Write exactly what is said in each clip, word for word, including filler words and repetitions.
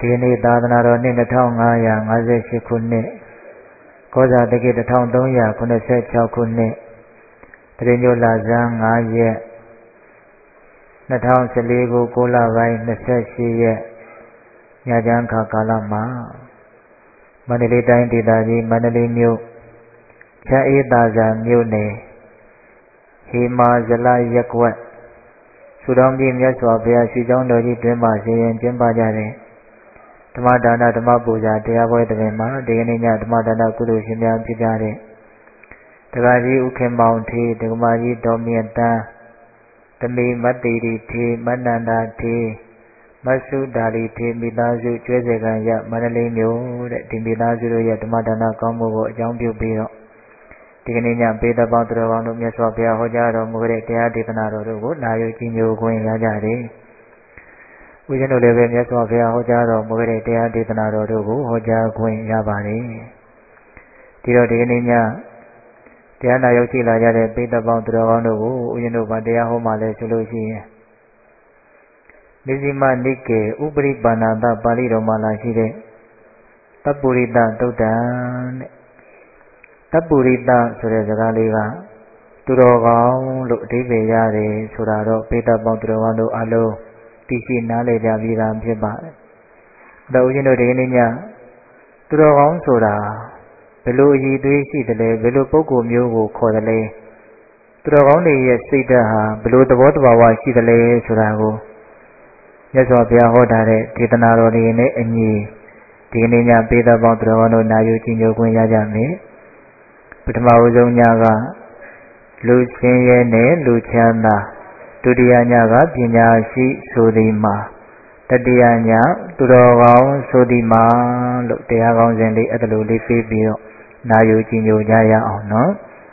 ဒီနေ့သာသနာတော်နှစ်နှစ်ထောင်ငါးရာငါးဆယ်ရှစ်ခုနှစ်ကောဇာတက္ကရာတစ်ထောင်သုံးရာခုနှစ်ဆယ်ခြောက်ခုနှစ်တရညိုလဇန်းငါးရက်နှစ်ထောင်ဆယ်လေးခုကိုလပိုင်းနှစ်ဆယ်ရှစ်ရက်ညချမ်းခါကာလမှာမန္တလေးတိုင်းဒေသကြီးမန္တလေးမြို့ချမ်းအေးသာဇာမြို့နယ်ဟေမာဇလရက်ကွက်ဆူတောင်းပြည်မြတ်စွာဘုရားရှိကျောင်းတော်ကြီးတွင်မှရှင်ရင်ကျင်းပကြတဲ့ဓမ္မဒါနဓမ္မပူဇာတရားပွဲတွင်မှာဒီကနေ့ညဓမ္မဒါနကုသိုလ်ရှင်များဖြစ်ကြတဲ့တက္ကကြီးဥခင်မောင်ထေဒကမာကြီးဒေါ်မြင့်တန်းတမီမတ်တီတီထေမနန္ဒာထေမဆုဒါလီထေမိသားစုကျွဲစေကံရမန္တလေးမြို့တဲ့ဒီမိသားစုတို့ရဲ့ဓမ္မဒါနကောင်းမှုကိုအကြောင်းပြုပြီးတော့ဒီကနေ့ညပေတပေါင်းသူတော်ကောင်းတို့မြတ်စွာဘုရားဟောကြားတော်မူတဲ့တရားဒေသနာတော်တို့ကိုနာယူကြည်ညိုခွင့်ရကြတယ်။ဦးဇင်းတို့လည်းပဲမြတ်စွာဘုရားဟောကြားတော်မူတဲ့တရားဒေသနာတော်တို့ကိုဟောကြားခွင့်ရပါတယ်။ဒီတော့ဒီကနေ့ညတရားနာရောက်ရှိလာကြတဲ့ပေတပေါင်းသူတော်ကောင်းတို့ကိုဦးဇင်းတို့ဗတရားဟောမှလည်းဆိုလို့ရှိရင်နိစီမနိကေဥပရိပါဏာတပါဠိတော်မှာလာရှိတဲ့တပ္ပုရိတသုတ်တံတဲ့တပ္ပုရိတဆိုတဲ့စကားလေးကသူတော်ကောင်းလို့အဓိပ္ပာယ်ရတယ်ဆိုတာတော့ပေတပေါင်းသူတော်ကောင်းတို့အလုံးသိရှိနားလည်ကြပြီးသားဖြစ်ပါတယ်။ဒါဦးဇင်းတို့ဒီကနေ့ညသူတော်ကောင်းဆိုတာဘယ်လိုအည်သွေးရှိတယ်လဲဘယ်လိုပုဂ္ဂိုလ်မျိုးကိုခေါ်တယ်လဲသူတော်ကောင်းတွေရဲ့စိတ်ဓာတ်ဟာဘယ်လိုသဘောတဘာဝရှိတယ်လဲဆိုတာကိုမြတ်စွာဘုရားဟောထားတဲ့ဒေသနာတော်တွေနဲ့အညီဒီကနေ့ညပေတပေါင်းသူတော်ကောင်းတို့နာယူကြည်ညိုခွင့်ရကြမယ်။ပထမဦးဆုံးညကလူချင်းရဲနဲ့လူချမ်းသာဒုတိယညကပညာရှိဆိုသည်မှာတတိယညသူတော်ကောင်းဆိုသည်မှာလို့တရားကောင်းစဉ်လေးအဲ့ဒါလိုလေးပြီးပြီးတော့နာယူကြည်ညိုကြရအောင်နော်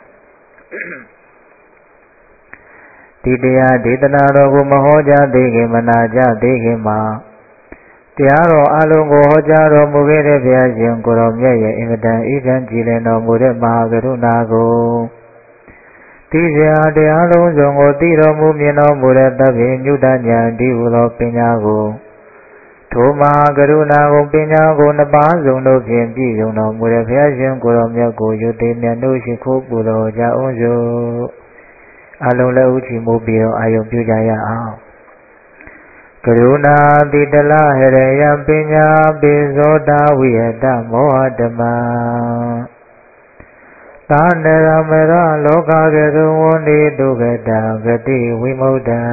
ဒီတရားဒေသနာတော်ကိုမဟောကြားသေးခင်မနာကြသေးခင်မှာတရားတော်အလုံးကိုဟောကြားတော်မူခဲ့တဲ့ဘုရားရှင်ကိုတော်မြတ်ရဲ့အင်္ဂတန်ဤကံကြည်လင်တော်မူတဲ့မဟာကရုဏာကိုသိစရာတရားလုံးစုံကိုသိတော်မူမြင်တော်မူတဲ့သဗ္ဗညုတဉာဏ်ဒီဟုသောပညာကိုထိုမဟာကရုဏာကိုပညာကိုနှစ်ပါးစုံတို့ဖြင့်ပြည့်စုံတော်မူတဲ့ဘုရားရှင်ကိုတော်မြတ်ကိုယုတိမြတ်တို့ရှိခိုးပူတော်ကြအောင်စို့အလုံးလည်းဥချီမှုပြီးတော့အာယုံပြုကြရအောင်ကရုဏာတိတလဟရယပညာပိဇောတာဝိဟတမောဟဓမ္မသာနရမရလောကကရုဝန္တိဒုက္ခတံဂတိဝိမု ക്ത ံ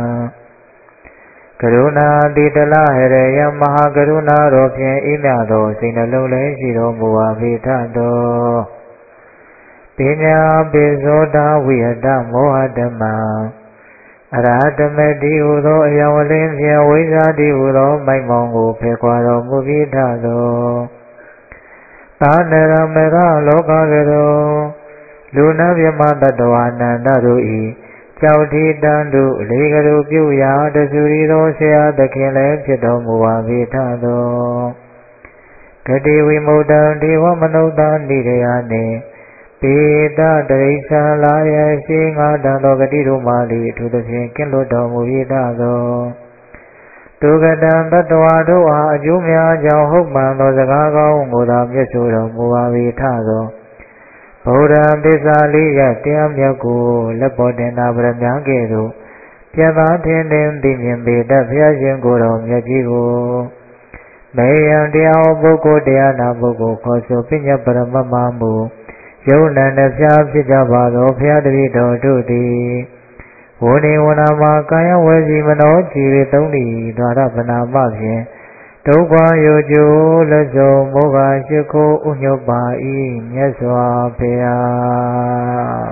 ကရုဏာတိတလဟရယမဟာကရုဏာတော်ဖြင့်ဤမြသောစိတ်နှလုံးလည်းရှိတော်မူပါ၏ထသောပညာပိဇောတာဝိဟတမောဟဓမ္မအရဟတမေတိဟုသောအယဝလင်းဖြင့်ဝိဇ္ဇာတိဟုသောမိုက်မောင်ကိုဖယ်ခွာတော်မူပြီးထသောသာနရမေရလောကကရောလူနာမြမတ္တဝါနန္ဒတို့ဤကြောက်တိတန်တို့အလေးကလေးပြုရာတဆူရီသောဆရာသခင်လည်းဖြစ်တော်မူပါ၏ထသောဂတိဝိမု ക്ത ံဒေဝမနုဿာနိရယနှင့်ပေတတရိစ္ဆာလာရရှိငါတန်သောဂတိတို့မှလည်းအထူးသဖြင့်ကင်းလွတ်တော်မူ၏ထသောဒုက္ခတံတတ္တဝါတို့အားအကျိုးများကြောင့်ဟုတ်မှန်သောစကားကောင်းကိုသာမျက်ဆိုတော်မူပါ၏ထသောဗုဒ္ဓံသစ္စာလေးရတရားမြတ်ကိုလက်ပေါ်တင်သာဗရမ ्या ကဲ့သို့ပြတ်သားထင်ထင်သိမြင်ပေတတ်ဘုရားရှင်ကိုယ်တော်မြတ်ကြီးကိုမေယံတရားပုဂ္ဂိုလ်တရားနာပုဂ္ဂိုလ်ခေါ်ဆိုပညာပရမတ်မှမူယုံနံနှဖျားဖြစ်ကြပါသောဘုရားတပည့်တော်တို့သည်ဝိနေဝနာမှာကာယဝစီမနောကြည်ရသုံးဤဒွါရပနာမဖြင့်ဒုက္ခယောကျိုးလက်စုံမောဟရှိခိုးဥညုတ်ပါ၏မြတ်စွာဘုရား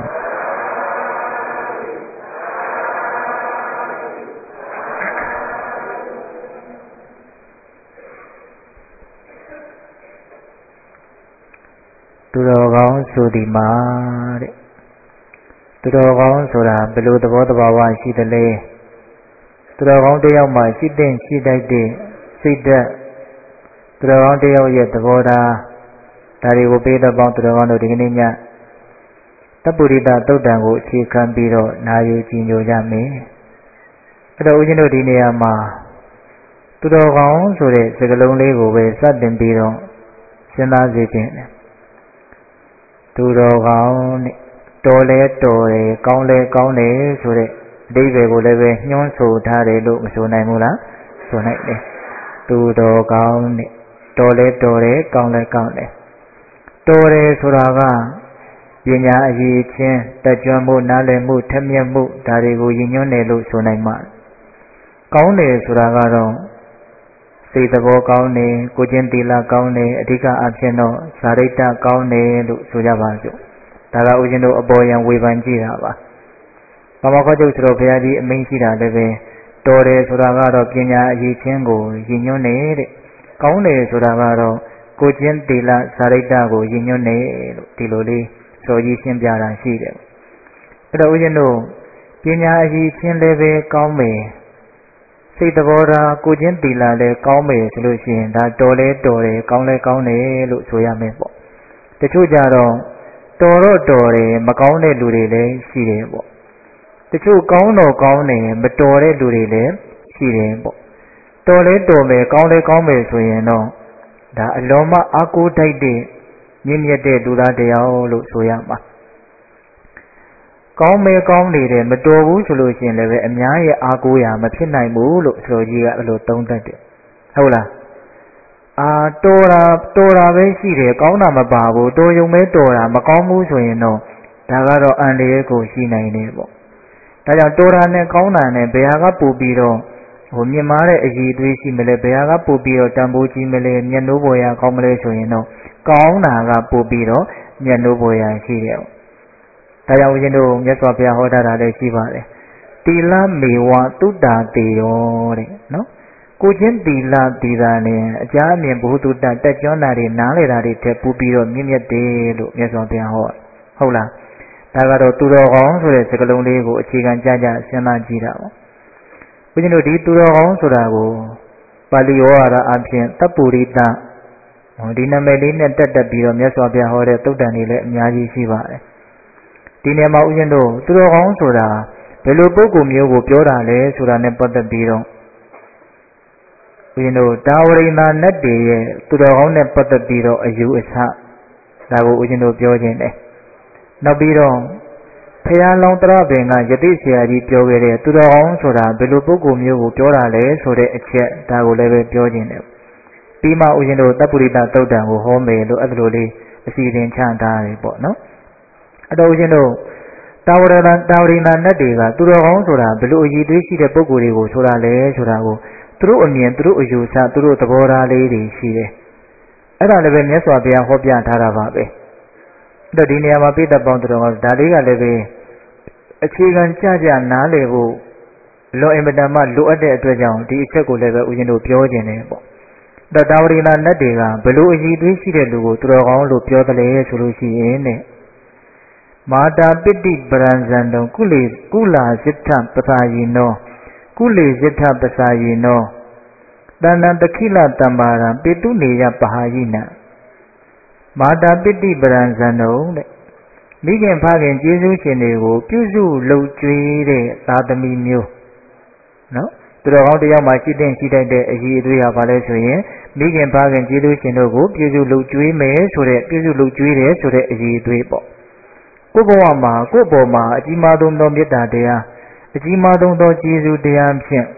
သူတော်ကောင်းဆိုသည်မှာတဲ့သူတော်ကောင်းဆိုတာဘယ်လိုသဘောတဘာဝရှိသလဲသူတော်ကောင်းတစ်ယောက်မှရှိတဲ့ရှိတတ်တဲ့စိတ်ဓာတ်သူတော်ကောင်းတစ်ယောက်ရဲ့သဘောထားဒါတွေကိုပေးတဲ့ပေါင်းသူတော်ကောင်းတို့ဒီကနေ့ညတပ္ပုရိတသုတ်တံကိုအခြေခံပြီးတော့နာယူကြည်ညိုကြမယ်အဲ့တော့ဦးဇင်းတို့ဒီနေရာမှာသူတော်ကောင်းဆိုတဲ့စကားလုံးလေးကိုပဲစတင်ပြီးတော့စဉ်းစားစေခြင်းနဲ့သူတော်ကောင်းနဲ့တော်လဲတော်တယ်ကောင်းလဲကောင်းတယ်ဆိုတဲ့အဓိပ္ပာယ်ကိုလည်းပဲညွှန်းဆိုထားတယ်လို့မဆိုနိုင်ဘူးလားဆိုနိုင်တယ်သူတော်ကောင်းနဲ့တော်လဲတော်တယ်ကောင်းလဲကောင်းတယ်တော်တယ်ဆိုတာကပညာအရေးချင်းတက်ကြွမှုနားလည်မှုထက်မြက်မှုဒါတွေကိုရည်ညွှန်းတယ်လို့ဆိုနိုင်မှာကောင်းတယ်ဆိုတာကတော့စိတ်သဘောကောင်းတယ်ကိုကျင့်သီလကောင်းတယ်အဓိကအဖြစ်တော့ဇာရိတ္တကောင်းတယ်လို့ဆိုကြပါစို့ဒါကဦးဇင်းတို့အပေါ်ယံဝေဖန်ကြည့်တာပါပမောက္ခကျုပ်ဆိုတော့ဘုရားကြီးအမိန့်ရှိတာလည်းပဲတော်တယ်ဆိုတာကတော့ပညာအရေးချင်းကိုရည်ညွှန်းနေတဲ့ကောင်းတယ်ဆိုတာကတော့ကိုကျင့်သီလဇာရိတ္တကိုရည်ညွှန်းနေလို့ဒီလိုလေးစောကြီးရှင်းပြတာရှိတယ်အဲ့တော့ဦးဇင်းတို့ပညာအရေးချင်းလည်းပဲကောင်းမယ်စိတ်သဘောထားကိုကျင့်သီလလည်းကောင်းမယ်ဆိုလို့ရှိရင်ဒါတော်လဲတော်တယ်ကောင်းလဲကောင်းတယ်လို့ဆိုရမယ်ပေါ့တချို့ကြတော့တော်တော့တော်တယ်မကောင်းတဲ့လူတွေလည်းရှိတယ်ပေါ့တချို့ကောင်းတော့ကောင်းတယ်မတော်တဲ့လူတွေလည်းရှိတယ်ပေါ့တော်လဲတော်မယ်ကောင်းလဲကောင်းမယ်ဆိုရင်တော့ဒါအလွန်မှအားကိုးထိုက်တဲ့မြင့်မြတ်တဲ့လူသားတရားလို့ဆိုရမှာကောင်းမဲကောင်းနေတယ်မတော်ဘူးဆိုလို့ရှိရင်လည်းပဲအများရဲ့အားကိုးရာမဖြစ်နိုင်ဘူးလို့ဆိုကြီးကအဲ့လိုသုံးသပ်တယ်ဟုတ်လားအာတော်တာတော်တာပဲရှိတယ်ကောင်းတာမပါဘူးတော်ရုံပဲတော်တာမကောင်းဘူးဆိုရင်တော့ဒါကတော့အန္တရာယ်ကိုရှိနိုင်တယ်ပေါ့ဒါကြောင့်တော်တာနဲ့ကောင်းတာနဲ့ဘယ်ဟာကပို့ပြီးတော့ဟိုမြင်မာတဲ့အရေးသွေးရှိမလဲဘယ်ဟာကပို့ပြီးတော့တန်ဖိုးကြီးမလဲမျက်နှိုးပေါ်ရကောင်းမလဲဆိုရင်တော့ကောင်းတာကပို့ပြီးတော့မျက်နှိုးပေါ်ရရှိတယ်ဒါကြောင့်ဦးဇင်းတို့မြတ်စွာဘုရားဟောတာလည်းရှိပါတယ်တီလမေဝတုတ္တာတေရောတဲ့နော်ကိုချင်းတီလတီတာနဲ့အကြအမြင်ဘုသူတတက်ကျွမ်းတာတွေနားလေတာတွေထက်ပူပြီးတော့မြင့်မြတ်တယ်လို့မြတ်စွာဘုရားဟောဟုတ်လားဒါကတော့သူတော်ကောင်းဆိုတဲ့စကားလုံးလေးကိုအခြေခံကြကြစဉ်းစားကြည့်တာပေါ့ဦးဇင်းတို့ဒီသူတော်ကောင်းဆိုတာကိုပါဠိဝါဒအဖြစ်တပ္ပုရိတဒီနာမည်လေးနဲ့တက်တက်ပြီးတော့မြတ်စွာဘုရားဟောတဲ့သုတ်တန်တွေလည်းအများကြီးရှိပါတယ်ဒီနေရာမှာဦးဇင်းတို့သူတော်ကောင်းဆိုတာဘယ်လိုပုဂ္ဂိုလ်မျိုးကိုပြောတာလဲဆိုတာနဲ့ပတ်သက်ပြီးတော့ဦးဇင်းတို့တာဝရိန္ဒာနတ်တွေရဲ့သူတော်ကောင်းနဲ့ပတ်သက်ပြီးတော့အယူအဆဒါကိုဦးဇင်းတို့ပြောခြင်းတယ်နောက်ပြီးတော့ဖရာလောင်းတရပင်ကယတိဆရာကြီးပြောခဲ့တဲ့သူတော်ကောင်းဆိုတာဘယ်လိုပုဂ္ဂိုလ်မျိုးကိုပြောတာလဲဆိုတဲ့အချက်ဒါကိုလည်းပဲပြောခြင်းတယ်ပြီးမှဦးဇင်းတို့တပ္ပုရိတသုတ်တံကိုဟောမယ်လို့အဲ့လိုလေးအစီအစဉ်ချထားတယ်ပေါ့နော်အတော်ဦးဇင်းတို့တာဝရဏတာဝရိနာနတ်တွေကသူတော်ကောင်းဆိုတာဘယ်လိုအည်သွေးရှိတဲ့ပုဂ္ဂိုလ်တွေကိုဆိုတာလဲဆိုတာကိုသူတို့အမြင်သူတို့အယူဆသူတို့သဘောထားလေးတွေရှိတယ်အဲ့ဒါလည်းပဲမြတ်စွာဘုရားဟောပြထားတာပါပဲအဲ့တော့ဒီနေရာမှာပိဋကပေါင်းသူတော်ကောင်းဒါလေးကလည်းပဲအခြေခံကြကြနားလည်ဖို့လောအင်မတန်မှလိုအပ်တဲ့အတွက်ကြောင့်ဒီအချက်ကိုလည်းပဲဦးဇင်းတို့ပြောခြင်းတယ်ပေါ့ဒါတာဝရိနာနတ်တွေကဘယ်လိုအည်သွေးရှိတဲ့လူကိုသူတော်ကောင်းလို့ပြောတယ်လဲဆိုလို့ရှိရင်တဲ့မာတာပိတိပရံဇံတုံကုလေကုလာစိထပစာယိနောကုလေစိထပစာယိနောတဏ္ဍတခိလတမ္ပါရံပေတုနေယပဟာယိနမာတာပိတိပရံဇံတုံတဲ့မိခင်ဖခင်ကျေးဇူးရှင်တွေကိုပြုစုလှုပ်ကြွေးတဲ့သာသမီမျိုးနော်သူတော်ကောင်းတယောက်မှရှိတဲ့ရှိတတ်တဲ့အရေးအသွေးဟာဘာလဲဆိုရင်မိခင်ဖခင်ကျေးဇူးရှင်တို့ကိုပြုစုလှုပ်ကြွေးမယ်ဆိုတဲ့ပြုစုလှုပ်ကြွေးတယ်ဆိုတဲ့အရေးအသွေးပေါ့ကိုယ်ဘဝမှာကိုယ်ပေါ်မှာအကြီးမားဆုံးသောမေတ္တာတရားအကြီးမားဆုံးသောကျေးဇူးတရားဖြင့်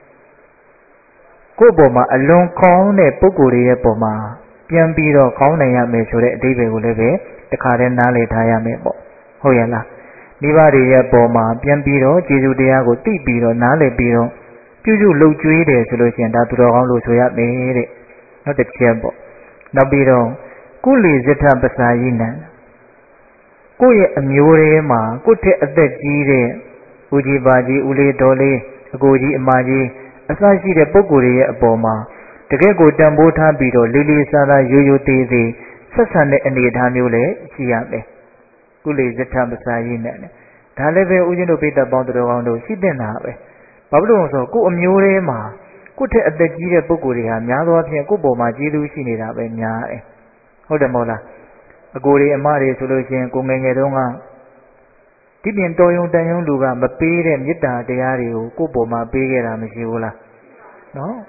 ကိုယ်ပေါ်မှာအလွန်ကောင်းတဲ့ပုဂ္ဂိုလ်တွေရဲ့ပေါ်မှာပြန်ပြီးတော့ကောင်းနိုင်ရမယ်ဆိုတဲ့အဓိပ္ပာယ်ကိုလည်းပဲတခါတည်းနားလည်ထားရမယ်ပေါ့ဟုတ်ရဲ့လားမိဘတွေရဲ့ပေါ်မှာပြန်ပြီးတော့ကျေးဇူးတရားကိုသိပြီးတော့နားလည်ပြီးတော့ပြုစုလှုပ်ကြွေးတယ်ဆိုလို့ရှိရင်ဒါသူတော်ကောင်းလို့ဆိုရမယ်တဲ့နောက်တစ်ချက်ပေါ့နောက်ပြီးတော့ကုလီဇထပစာယိနံကိုယ့်ရဲ့အမျိုးတွေမှာကိုယ့်ထက်အသက်ကြီးတဲ့ဦးကြီးပါကြီးဦးလေးတော်လေးအကိုကြီးအမကြီးအစရှိတဲ့ပုဂ္ဂိုလ်တွေရဲ့အပေါ်မှာတကယ့်ကိုတန်ဖိုးထားပြီးတော့လေးလေးစားစားရိုးရိုးသေးသေးဆက်ဆံတဲ့အနေအထားမျိုးလည်းရှိရမယ်ကုလေဇထပစာယိနံဒါလည်းပဲဦးဇင်းတို့ပိဋကပေါင်းတော်ကောင်းတို့ရှိတဲ့နာပဲဘာဖြစ်လို့လဲဆိုတော့ကိုယ့်အမျိုးတွေမှာကိုယ့်ထက်အသက်ကြီးတဲ့ပုဂ္ဂိုလ်တွေဟာများသောအားဖြင့်ကိုယ့်ပေါ်မှာကျေးဇူးရှိနေတာပဲများတယ်ဟုတ်တယ်မဟုတ်လားအကိုတွေအမတွေဆိုလို့ရှိရင်ကိုငယ်ငယ်တုန်းကဒီပြင်တော်ယုံတန်ယုံလူကမပေးတဲ့မေတ္တာတရားတွေကိုကိုယ့်ပေါ်မှာပေးခဲ့တာမရှိဘူးလားနော်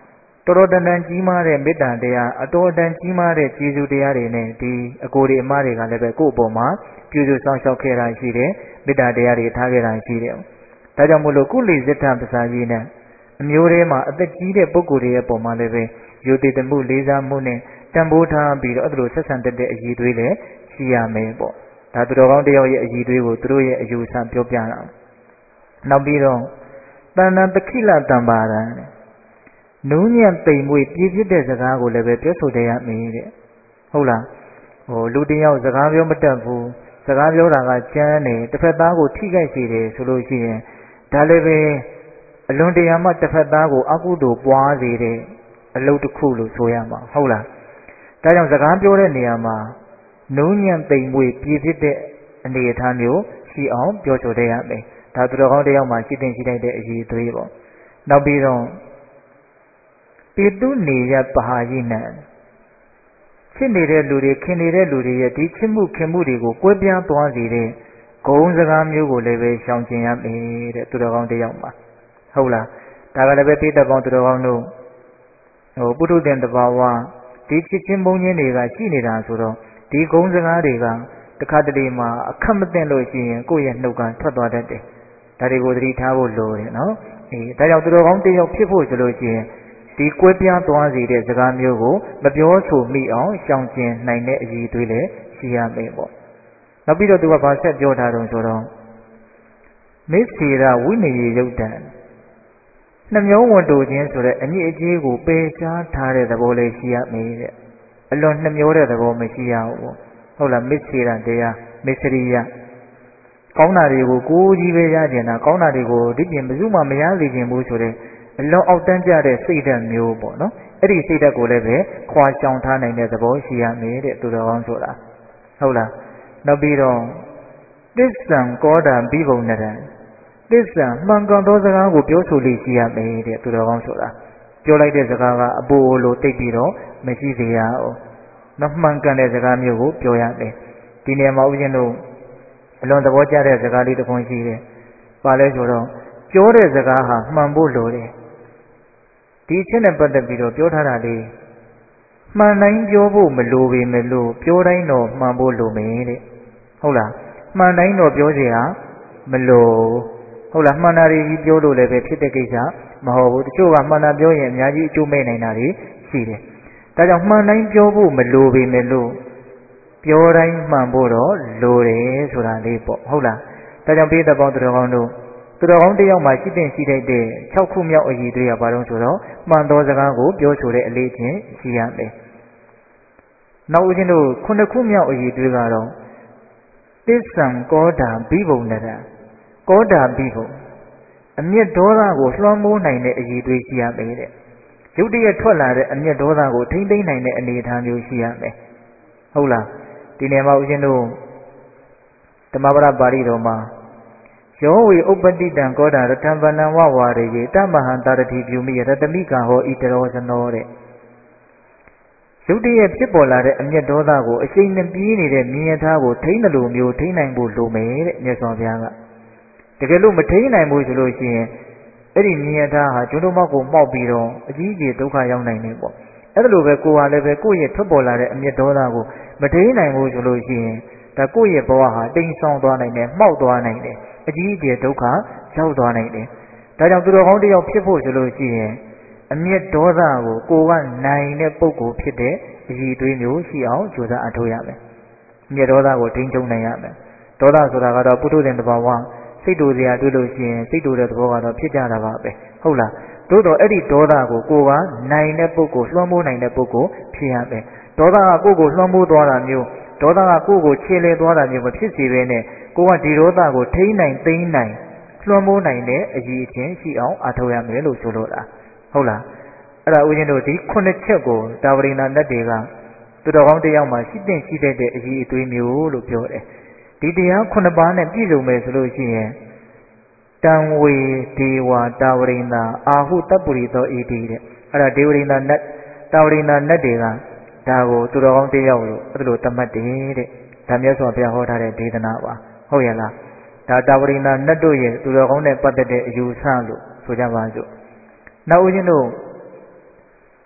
တော်တော်တန်တန်ကြီးမားတဲ့မေတ္တာတရားအတော်တန်ကြီးမားတဲ့ကျေးဇူးတရားတွေနဲ့ဒီအကိုတွေအမတွေကလည်းပဲကိုယ့်အပေါ်မှာပြုစုဆောင်ရှောက်ခဲ့တာရှိတယ်မေတ္တာတရားတွေထားခဲ့တာရှိတယ်ဒါကြောင့်မို့လို့ကုလိဇိတ္တပစာကြီးနဲ့အမျိုးထဲမှာအသက်ကြီးတဲ့ပုဂ္ဂိုလ်တွေရဲ့ပုံမှာလည်းပဲယုတ်တည်မှုလေးစားမှုနဲ့တန်ဖိုးထားပြီးတော့အဲ့လိုဆက်ဆံတတ်တဲ့အည်သွေးလည်းရှိရမယ်ပေါ့ဒါသူတော်ကောင်းတယောက်ရဲ့အည်သွေးကိုသူတို့ရဲ့အယူဆပြောပြတာနောက်ပြီးတော့တဏ္ဍတခိလတံပါရံနုညံ့တိမ်မွေပြည့်ပြည့်တဲ့စကားကိုလည်းပဲပြောဆိုတဲ့ရမည်တဲ့ဟုတ်လားဟိုလူတယောက်စကားပြောမတတ်ဘူးစကားပြောတာကကြမ်းတယ်တစ်ဖက်သားကိုထိခိုက်စေတယ်ဆိုလို့ရှိရင်ဒါလည်းပဲအလွန်တရာမှတစ်ဖက်သားကိုအကုသိုလ်ပွားစေတဲ့အလုပ်တစ်ခုလို့ဆိုရမှာဟုတ်လားဒါကြောင့်စကားပြောတဲ့နေရာမှာနုညံ့တိမ်မွေပြည့်ပြည့်တဲ့အနေအထားမျိုးရှိအောင်ပြောဆိုတဲ့ရမယ်ဒါသူတော်ကောင်းတယောက်မှာရှိတင်ရှိတိုက်တဲ့အရေးသွေးပေါ့နောက်ပြီးတော့ပိတုနေရပဟာယိနံချစ်နေတဲ့လူတွေခင်နေတဲ့လူတွေရဲ့ဒီချစ်မှုခင်မှုတွေကိုကွဲပြားသွားစေတဲ့ဂုဏ်စကားမျိုးကိုလည်းပဲရှောင်ကျဉ်ရမယ်တဲ့သူတော်ကောင်းတယောက်မှာဟုတ်လားဒါကလည်းပဲပိဋကပေါင်းသူတော်ကောင်းတို့ဟိုပုထုဇဉ်တဘာဝဒီချစ်ချင်းမုန်းချင်းတွေကရှိနေတာဆိုတော့ဒီဂုဏ်စကားတွေကတခါတလေမှာအခက်မသိလို့ရှိရင်ကိုယ့်ရဲ့နှုတ်ကထွက်သွားတတ်တယ်ဒါတွေကိုသတိထားဖို့လိုတယ်နော်အေးဒါကြောင့်သူတော်ကောင်းတယောက်ဖြစ်ဖို့ဆိုလို့ရှိရင်ဒီကွဲပြားသွားစေတဲ့စကားမျိုးကိုမပြောဆိုမိအောင်ရှောင်ကျဉ်နိုင်တဲ့အည်သွေးလည်းရှိရမယ်ပေါ့နောက်ပြီးတော့သူကဘာဆက်ပြောထားတော့ဆိုတော့မေစီရဝိနည်းယုတ်တံနှမျောဝန်တိုခြင်းဆိုတဲ့အမြင့်အကြီးကိုပယ်ရှားထားတဲ့သဘောလေးရှိရမယ်တဲ့အလွန်နှမျောတဲ့သဘောမရှိရဘူးပေါ့ဟုတ်လားမေစီရတရားမေစရိယကောင်းတာတွေကိုကိုယ်ကြီးပဲရကျင်တာကောင်းတာတွေကိုဒီပြင်ဘယ်သူမှမရစေခြင်းဘူးဆိုတဲ့အလွန်အောက်တန်းကြတဲ့စိတ်ဓာတ်မျိုးပေါ့နော်အဲ့ဒီစိတ်ဓာတ်ကိုလည်းပဲခွာရှောင်ထားနိုင်တဲ့သဘောရှိရမယ်တဲ့သူတော်ကောင်းဆိုတာဟုတ်လားနောက်ပြီးတော့သစ္ဆံကောတာဘိဗုံနရံသစ္ဆံမှန်ကန်သောစကားကိုပြောဆိုလို့ရှိရမယ်တဲ့သူတော်ကောင်းဆိုတာပြောလိုက်တဲ့စကားကအပိုလိုတိတ်ပြီးတော့မရှိစေရအောင်နောက်မှန်ကန်တဲ့စကားမျိုးကိုပြောရမယ်ဒီနေရာမှာဦးဇင်းတို့အလွန်သဘောကျတဲ့စကားလေးတစ်ခုရှိတယ်ပါလဲဆိုတော့ပြောတဲ့စကားဟာမှန်ဖို့လိုတယ်ဒီအချက်နဲ့ပတ်သက်ပြီးတော့ပြောထားတာလေးမှန်တိုင်းပြောဖို့မလိုပေမဲ့လို့ပြောတိုင်းတော့မှန်ဖို့လိုမယ်တဲ့ဟုတ်လားမှန်တိုင်းတော့ပြောစီဟာမလိုဟုတ်လားမှန်တာတွေကြီးပြောလို့လည်းပဲဖြစ်တဲ့ကိစ္စမဟုတ်ဘူးတချို့ကမှန်တာပြောရင်အများကြီးအကျိုးမဲ့နိုင်တာတွေရှိတယ်ဒါကြောင့်မှန်တိုင်းပြောဖို့မလိုပေမဲ့လို့ပြောတိုင်းမှန်ဖို့တော့လိုတယ်ဆိုတာလေးပေါ့ဟုတ်လားဒါကြောင့်ပိဋကပေါင်းသူတော်ကောင်းတို့သူတော်ကောင်းတယောက်မှာရှိတဲ့ရှိတဲ့၆ခုမြောက်အည်တွေကဘာလို့ဆိုတော့မှန်သောစကားကိုပြောဆိုတဲ့အလေးချင်းရှိရမယ်။နောက်ဦးဇင်းတို့ခုနှစ်ခုမြောက်အည်တွေကတော့သစ္ဆံကောတာဘိဗုံနရံကောတာဘိဗုံအမျက်ဒေါသကိုလွှမ်းမိုးနိုင်တဲ့အည်တွေရှိရမယ်တဲ့။ရုတ်တရက်ထွက်လာတဲ့အမျက်ဒေါသကိုထိမ့်သိမ်းနိုင်တဲ့အနေအထားမျိုးရှိရမယ်။ဟုတ်လားဒီနေရာမှာဦးဇင်းတို့ဓမ္မပဒပါဠိတော်မှာယောဝေဥပ္ပတိတံကောတာရတံဗန္နဝဝါရေတမဟံတာရတိပြုမိရတမိကဟောဣတရောဇနောတဲ့ရုတ်တရက်ဖြစ်ပေါ်လာတဲ့အမျက်ဒေါသကိုအရှိန်နဲ့ပြေးနေတဲ့မြင်ရထားကိုထိန်းတယ်လို့မျိုးထိန်းနိုင်ဖို့လိုမယ်တဲ့မြတ်စွာဘုရားကတကယ်လို့မထိန်းနိုင်ဘူးဆိုလို့ရှိရင်အဲ့ဒီမြင်ရထားဟာကျွန်းတော်မောက်ကိုမှောက်ပြီးတော့အကြီးအကျယ်ဒုက္ခရောက်နိုင်တယ်ပေါ့အဲ့ဒါလိုပဲကိုယ်ဟာလည်းပဲကိုယ့်ရဲ့ထွက်ပေါ်လာတဲ့အမျက်ဒေါသကိုမထိန်းနိုင်ဘူးဆိုလို့ရှိရင်ဒါကိုယ့်ရဲ့ဘဝဟာတိမ်ဆောင်းသွားနိုင်တယ်မှောက်သွားနိုင်တယ်အကြီးအကျယ်ဒုက္ခရောက်သွားနိုင်တယ်။ဒါကြောင့်သူတော်ကောင်းတယောက်ဖြစ်ဖို့ဆိုလို့ရှိရင်အမျက်ဒေါသကိုကိုယ်ကနိုင်တဲ့ပုဂ္ဂိုလ်ဖြစ်တဲ့အည်သွေးမျိုးရှိအောင်ကြိုးစားအထောက်ရမယ်။အမျက်ဒေါသကိုထိန်းချုပ်နိုင်ရမယ်။ဒေါသဆိုတာကတော့ပုထုဇဉ်တဘာဝစိတ်တူစရာတွေ့လို့ရှိရင်စိတ်တူတဲ့သဘောကတော့ဖြစ်ကြတာပါပဲ။ဟုတ်လား။သို့တော့အဲ့ဒီဒေါသကိုကိုယ်ကနိုင်တဲ့ပုဂ္ဂိုလ်လွှမ်းမိုးနိုင်တဲ့ပုဂ္ဂိုလ်ဖြစ်ရမယ်။ဒေါသကကိုယ့်ကိုလွှမ်းမိုးသွားတာမျိုးဒေါသကကိုယ့်ကိုခြေလှယ်သွားတာမျိုးမဖြစ်စေဘဲနဲ့ကိုကဒီဒေါသကိုထိန်းနိုင်သိမ်းနိုင်လွှမ်းမိုးနိုင်တဲ့အည်အချင်းရှိအောင်အားထုတ်ရမယ်လို့ဆိုလိုတာဟုတ်လားအဲ့ဒါဦးဇင်းတို့ဒီခုနှစ်ချက်ကိုတာဝရိဏနတ်တွေကသူတော်ကောင်းတယောက်မှာရှိတဲ့ရှိတဲ့အည်အသွေးမျိုးလို့ပြောတယ်ဒီတရားခုနှစ်ပါးနဲ့ပြည့်စုံမယ်ဆိုလို့ရှိရင်တံဝေဒေဝတာဝရိဏအာဟုတပ္ပုရိသောဣတိတဲ့အဲ့ဒါဒေဝရိဏနတ်တာဝရိဏနတ်တွေကဒါကိုသူတော်ကောင်းတယောက်လို့အဲ့လိုသတ်မှတ်တယ်တဲ့ဒါမြတ်စွာဘုရားဟောထားတဲ့ဒေသနာပါဟုတ်ရဲ့လားဒါတာဝရိဏနတ်တို့ရဲ့သူတော်ကောင်းနဲ့ပတ်သက်တဲ့အယူဆလို့ဆိုကြပါစို့နောက်ဦးဇင်းတို့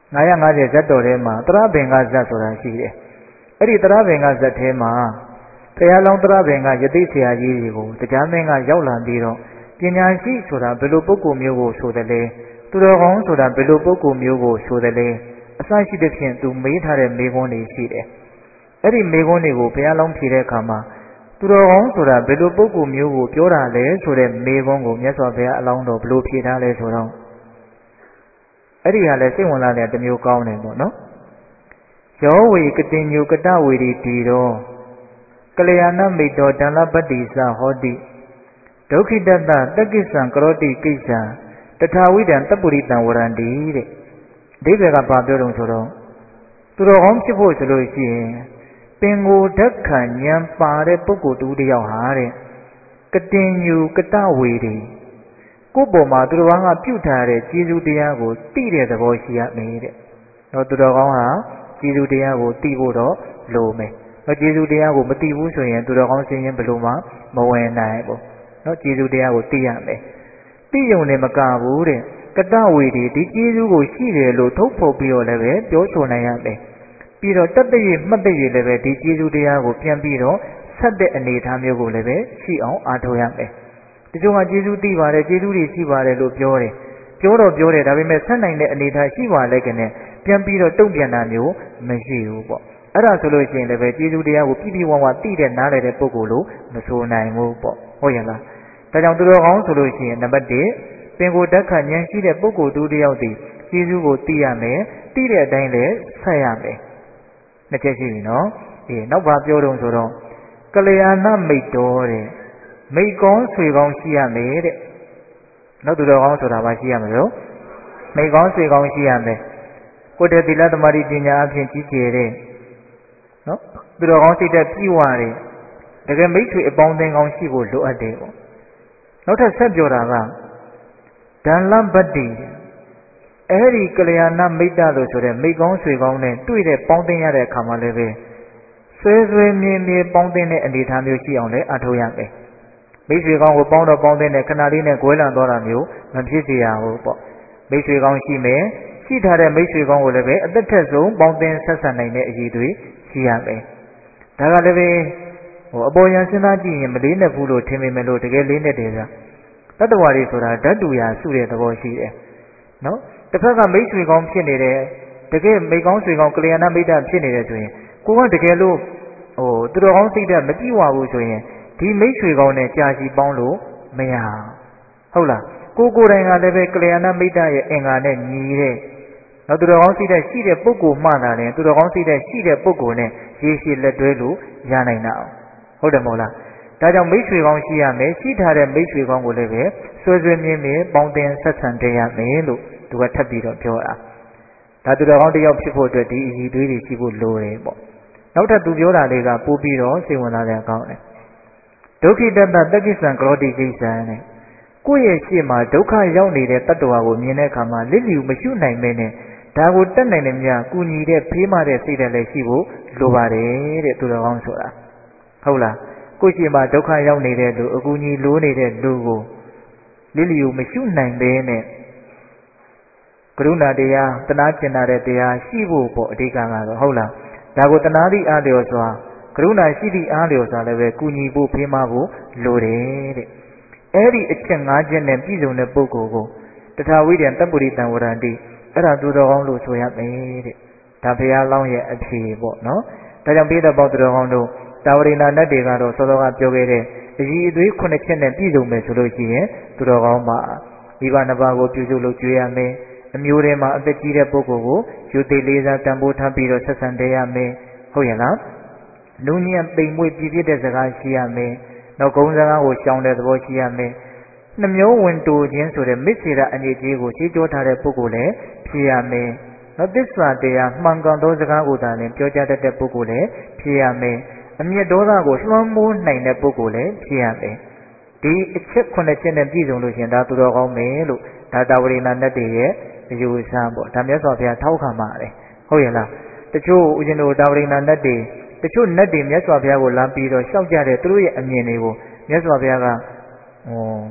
ငါးရာငါးဆယ်ဇတ်တော်ထဲမှာသရဘင်္ဂဇတ်ဆိုတာရှိတယ်အဲ့ဒီသရဘင်္ဂဇတ်ထဲမှာဘုရားလောင်းသရဘင်္ဂယသိဆရာကြီးတွေကိုတရားမင်းကရောက်လာပြီးတော့ပညာရှိဆိုတာဘယ်လိုပုဂ္ဂိုလ်မျိုးကိုဆိုတယ်လဲသူတော်ကောင်းဆိုတာဘယ်လိုပုဂ္ဂိုလ်မျိုးကိုဆိုတယ်လဲအစရှိတဲ့ဖြင့်သူမေးထားတဲ့မေးခွန်းတွေရှိတယ်အဲ့ဒီမေးခွန်းတွေကိုဘုရားလောင်းဖြေတဲ့အခါမှာသူတော်ကောင်းဆိုတာဘယ်လိုပုဂ္ဂိုလ်မျိုးကိုပြောတာလဲဆိုတဲ့မေးခွန်းကိုမြတ်စွာဘုရားအလောင်းတော်ဘယ်လိုဖြေထားလဲဆိုတော့အဲ့ဒီဟာလည်းစိတ်ဝင်စားတဲ့တစ်မျိုးကောင်းတယ်ပေါ့နော်ယောဝေကတိညုကတဝေရီတီတော်ကလျာဏမိတ်တော်တန်လပတ္တိသဟောတိဒုက္ခိတတတက္ကိစ္ဆံကရောတိကိစ္ဆံတထာဝိဒံတပ္ပုရိတံဝရန္တိတဲ့ဒိဗေကဘာပြောတုံဆိုတော့သူတော်ကောင်းဖြစ်ဖို့ဆိုလို့ရှိရင်ပင်ကိုဓက္ခံဉာဏ်ပါတဲ့ပုဂ္ဂိုလ်တူတယောက်ဟာတဲ့ကတင်ညူကတဝေရီကိုယ့်ပေါ်မှာသူတော်ကောင်းကပြုထားတဲ့ကျေးဇူးတရားကိုသိတဲ့သဘောရှိရမယ်တဲ့တော့သူတော်ကောင်းဟာကျေးဇူးတရားကိုသိဖို့တော့လိုမယ်တော့ကျေးဇူးတရားကိုမသိဘူးဆိုရင်သူတော်ကောင်းစင်ရင်ဘယ်လိုမှမဝင်နိုင်ဘူးနော်ကျေးဇူးတရားကိုသိရမယ်သိရုံနဲ့မကဘူးတဲ့ကတဝေဒီဒီကျေးဇူးကိုရှိတယ်လို့ထုတ်ဖော်ပြီးတော့လည်းပဲပြောဆိုနိုင်ရမယ်ပြီးတော့တတ်တဲ့မှတ်တဲ့လည်းပဲဒီကျေးဇူးတရားကိုပြန်ပြီးတော့ဆက်တဲ့အနေအထားမျိုးကိုလည်းပဲရှိအောင်အားထုတ်ရမယ်တချို့ကကျေးဇူးသိပါတယ်ကျေးဇူးတွေရှိပါတယ်လို့ပြောတယ်ပြောတော့ပြောတယ်ဒါပေမဲ့ဆက်နိုင်တဲ့အနေအထားရှိပါလဲကနေပြန်ပြီးတော့တုံ့ပြန်တာမျိုးမရှိဘူးပေါ့အဲ့ဒါဆိုလို့ရှိရင်လည်းပဲကျေးဇူးတရားကိုပြည့်ပြည့်ဝဝသိတဲ့နားလည်တဲ့ပုဂ္ဂိုလ်လို့မဆိုနိုင်ဘူးပေါ့ဟုတ်ရဲ့လားဒါကြောင့်သူတော်ကောင်းဆိုလို့ရှိရင်နံပါတ်တစ်ပင်ကိုဓက္ခဉာဏ်ရှိတဲ့ပုဂ္ဂိုလ်တူတယောက်တည်ကျေးဇူးကိုသိရမယ်သိတဲ့အတိုင်းလည်းဆက်ရမယ်နှစ်ချက်ရှိပြီနော်အေးနောက်ပါပြောတော့ဆိုတော့ကလျာဏမိတ်တော်တဲ့မိတ်ကောင်းဆွေကောင်းရှိရမယ်တဲ့နောက်သူတော်ကောင်းဆိုတာဘာရှိရမလို့မိတ်ကောင်းဆွေကောင်းရှိရမယ်ကိုယ်တည်းသီလသမารိပညာအဖြစ်ကြီးကျယ်တဲ့နော်သူတော်ကောင်းစိတ်သက်ပြည့်ဝတဲ့တကယ်မိတ်ဆွေအပေါင်းအသင်းကောင်းရှိဖို့လိုအပ်တယ်ပေါ့နောက်ထပ်ဆက်ပြောတာကဒံလပတ္တိအဲ့ဒီကလျာဏမိတ်တလို့ဆိုတဲ့မိတ်ကောင်းဆွေကောင်းနဲ့တွေ့တဲ့ပေါင်းသင်းရတဲ့အခါမှာလည်းပဲဆွဲဆွဲမြဲမြဲပေါင်းသင်းတဲ့အနေအထားမျိုးရှိအောင်လည်းအထောက်ရမယ်မိတ်ဆွေကောင်းကိုပေါင်းတော့ပေါင်းသင်းတဲ့ခဏလေးနဲ့ကွဲလန့်သွားတာမျိုးမဖြစ်စေရဘူးပေါ့မိတ်ဆွေကောင်းရှိမယ်ရှိထားတဲ့မိတ်ဆွေကောင်းကိုလည်းပဲအသက်ထက်ဆုံးပေါင်းသင်းဆက်ဆံနိုင်တဲ့အရေးတွေရှိရမယ်ဒါကလည်းပဲဟိုအပေါ်ယံစဉ်းစားကြည့်ရင်မလေးနဲ့ဘူးလို့ထင်ပေမဲ့လို့တကယ်လေးနဲ့တယ်ကတတ္တဝါတွေဆိုတာဓာတ်တူရာစုတဲ့သဘောရှိတယ်နော်တစ်ဖက်ကမိတ်ဆွေကောင်းဖြစ်နေတယ်တကယ်မိတ်ကောင်းဆွေကောင်းကလျာဏမိတ်တဖြစ်နေတယ်ဆိုရင်ကိုကတကယ်လို့ဟိုသူတော်ကောင်းစိတ်ဓာတ်မပြည့်ဝဘူးဆိုရင်ဒီမိတ်ဆွေကောင်းနဲ့ကြာစီပေါင်းလို့မရဟုတ်လားကိုကိုယ်တိုင်ကလည်းပဲကလျာဏမိတ်တရဲ့အင်္ဂါနဲ့ညီတဲ့နောက်သူတော်ကောင်းစိတ်ဓာတ်ရှိတဲ့ပုဂ္ဂိုလ်မှသာတယ်သူတော်ကောင်းစိတ်ဓာတ်ရှိတဲ့ပုဂ္ဂိုလ်နဲ့ရေရှည်လက်တွဲလို့ရနိုင်တာဟုတ်တယ်မဟုတ်လားဒါကြောင့်မိတ်ဆွေကောင်းရှိရမယ်ရှိထားတဲ့မိတ်ဆွေကောင်းကိုလည်းပဲဆွေဆွေမြင်းမြင်းပေါင်းတင်ဆက်ဆံတရမယ်လို့သူကထပ်ပြီးတော့ပြောတာဒါသူတော်ကောင်းတစ်ယောက်ဖြစ်ဖို့အတွက်ဒီအည်သွေးတွေရှိဖို့လိုတယ်ပေါ့နောက်ထပ်သူပြောတာလေးကပို့ပြီးတော့စိတ်ဝင်စားတဲ့အကောင်းတယ်ဒုက္ခိတတတက္ကိစ္ဆံကရောတိကိစ္ဆံနဲ့ကိုယ့်ရဲ့ရှေ့မှာဒုက္ခရောက်နေတဲ့တတ္တဝါကိုမြင်တဲ့အခါမှာလစ်လျူမရှုနိုင်မဲနဲ့ဒါကိုတတ်နိုင်တယ်များကုညီတဲ့ဖေးမတဲ့စိတ်ဓာတ်လည်းရှိဖို့လိုပါတယ်တဲ့သူတော်ကောင်းဆိုတာဟုတ်လားကိုယ့်ရှေ့မှာဒုက္ခရောက်နေတဲ့လူအကူညီလိုးနေတဲ့လူကိုလစ်လျူမရှုနိုင်ပဲနဲ့ကရုဏာတရားတနာကျင်နာတဲ့တရားရှိဖို့ပေါ့အဓိကကတော့ဟုတ်လားဒါကိုတနာသည့်အားလျော်စွာကရုဏာရှိသည့်အားလျော်စွာလည်းပဲကုညီဖို့ဖေးမဖို့လိုတယ်တဲ့အဲ့ဒီအချက်၅ချက်နဲ့ပြည့်စုံတဲ့ပုဂ္ဂိုလ်ကိုတထာဝိဒံတပ္ပုရိတံဝရန္တိအဲ့ဒါသူတော်ကောင်းလို့ဆိုရမယ်တဲ့ဒါဘုရားလောင်းရဲ့အဖြေပေါ့နော်ဒါကြောင့်ပိဋကပေါသူတော်ကောင်းတို့တာဝရိနာနတ်တွေကတော့စောစောကပြောခဲ့တဲ့အည်အသွေးခုနှစ်ချက်နဲ့ပြည့်စုံမယ်ဆိုလို့ရှိရင်သူတော်ကောင်းမှာမိဘနှစ်ပါးကိုပြုစုလုပ်ကြွေးရမယ်အမျိုးထဲမှာအသက်ကြီးတဲ့ပုဂ္ဂိုလ်ကိုယူသေးလေးစားတန်ဖိုးထားပြီးတော့ဆက်ဆံတရမယ်ဟုတ်ရဲ့လားလူညံပိန်မွေ့ပြည့်ပြည့်တဲ့စကားရှိရမယ်နောက်ကုန်းစကားကိုရှောင်တဲ့သဘောရှိရမယ်နှမျိုးဝင်တူခြင်းဆိုတဲ့မစ္ဆေရအငြိကြီးကိုရှင်းပြောထားတဲ့ပုဂ္ဂိုလ်လည်းဖြစ်ရမယ်နောက်သစ္စာတရားမှန်ကန်သောစကားကိုသာလျှင်ပြောကြားတတ်တဲ့ပုဂ္ဂိုလ်လည်းဖြစ်ရမယ်အမျက်ဒေါသကိုလွှမ်းမိုးနိုင်တဲ့ပုဂ္ဂိုလ်လည်းဖြစ်ရမယ်ဒီအချက်ခုနှစ်ချက်နဲ့ပြည့်စုံလို့ရှင်ဒါသူတော်ကောင်းမယ်လို့ဒါတာဝရိနာနတ်တွေရဲ့အယူအဆပေါ့ဒါမြတ်စွာဘုရားထောက်ခံပါတယ်ဟုတ်ရဲ့လားတချို့ဦးဇင်းတို့တာဝရိနာနတ်တွေတချို့နတ်တွေမြတ်စွာဘုရားကိုလာပြီးတော့ရှောက်ကြတဲ့သူတို့ရဲ့အမြင်တွေကိုမြတ်စွာဘုရားကဟို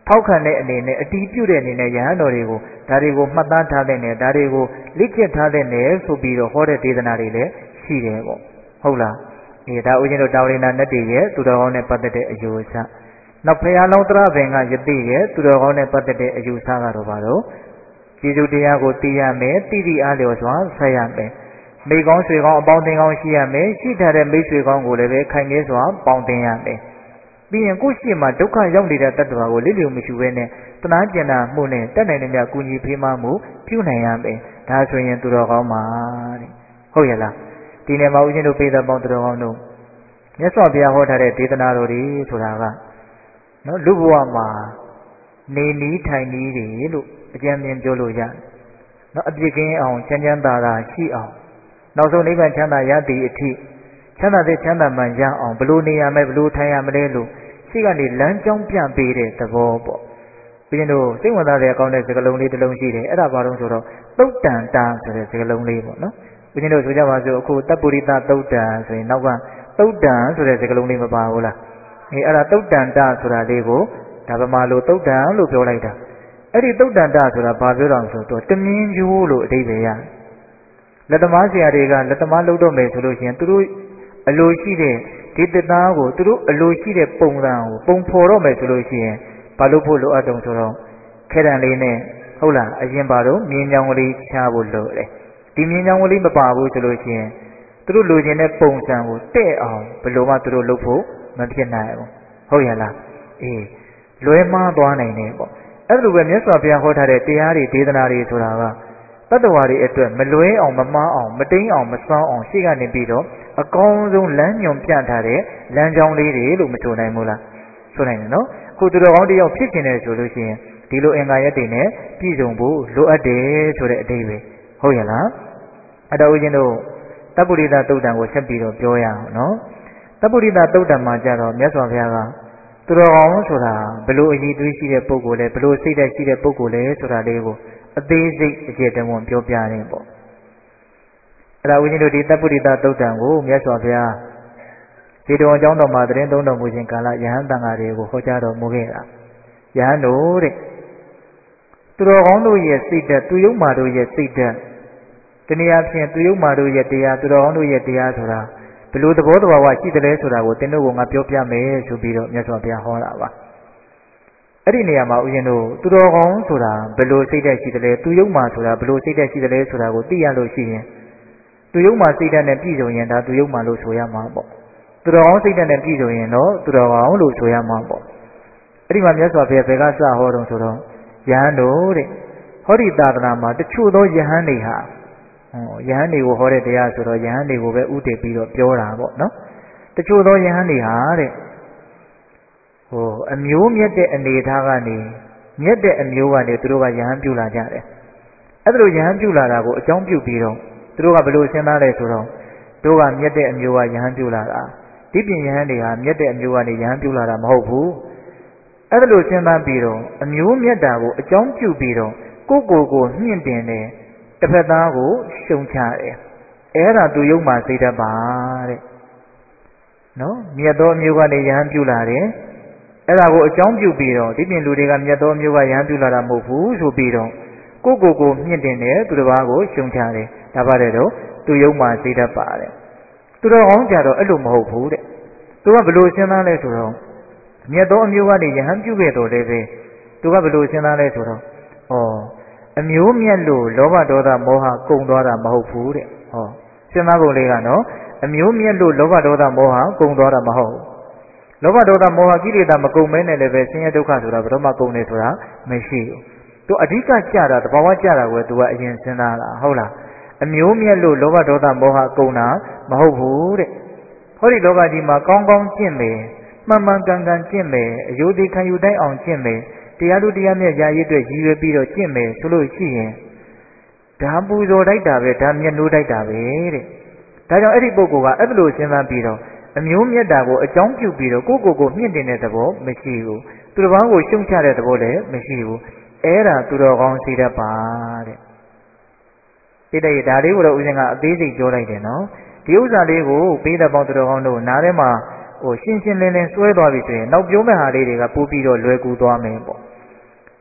ထောက်ခံတဲ့အနေနဲ့အတီးပြုတ်တဲ့အနေနဲ့ယဟန်တော်တွေကိုဒါတွေကိုမှတ်သားထားတဲ့နဲ့ဒါတွေကိုလိကျက်ထားတဲ့နဲ့ဆိုပြီးတော့ဟောတဲ့ဒေသနာတွေလည်းရှိတယ်ပေါ့ဟုတ်လားအေးဒါဦးဇင်းတို့တာဝရိနာနတ်တွေရဲ့သူတော်ကောင်းနဲ့ပတ်သက်တဲ့အယူအဆနောက်ဖရာလောင်းတရဘင်ကယသိရဲ့သူတော်ကောင်းနဲ့ပတ်သက်တဲ့အယူအဆကတော့ဘာလို့ကျေးဇူးတရားကိုသိရမယ်သိသိအားလျော်စွာဆက်ရမယ်မိကောင်းဆွေကောင်းအပေါင်းအသင်းကောင်းရှိရမယ်ရှိထားတဲ့မိတ်ဆွေကောင်းကိုလည်းပဲခိုင်မြဲစွာပေါင်းသင်ရမယ်ပြီးရင်ကိုယ့်ရှိမှဒုက္ခရောက်နေတဲ့တ attva ကိုလစ်လျူမရှုဘဲနဲ့တနာကျင်နာမှုနဲ့တက်နိုင်တဲ့မြတ်ကုညီဖေးမမှုပြုနိုင်ရမယ်ဒါဆိုရင်သူတော်ကောင်းပါတဲ့ဟုတ်ရဲ့လားဒီနေ့မှာဦးဇင်းတို့ပိဿပေါင်းသူတော်ကောင်းတို့မြတ်စွာဘုရားဟောထားတဲ့ဒေသနာတော်တွေဆိုတာကနော်လူဘဝမှာနေနီးထိုင်နီးတွေလို့အကျဉ်းမြင်ပြောလို့ရတယ်နော်အပြစ်ကင်းအောင်ချမ်းချမ်းသာသာရှိအောင်နောက်ဆုံးနိဗ္ဗာန်ချမ်းသာရသည့်အထိချမ်းသာတဲ့ချမ်းသာမှန်ရအောင်ဘလို့နေရမယ်ဘလို့ထိုင်ရမလဲလို့ရှိကနေလမ်းကြောင်းပြပေးတဲ့သဘောပေါ့ဘုရင်တို့စိတ်ဝင်စားတဲ့အကောင်းတဲ့စကားလုံးလေးတစ်လုံးရှိတယ်အဲ့ဒါဘာလို့ဆိုတော့သုတ်တန်တာဆိုတဲ့စကားလုံးလေးပေါ့နော်ဘုရင်တို့ဆိုကြပါစို့အခုတပ်ပုရိသသုတ်တန်ဆိုရင်နောက်ကသုတ်တန်ဆိုတဲ့စကားလုံးလေးမပါဘူးလားအေးအဲ့ဒါသုတ်တန်တာဆိုတာလေးကိုဒါဗမာလိုသုတ်တန်လို့ပြောလိုက်တာအဲ့ဒီသုတ်တန်တာဆိုတာဘာပြောတော့ဆိုတော့တမင်းကျိုးလို့အဓိပ္ပာယ်ရလက်သမားဆရာတွေကလက်သမားလုပ်တော့မယ်ဆိုလို့ရှိရင်သူတို့အလိုရှိတဲ့ဒီတသားကိုသူတို့အလိုရှိတဲ့ပုံစံကိုပုံဖော်တော့မယ်ဆိုလို့ရှိရင်ဘာလို့ဖို့လိုအပ်တုံဆိုတော့ခဲတံလေးနဲ့ဟုတ်လားအရင်ပါတော့မြင်းချောင်းကလေးချဖို့လိုတယ်ဒီမြင်းချောင်းကလေးမပါဘူးဆိုလို့ရှိရင်သူတို့လိုချင်တဲ့ပုံစံကိုတဲ့အောင်ဘယ်လိုမှသူတို့လုပ်ဖို့မဖြစ်နိုင်ဘူးဟုတ်ရဲ့လားအေးလွဲမှားသွားနိုင်တယ်ပေါ့အဲ့လိုပဲမြတ်စွာဘုရားဟောထားတဲ့တရားတွေဒေသနာတွေဆိုတာကတတ္တဝါတွေအတွက်မလွဲအောင်မမှားအောင်မတိမ်အောင်မစောင်းအောင်ရှေ့ကနေပြီးတော့အကောင်းဆုံးလမ်းညွန်ပြထားတဲ့လမ်းကြောင်းလေးတွေလို့မဆိုနိုင်ဘူးလားဆိုနိုင်တယ်နော်ခုသူတော်ကောင်းတယောက်ဖြစ်ကျင်တယ်ဆိုလို့ရှိရင်ဒီလိုအင်္ဂါရက်တွေနဲ့ပြည့်စုံဖို့လိုအပ်တယ်ဆိုတဲ့အဓိပ္ပာယ်ဟုတ်ရဲ့လားအတော်ဦးဇင်းတို့တပ္ပုရိသသုတ်တံကိုဆက်ပြီးတော့ပြောရအောင်နော်တပ္ပုရိသသုတ်တံမှာကြတော့မြတ်စွာဘုရားကသူတော်ကောင်းဆိုတာဘလို့အည်သွေးရှိတဲ့ပုဂ္ဂိုလ်လဲဘလို့စိတ်ဓာတ်ရှိတဲ့ပုဂ္ဂိုလ်လဲဆိုတာလေးကိုအသေးစိတ်အကျေတဝန်ပြောပြနေပေါ့အဲ့ဒါဦးဇင်းတို့ဒီတပ္ပုရိသသုတ်တံကိုမြတ်စွာဘုရားဒီတော်အကြောင်းတော်မှာသတင်းသုံးတော်မူခြင်းကာလယဟန်တန်ဃာတွေကိုဟောကြားတော်မူခဲ့တာယဟန်တို့တဲ့သူတော်ကောင်းတို့ရဲ့စိတ်ဓာတ်သူယုံမာတို့ရဲ့စိတ်ဓာတ်တနည်းအားဖြင့်သူယုံမာတို့ရဲ့တရားသူတော်ကောင်းတို့ရဲ့တရားဆိုတာဘယ်လိုသဘောတဘာဝရှိတယ်လဲဆိုတာကိုသင်တို့ကငါပြောပြမယ်ဆိုပြီးတော့မြတ်စွာဘုရားဟောတာပါအဲ့ဒီနေရာမှာဦးဇင်းတို့သူတော်ကောင်းဆိုတာဘယ်လိုစိတ်ဓာတ်ရှိတယ်လဲသူယုံမာဆိုတာဘယ်လိုစိတ်ဓာတ်ရှိတယ်လဲဆိုတာကိုသိရလို့ရှိရင်သူယုံမာစိတ်ဓာတ်နဲ့ပြည့်စုံရင်ဒါသူယုံမာလို့ဆိုရမှာပေါ့သူတော်ကောင်းစိတ်ဓာတ်နဲ့ပြည့်စုံရင်တော့သူတော်ကောင်းလို့ဆိုရမှာပေါ့အဲ့ဒီမှာမြတ်စွာဘုရားဘယ်ကစဟောတော့ဆိုတော့ယဟန်တို့တဲ့ဟောဒီသာသနာမှာတချို့သောယဟန်တွေဟာဟောယဟန်တွေကိုဟောတဲ့တရားဆိုတော့ယဟန်တွေကိုပဲဥတည်ပြီးတော့ပြောတာပေါ့နော်တချို့သောယဟန်တွေဟာတဲ့ဟိုအမျိုးမြတ်တဲ့အနေထားကနေမြတ်တဲ့အမျိုးကနေသူတို့ကယဟန်ပြုလာကြတယ်အဲ့ဒါလိုယဟန်ပြုလာတာကိုအကြောင်းပြုပြီးတော့သူတို့ကဘယ်လိုစဉ်းစားလဲဆိုတော့တို့ကမြတ်တဲ့အမျိုးကယဟန်ပြုလာတာဒီပြင်ယဟန်တွေဟာမြတ်တဲ့အမျိုးကနေယဟန်ပြုလာတာမဟုတ်ဘူးအဲ့ဒါလိုစဉ်းစားပြီးတော့အမျိုးမြတ်တာကိုအကြောင်းပြုပြီးတော့ကိုယ့်ကိုယ်ကိုမြင့်တင်တယ်တစ်ဖက်သားကိုရှုံချတယ်အဲ့ဒါသူယုံမှစိတ်တတ်ပါတဲ့နော်မြတ်သောအမျိုးကနေယဟန်ပြုလာတယ်အဲ့ဒါကိုအကြောင်းပြုပြီးတော့ဒီပြင်လူတွေကမြတ်သောအမျိုးကယဟန်ပြုလာတာမဟုတ်ဘူးဆိုပြီးတော့ကိုယ့်ကိုယ်ကိုမြင့်တင်တယ်သူတစ်ပါးကိုရှုံချတယ်ဒါပါတယ်တော့သူယုံမှစိတ်တတ်ပါတဲ့သူတော်ကောင်းကြတော့အဲ့လိုမဟုတ်ဘူးတဲ့သူကဘယ်လိုစဉ်းစားလဲဆိုတော့မြတ်သောအမျိုးကနေယဟန်ပြုခဲ့တော်လည်းပဲသူကဘယ်လိုစဉ်းစားလဲဆိုတော့ဩအမျိုးမြတ်လို့လောဘဒေါသမောဟကုန်သွားတာမဟုတ်ဘူးတဲ့ဟောစဉ်းစားပုံလေးကနော်အမျိုးမြတ်လို့လောဘဒေါသမောဟကုန်သွားတာမဟုတ်ဘူးလောဘဒေါသမောဟကိလေသာမကုန်မဲနဲ့လည်းပဲဆင်းရဲဒုက္ခဆိုတာဘယ်တော့မှကုန်နေဆိုတာမရှိဘူးသူအဓိကကြတာသဘာဝကြတာကိုသူကအရင်စဉ်းစားတာဟုတ်လားအမျိုးမြတ်လို့လောဘဒေါသမောဟကုန်တာမဟုတ်ဘူးတဲ့ဟောဒီလောကကြီးမှာကောင်းကောင်းကျင့်မယ်မှန်မှန်ကန်ကန်ကျင့်မယ်အယုဒိခံယူတိုင်းအောင်ကျင့်မယ်တရားလူတရားမြတ်ရာရည်အတွက်ရည်ရွယ်ပြီးတော့ကျင့်မယ်ဆိုလို့ရှိရင်ဒါပူဇော်တိုက်တာပဲဒါမျက်နှိုးတိုက်တာပဲတဲ့ဒါကြောင့်အဲ့ဒီပုဂ္ဂိုလ်ကအဲ့လိုစဉ်းစားပြီးတော့အမျိုးမြတ်တာကိုအကြောင်းပြုပြီးတော့ကိုယ့်ကိုယ်ကိုမြင့်တင်တဲ့သဘောမရှိဘူးသူတစ်ပါးကိုရှုံချတဲ့သဘောလည်းမရှိဘူးအဲ့ဒါသူတော်ကောင်းစိတ်တတ်ပါတဲ့ဒီတည်းဒါလေးကိုတော့ဦးဇင်းကအသေးစိတ်ပြောလိုက်တယ်နော်ဒီဥစ္စာလေးကိုပေးတဲ့ပေါင်းသူတော်ကောင်းတို့နားထဲမှာဟိုရှင်းရှင်းလင်းလင်းစွဲသွားပြီဆိုရင်နောက်ပြောမဲ့ဟာလေးတွေကပို့ပြီးတော့လွယ်ကူသွားမယ်ပေါ့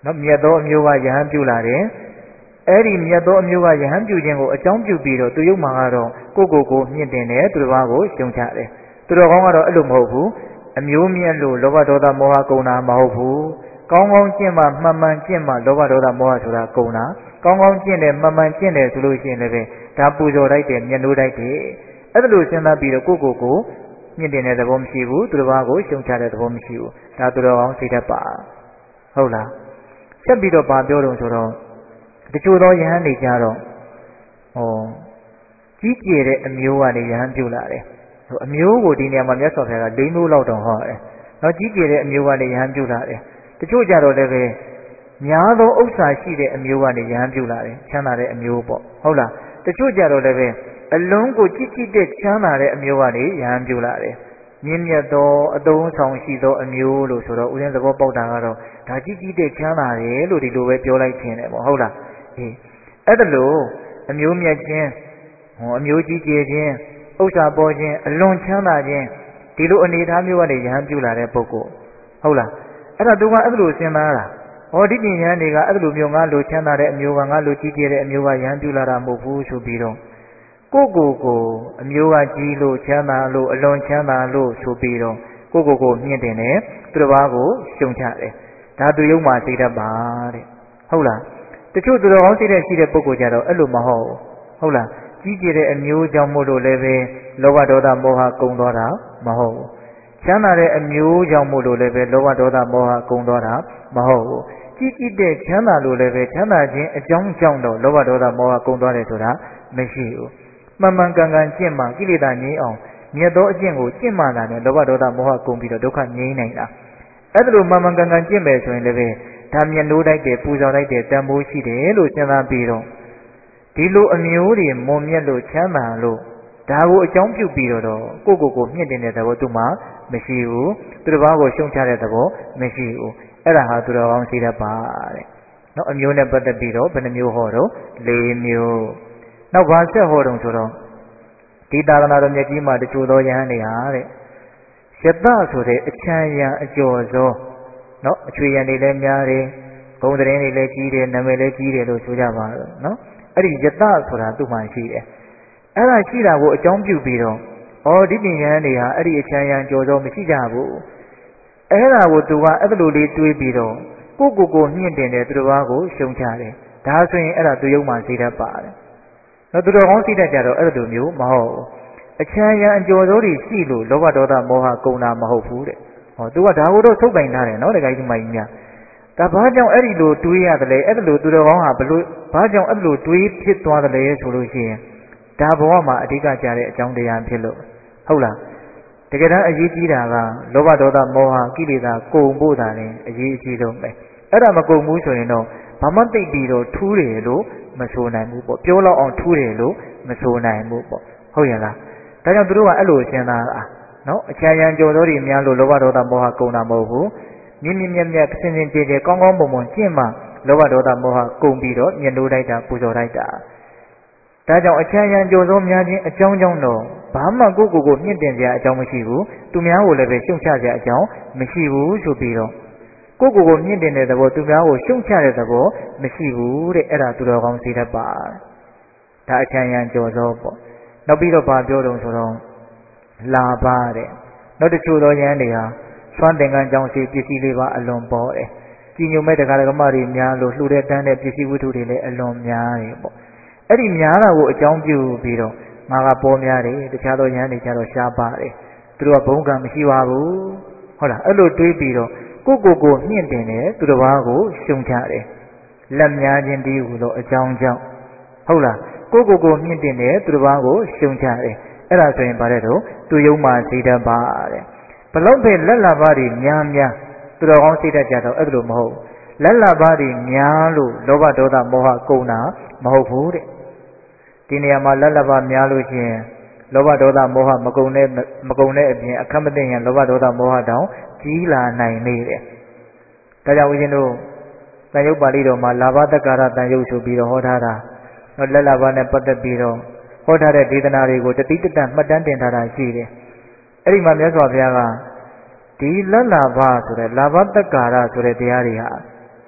နော်မြတ်သောအမျိုးကယဟန်ပြုလာတယ်အဲ့ဒီမြတ်သောအမျိုးကယဟန်ပြုခြင်းကိုအကြောင်းပြုပြီးတော့သူယုံမှာကတော့ကိုကိုကိုမြင့်တင်တယ်သူတစ်ပါးကိုရှုံချတယ်သူတော်ကောင်းကတော့အဲ့လိုမဟုတ်ဘူးအမျိုးမြတ်လို့လောဘဒေါသမောဟကုန်တာမဟုတ်ဘူးကောင်းကောင်းကျင့်မှမှန်မှန်ကျင့်မှလောဘဒေါသမောဟဆိုတာကုန်တာကောင်းကောင်းကျင့်တယ်မှန်မှန်ကျင့်တယ်ဆိုလို့ရှိရင်လည်းဒါပူဇော်တိုက်တယ်မျက်နှိုးတိုက်တယ်အဲ့ဒါလိုစဉ်းစားပြီးတော့ကိုကိုကိုမြင့်တင်တဲ့သဘောမရှိဘူးသူတစ်ပါးကိုရှုံချတဲ့သဘောမရှိဘူးဒါသူတော်ကောင်းစိတ်ဓာတ်ပါဟုတ်လားဆက်ပြီးတော့ဗာပြောတော့ဆိုတော့တချို့သောယဟန်တွေကြတော့ဟောကြီးကျယ်တဲ့အမျိုးကနေယဟန်ပြုလာတယ်ဟိုအမျိုးကိုဒီနေရာမှာမြတ်စွာဘုရားက၄မျိုးလောက်တော့ဟောတယ်နော်ကြီးကျယ်တဲ့အမျိုးကနေယဟန်ပြုလာတယ်တချို့ကြတော့လည်းပဲများသောဥစ္စာရှိတဲ့အမျိုးကနေယဟန်ပြုလာတယ်ချမ်းသာတဲ့အမျိုးပေါ့ဟုတ်လားတချို့ကြတော့လည်းပဲအလုံးကိုကြည်ကြည်တဲ့ချမ်းသာတဲ့အမျိုးကနေယဟန်ပြုလာတယ်မြင့်မြတ်သောအသုံးဆောင်ရှိသောအမျိုးလို့ဆိုတော့ဦးဇင်းသဘောပေါက်တာကတော့ဒါကြည်ကြည်တဲ့ချမ်းသာတယ်လို့ဒီလိုပဲပြောလိုက်ခြင်းတယ်ပေါ့ဟုတ်လားအေးအဲ့ဒါလို့အမျိုးမြတ်ခြင်းဟောအမျိုးကြီးကျယ်ခြင်းဥစ္စာပေါ်ခြင်းအလွန်ချမ်းသာခြင်းဒီလိုအနေအထားမျိုးကနေယဟန်ပြုလာတဲ့ပုဂ္ဂိုလ်ဟုတ်လားအဲ့ဒါသူကအဲ့လိုစဉ်းစားတာဟောဒီပညာတွေကအဲ့လိုမျိုးငါလိုချမ်းသာတဲ့အမျိုးကငါလိုကြီးကျယ်တဲ့အမျိုးကယဟန်ပြုလာတာမဟုတ်ဘူးဆိုပြီးတော့ကိုကိုကိုအမျိုးကကြီးလို့ချမ်းသာလို့အလွန်ချမ်းသာလို့ဆိုပြီးတော့ကိုကိုကိုမြင့်တင်တယ်သူတစ်ပါးကိုရှုံချတယ်ဒါသူယုံမှစိတ်ဓာတ်ပါတဲ့ဟုတ်လားတချို့သူတော်ကောင်းစိတ်ဓာတ်ရှိတဲ့ပုဂ္ဂိုလ်ကြတော့အဲ့လိုမဟုတ်ဘူးဟုတ်လားကြီးကျယ်တဲ့အမျိုးကြောင့်မို့လို့လည်းပဲလောဘဒေါသမောဟကုန်သွားတာမဟုတ်ဘူးချမ်းသာတဲ့အမျိုးကြောင့်မို့လို့လည်းပဲလောဘဒေါသမောဟကုန်သွားတာမဟုတ်ဘူးကြီးကြီးတဲ့ချမ်းသာလို့လည်းပဲချမ်းသာခြင်းအကြောင်းကြောင့်တော့လောဘဒေါသမောဟကုန်သွားတယ်ဆိုတာမရှိဘူးမှန်မှန်ကန်ကန်ကျင့်မှကိလေသာငြိမ်းအောင်မြတ်သောအကျင့်ကိုကျင့်မှသာနဲ့လောဘဒေါသမောဟကုန်ပြီးတော့ဒုက္ခငြိမ်းနိုင်တာအဲ့ဒါလိုမှန်မှန်ကန်ကန်ကျင့်မယ်ဆိုရင်လည်းပဲဒါမျက်နှိုးတိုက်တယ်ပူဇော်တိုက်တယ်တန်ဖိုးရှိတယ်လို့စဉ်းစားပြီးတော့ဒီလိုအမျိုးတွေမွန်မြတ်လို့ချမ်းသာလို့ဒါကိုအကြောင်းပြုပြီးတော့ကိုကိုကိုမြင့်တင်တဲ့သဘောသူမှမရှိဘူးသူတစ်ပါးကိုရှုံချတဲ့သဘောမရှိဘူးအဲ့ဒါဟာသူတော်ကောင်းစိတ်ဓာတ်ပါတဲ့နော်အမျိုးနဲ့ပတ်သက်ပြီးတော့ဘယ်နှမျိုးဟောတော့၄မျိုးနောက်ဘာဆက်ဟောတော့ဆိုတော့ဒီသာသနာတော်မြတ်ကြီးမှာတချို့သောယဟန်တွေဟာတဲ့ယတဆိုတဲ့အချမ်းရံအကျော်စောနော်အချွေရံတွေလည်းများတယ်ဂုံသတင်းတွေလည်းကြီးတယ်နာမည်လည်းကြီးတယ်လို့ဆိုကြပါတော့နော်အဲ့ဒီယတဆိုတာသူ့မှာရှိတယ်အဲ့ဒါရှိတာကိုအကြောင်းပြုပြီးတော့ဩဒီပညာတွေဟာအဲ့ဒီအချမ်းရံကျော်စောမရှိကြဘူးအဲ့ဒါကိုသူကအဲ့လိုလေးတွေးပြီးတော့ကိုကိုကိုမြင့်တင်တယ်သူတစ်ပါးကိုရှုံချတယ်ဒါဆိုရင်အဲ့ဒါသူယုံမှစိတ်ဓာတ်ပါတယ်နော်သူတော်ကောင်းစိတ်ဓာတ်ကြတော့အဲ့လိုမျိုးမဟုတ်ဘူးအချမ်းရံအကျော်စောတွေရှိလို့လောဘဒေါသမောဟကုန်တာမဟုတ်ဘူးတဲ့ဟောသူကဒါကိုတော့ထုတ်ပိုင်ထားတယ်နော်တခါကြီးမကြီးများဒါဘာကြောင့်အဲ့ဒီလိုတွေးရတယ်လဲအဲ့လိုသူတော်ကောင်းဟာဘလို့ဘာကြောင့်အဲ့လိုတွေးဖြစ်သွားတယ်လဲဆိုလို့ရှိရင်ဒါဘဝမှာအဓိကကြတဲ့အကြောင်းတရားဖြစ်လို့ဟုတ်လားတကယ်တမ်းအရေးကြီးတာကလောဘဒေါသမောဟကိလေသာကုန်ဖို့တာလေအရေးကြီးဆုံးပဲအဲ့ဒါမကုန်ဘူးဆိုရင်တော့ဘာမှသိပြီးတော့ထူးတယ်လို့မဆိုနိုင်ဘူးပေါ့ပြောလောက်အောင်ထူးတယ်လို့မဆိုနိုင်ဘူးပေါ့ဟုတ်ရဲ့လားဒါကြောင့်သူတို့ကအဲ့လိုရှင်းတာနော်အချမ်းရံကြော်သောတွေများလို့လောဘဒေါသမောဟကုန်တာမဟုတ်ဘူးမြင့်မြင့်မြတ်မြတ်စင်စင်ကြယ်ကြယ်ကောင်းကောင်းမွန်မွန်ကျင့်မှလောဘဒေါသမောဟကုန်ပြီးတော့မျက်နှိုးတိုက်တာပူဇော်တိုက်တာဒါကြောင့်အချမ်းရံကြော်သောများခြင်းအကြောင်းကြောင့်တော့ဘာမှကိုယ့်ကိုယ်ကိုမြင့်တင်စရာအကြောင်းမရှိဘူးသူများကိုလည်းပဲရှုံချစရာအကြောင်းမရှိဘူးဆိုပြီးတော့ကိုယ့်ကိုယ်ကိုမြင့်တင်တဲ့သဘောသူများကိုရှုံချတဲ့သဘောမရှိဘူးတဲ့အဲ့ဒါသူတော်ကောင်းစိတ်ဓာတ်ပါဒါအချမ်းရံကြော်သောပေါ့နောက်ပြီးတော့ဗာပြောတော့ဆိုတော့လာပါတဲ့နောက်တချို့သောယဟန်တွေဟာစွမ်းသင်္ကန်းကြောင့်စီပစ္စည်းလေးပါအလွန်ပေါ်တယ်ကြီးညိုမဲ့တရားဓမ္မတွေများလို့လှူတဲ့တန်းတဲ့ပစ္စည်းဝတ္ထုတွေလည်းအလွန်များတယ်ပေါ့အဲ့ဒီများတာကိုအကြောင်းပြုပြီးတော့ငါကပေါ်များတယ်တခြားသောယဟန်တွေကျတော့ရှားပါတယ်သူတို့ကဘုံကံမရှိပါဘူးဟုတ်လားအဲ့လိုတွေးပြီးတော့ကိုကိုကိုမြင့်တင်တယ်သူတစ်ပါးကိုရှုံချတယ်လက်များခြင်းဒီဟုသောအကြောင်းကြောင့်ဟုတ်လားကိုကိုကိုမြင့်တင်တယ်သူတစ်ပါးကိုရှုံချတယ်အဲ့ဒါဆိုရင်ဗါတဲ့တော့သူယုံမှစိတ်ဓာတ်ပါတဲ့ဘလို့ပဲလက်လာပါးတွေများများသူတော်ကောင်းစိတ်ဓာတ်ကြတော့အဲ့လိုမဟုတ်လက်လာပါးတွေများလို့လောဘဒေါသမောဟကုန်တာမဟုတ်ဘူးတဲ့ဒီနေရာမှာလက်လာပါးများလို့ရှိရင်လောဘဒေါသမောဟမကုန်တဲ့မကုန်တဲ့အပြင်အခက်မသိရင်လောဘဒေါသမောဟတောင်ကြီးလာနိုင်နေတယ်ဒါကြောင့်ဦးဇင်းတို့တန်ရုပ်ပါဠိတော်မှာလာဘတက္ကာရတန်ရုပ်ဆိုပြီးတော့ဟောထားတာတော့လက်လာပါးနဲ့ပတ်သက်ပြီးတော့ဟောထားတဲ့ဒေသနာတွေကိုတတိတတမှတ်တမ်းတင်ထားတာရှိတယ်အဲ့ဒီမှာမြတ်စွာဘုရားကဒီလက်လာဘဆိုတဲ့လာဘတက္ကာရဆိုတဲ့တရားတွေဟာ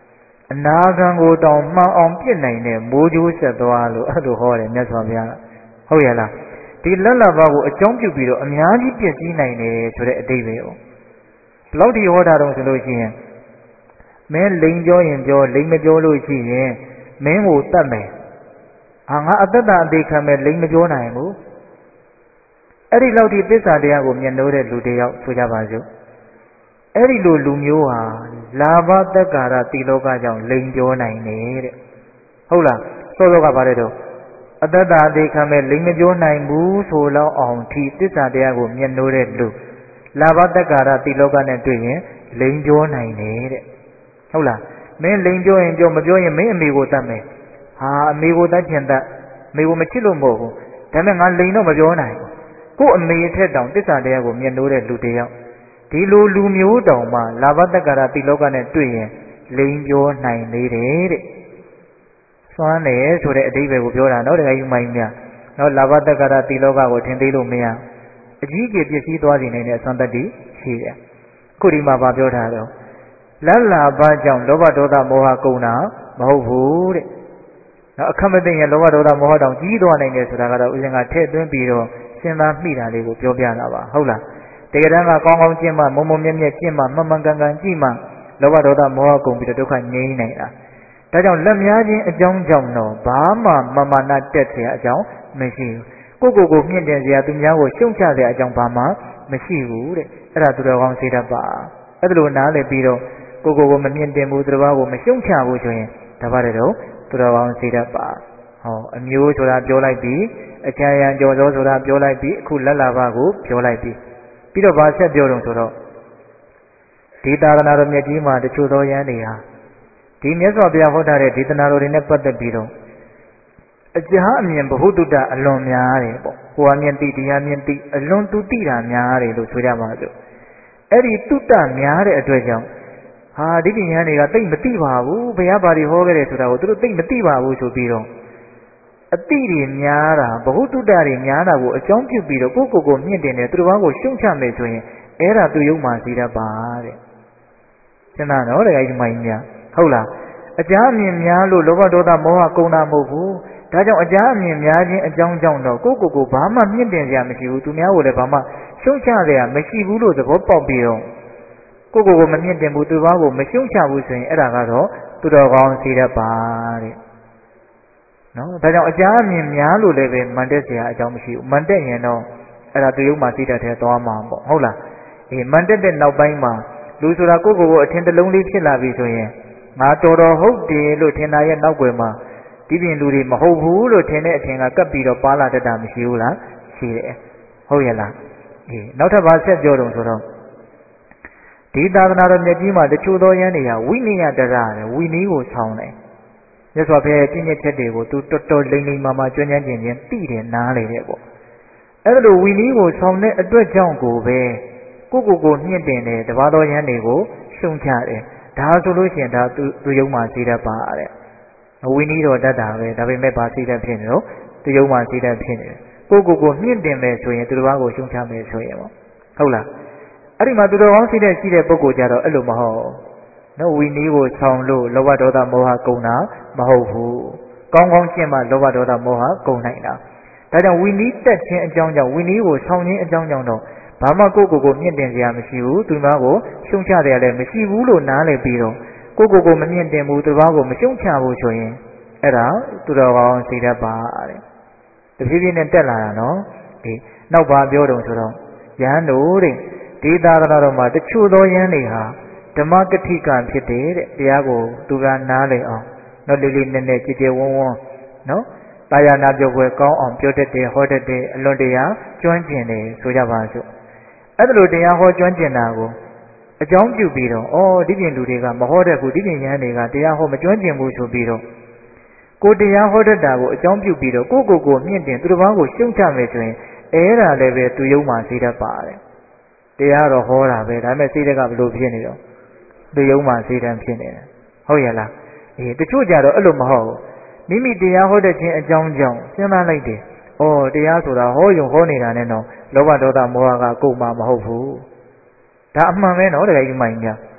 အနာဂံကိုတောင်မှန်အောင်ပြစ်နိုင်တဲ့မိုးကြိုးဆက်သွားလို့အဲ့လိုဟောတယ်မြတ်စွာဘုရားဟုတ်ရဲ့လားဒီလက်လဘကိုအကြောင်းပြုပြီးတော့အများကြီးပြည့်စည်နိုင်တယ်ဆိုတဲ့အတိတ်ပဲပေါ့ဘလောက်ဒီဟောတာတော့ဆိုလို့ရှိရင်မင်းလိန်ပြောရင်ပြောလိန်မပြောလို့ရှိရင်မင်းကိုတတ်မယ်အာငါအတ္တတအသေးခံမဲ့လိန်မပြောနိုင်ဘူးအဲ့ဒီလောက်ဒီသစ္စာတရားကိုမြင်လို့တဲ့လူတယောက်ဆိုကြပါစို့အဲ့ဒီလိုလူမျိုးဟာလာဘတက္ကာရတိလောကကြောင့်လိန်ပြောနိုင်တယ်တဲ့ဟုတ်လားစောစောကပါတယ်တော့အတ္တတအသေးခံမဲ့လိန်မပြောနိုင်ဘူးဆိုလောက်အောင်ဒီသစ္စာတရားကိုမြင်လို့တဲ့လူလာဘတက္ကာရတိလောကနဲ့တွေ့ရင်လိန်ပြောနိုင်တယ်တဲ့ဟုတ်လားမင်းလိန်ပြောရင်ပြောမပြောရင်မင်းအမေကိုတတ်မယ်ဟာအမေကိုတတ်ချင်တတ်အမေကိုမချစ်လို့မဟုတ်ဘူးဒါပေမဲ့ငါလိန်တော့မပြောနိုင်ဘူးကို့အမေထက်တောင်သစ္စာတရားကိုမြင်လို့တဲ့လူတယောက်ဒီလိုလူမျိုးတောင်မှလာဘတက္ကာရတိလောကနဲ့တွေ့ရင်လိန်ပြောနိုင်သေးတယ်တဲ့စွမ်းတယ်ဆိုတဲ့အဓိပ္ပာယ်ကိုပြောတာနော်တကယ်ယူမိုင်းများနော်လာဘတက္ကာရတိလောကကိုထင်သေးလို့မရအကြီးကြီးပြည့်စည်သွားစီနိုင်တဲ့အစွမ်းတတ္တိရှိတယ်ခုဒီမှာဗာပြောထားတော့လက်လာဘကြောင့်လောဘဒေါသမောဟကုန်တာမဟုတ်ဘူးတဲ့နော်အခက်မသိရင်လောဘဒေါသမောဟတောင်ကြီးသွားနိုင်တယ်ဆိုတာကတော့ဥစဉ်ကထည့်သွင်းပြီးတော့စဉ်းစားမိတာလေးကိုပြောပြတာပါဟုတ်လားတကယ်တမ်းကကောင်းကောင်းကျင့်မှမုံမုံမြက်မြက်ကျင့်မှမှန်မှန်ကန်ကန်ကြည့်မှလောဘဒေါသမောဟကုန်ပြီးတော့ဒုက္ခငြိမ်းနိုင်တာဒါကြောင့်လက်များခြင်းအကြောင်းကြောင့်တော့ဘာမှမမာနတက်เสียအကြောင်းမရှိဘူးကိုကိုကိုမြင့်တင်เสียသူများကိုရှုံချเสียအကြောင်းဘာမှမရှိဘူးတဲ့အဲ့ဒါသူတော်ကောင်းစေတတ်ပါအဲ့ဒါလိုနားလည်ပြီးတော့ကိုကိုကိုမမြင့်တင်ဘူးသူတော်ကိုမရှုံချဘူးဆိုရင်ဒါပါတယ်တော့သူတော်ကောင်းစေတတ်ပါဟောအမျိုးဆိုတာပြောလိုက်ပြီးအချမ်းရံကြော်သောဆိုတာပြောလိုက်ပြီးအခုလက်လာဘကိုပြောလိုက်ပြီးပြီးတော့ဗာဆက်ပြောတော့ဆိုတော့ဒီသာသနာတော်မြတ်ကြီးမှာတချို့သောယန်းတွေဟာဒီမြတ်စွာဘုရားဟောထားတဲ့ဒေသနာတော်တွေနဲ့ပတ်သက်ပြီးတော့အကြာအမြင်ဘ ഹു တုတ္တအလွန်များတယ်ပေါ့ကိုယ်အမြင်သိတရားမြင်သိအလွန်သူသိတာများတယ်လို့ဆိုကြပါစို့အဲ့ဒီတုတ္တများတဲ့အတွက်ကြောင့်ဟာဒီပညာတွေကသိမသိပါဘူးဘုရားဘာတွေဟောခဲ့တယ်ဆိုတာကိုသူတို့သိမသိပါဘူးဆိုပြီးတော့အတိတွေများတာဘ ഹു တုတ္တတွေများတာကိုအကြောင်းပြုပြီးတော့ကိုယ့်ကိုယ်ကိုမြင့်တင်တယ်သူတို့ဘာကိုရှုံချမယ်ဆိုရင်အဲ့ဒါသူယုံမှစီတတ်ပါတဲ့ရှင်းလားနော်တကယ်ကြီးမိုင်းများဟုတ်လားအကြာအမြင်များလို့လောဘဒေါသမောဟကုန်တာမဟုတ်ဘူးဒါကြောင့်အကြာအမြင်များခြင်းအကြောင်းကြောင့်တော့ကိုယ့်ကိုယ်ကိုဘာမှမြင့်တင်စရာမရှိဘူးသူများကိုလည်းဘာမှရှုံချစရာမရှိဘူးလို့သဘောပေါက်ပြီးတော့ကိုယ့်ကိုယ်ကိုမမြင့်တင်ဘူးသူဘာကိုမရှုံချဘူးဆိုရင်အဲ့ဒါကတော့သူတော်ကောင်းစီတတ်ပါတဲ့နော်ဒါကြောင့်အကြာအမြင်များလို့လည်းပဲမန်တက်စရာအကြောင်းမရှိဘူးမန်တက်ရင်တော့အဲ့ဒါသူယုံမှစီတတ်တဲ့သွားမှာပေါ့ဟုတ်လားအေးမန်တက်တဲ့နောက်ပိုင်းမှာလူဆိုတာကိုယ့်ကိုယ်ကိုအထင်တလုံးလေးဖြစ်လာပြီဆိုရင်ငါတော်တော်ဟုတ်တယ်လို့ထင်တာရဲ့နောက်ွယ်မှာဒီပြင်လူတွေမဟုတ်ဘူးလို့ထင်တဲ့အထင်ကကပ်ပြီးတော့ပါလာတတ်တာမရှိဘူးလားရှိတယ်ဟုတ်ရဲ့လားအေးနောက်ထပ်ပါဆက်ပြောတော့ဆိုတော့ဒီသာသနာတော်မြတ်ကြီးမှာတချို့သောယန်းတွေကဝိနည်းတရတယ်ဝိနည်းကိုဆောင်တယ်မြတ်စွာဘုရားရဲ့ပြည့်ညက်ချက်တွေကိုသူတော်တော်လိမ့်လိမ့်မာမာကျွမ်းကျွမ်းကျင်ကျင်သိတယ်နားလေတယ်ပေါ့အဲ့လိုဝိနည်းကိုဆောင်တဲ့အတွက်ကြောင့်ကိုပဲကိုကိုကိုမြင့်တင်တယ်တပါးသောယန်းတွေကိုရှုံချတယ်ဒါဆိုလို့ရှိရင်ဒါသူသူယုံမှစေတတ်ပါတဲ့ဝိနည်းတော်တတ်တာပဲဒါပေမဲ့ဘာစေတတ်ဖြစ်နေတော့သူယုံမှစေတတ်ဖြစ်နေတယ်ကိုကိုကိုမြင့်တင်မယ်ဆိုရင်သူတစ်ပါးကိုရှုံချမယ်ဆိုရင်ပေါ့ဟုတ်လားအဲ့ဒီမှာသူတော်ကောင်းစေတတ်ရှိတဲ့ပုဂ္ဂိုလ်ကြတော့အဲ့လိုမဟုတ်နော်ဝိနည်းကိုဆောင်လို့လောဘဒေါသမောဟကုန်တာမဟုတ်ဘူးကောင်းကောင်းကျင့်မှလောဘဒေါသမောဟကုန်နိုင်တာဒါကြောင့်ဝိနည်းတက်ခြင်းအကြောင်းကြောင့်ဝိနည်းကိုဆောင်ခြင်းအကြောင်းကြောင့်တော့ဘာမှကိုယ့်ကိုယ်ကိုမြင့်တင်စရာမရှိဘူးသူများကိုရှုံချစရာလည်းမရှိဘူးလို့နားလည်ပြီးတော့ကိုယ့်ကိုယ်ကိုမမြင့်တင်ဘူးသူများကိုမရှုံချဘူးဆိုရင်အဲ့ဒါသူတော်ကောင်းစိတ်ဓာတ်ပါတဲ့တဖြည်းဖြည်းနဲ့တက်လာတာနော်ဒီနောက်ပါပြောတော့ဆိုတော့ယဟန်တို့တဲ့ဒီသာသနာတော်မှာတချို့သောယဟန်တွေဟာဓမ္မကတိကဖြစ်တယ်တဲ့တရားကိုသူကနားလည်အောင်နော်လေးလေးနက်နက်ကြည်ကြည်ဝန်းဝန်းနော်တာယာနာပြောပွဲကောင်းအောင်ပြောတတ်တယ်ဟောတတ်တယ်အလွန်တရာကျွမ်းကျင်တယ်ဆိုကြပါစို့အဲ့ဒါလိုတရားဟောကျွမ်းကျင်တာကိုအကြောင်းပြုပြီးတော့ဩဒီပြင်လူတွေကမဟောတတ်ဘူးဒီပြင်ယဟန်တွေကတရားဟောမကျွမ်းကျင်ဘူးဆိုပြီးတော့ကိုတရားဟောတတ်တာကိုအကြောင်းပြုပြီးတော့ကိုကိုကိုမြင့်တင်သူတစ်ပါးကိုရှုံချမယ်ဆိုရင်အဲ့ဒါလည်းပဲသူယုံမှစေတတ်ပါတယ်တရားတော့ဟောတာပဲဒါပေမဲ့စေတတ်ကဘယ်လိုဖြစ်နေတော့သူယုံမှစေတတ်ဖြစ်နေတယ်ဟုတ်ရဲ့လားအေးတချို့ကြတော့အဲ့လိုမဟုတ်ဘူးမိမိတရားဟောတတ်ခြင်းအကြောင်းကြောင့်စဉ်းစားလိုက်တယ်ဩတရားဆိုတာဟောယုံဟောနေတာနဲ့တော့လောဘဒေါသမောဟကကုန်မှာမဟုတ်ဘူးဒါအမှန်ပဲနော်တကယ်ကြီးမိုင်းများ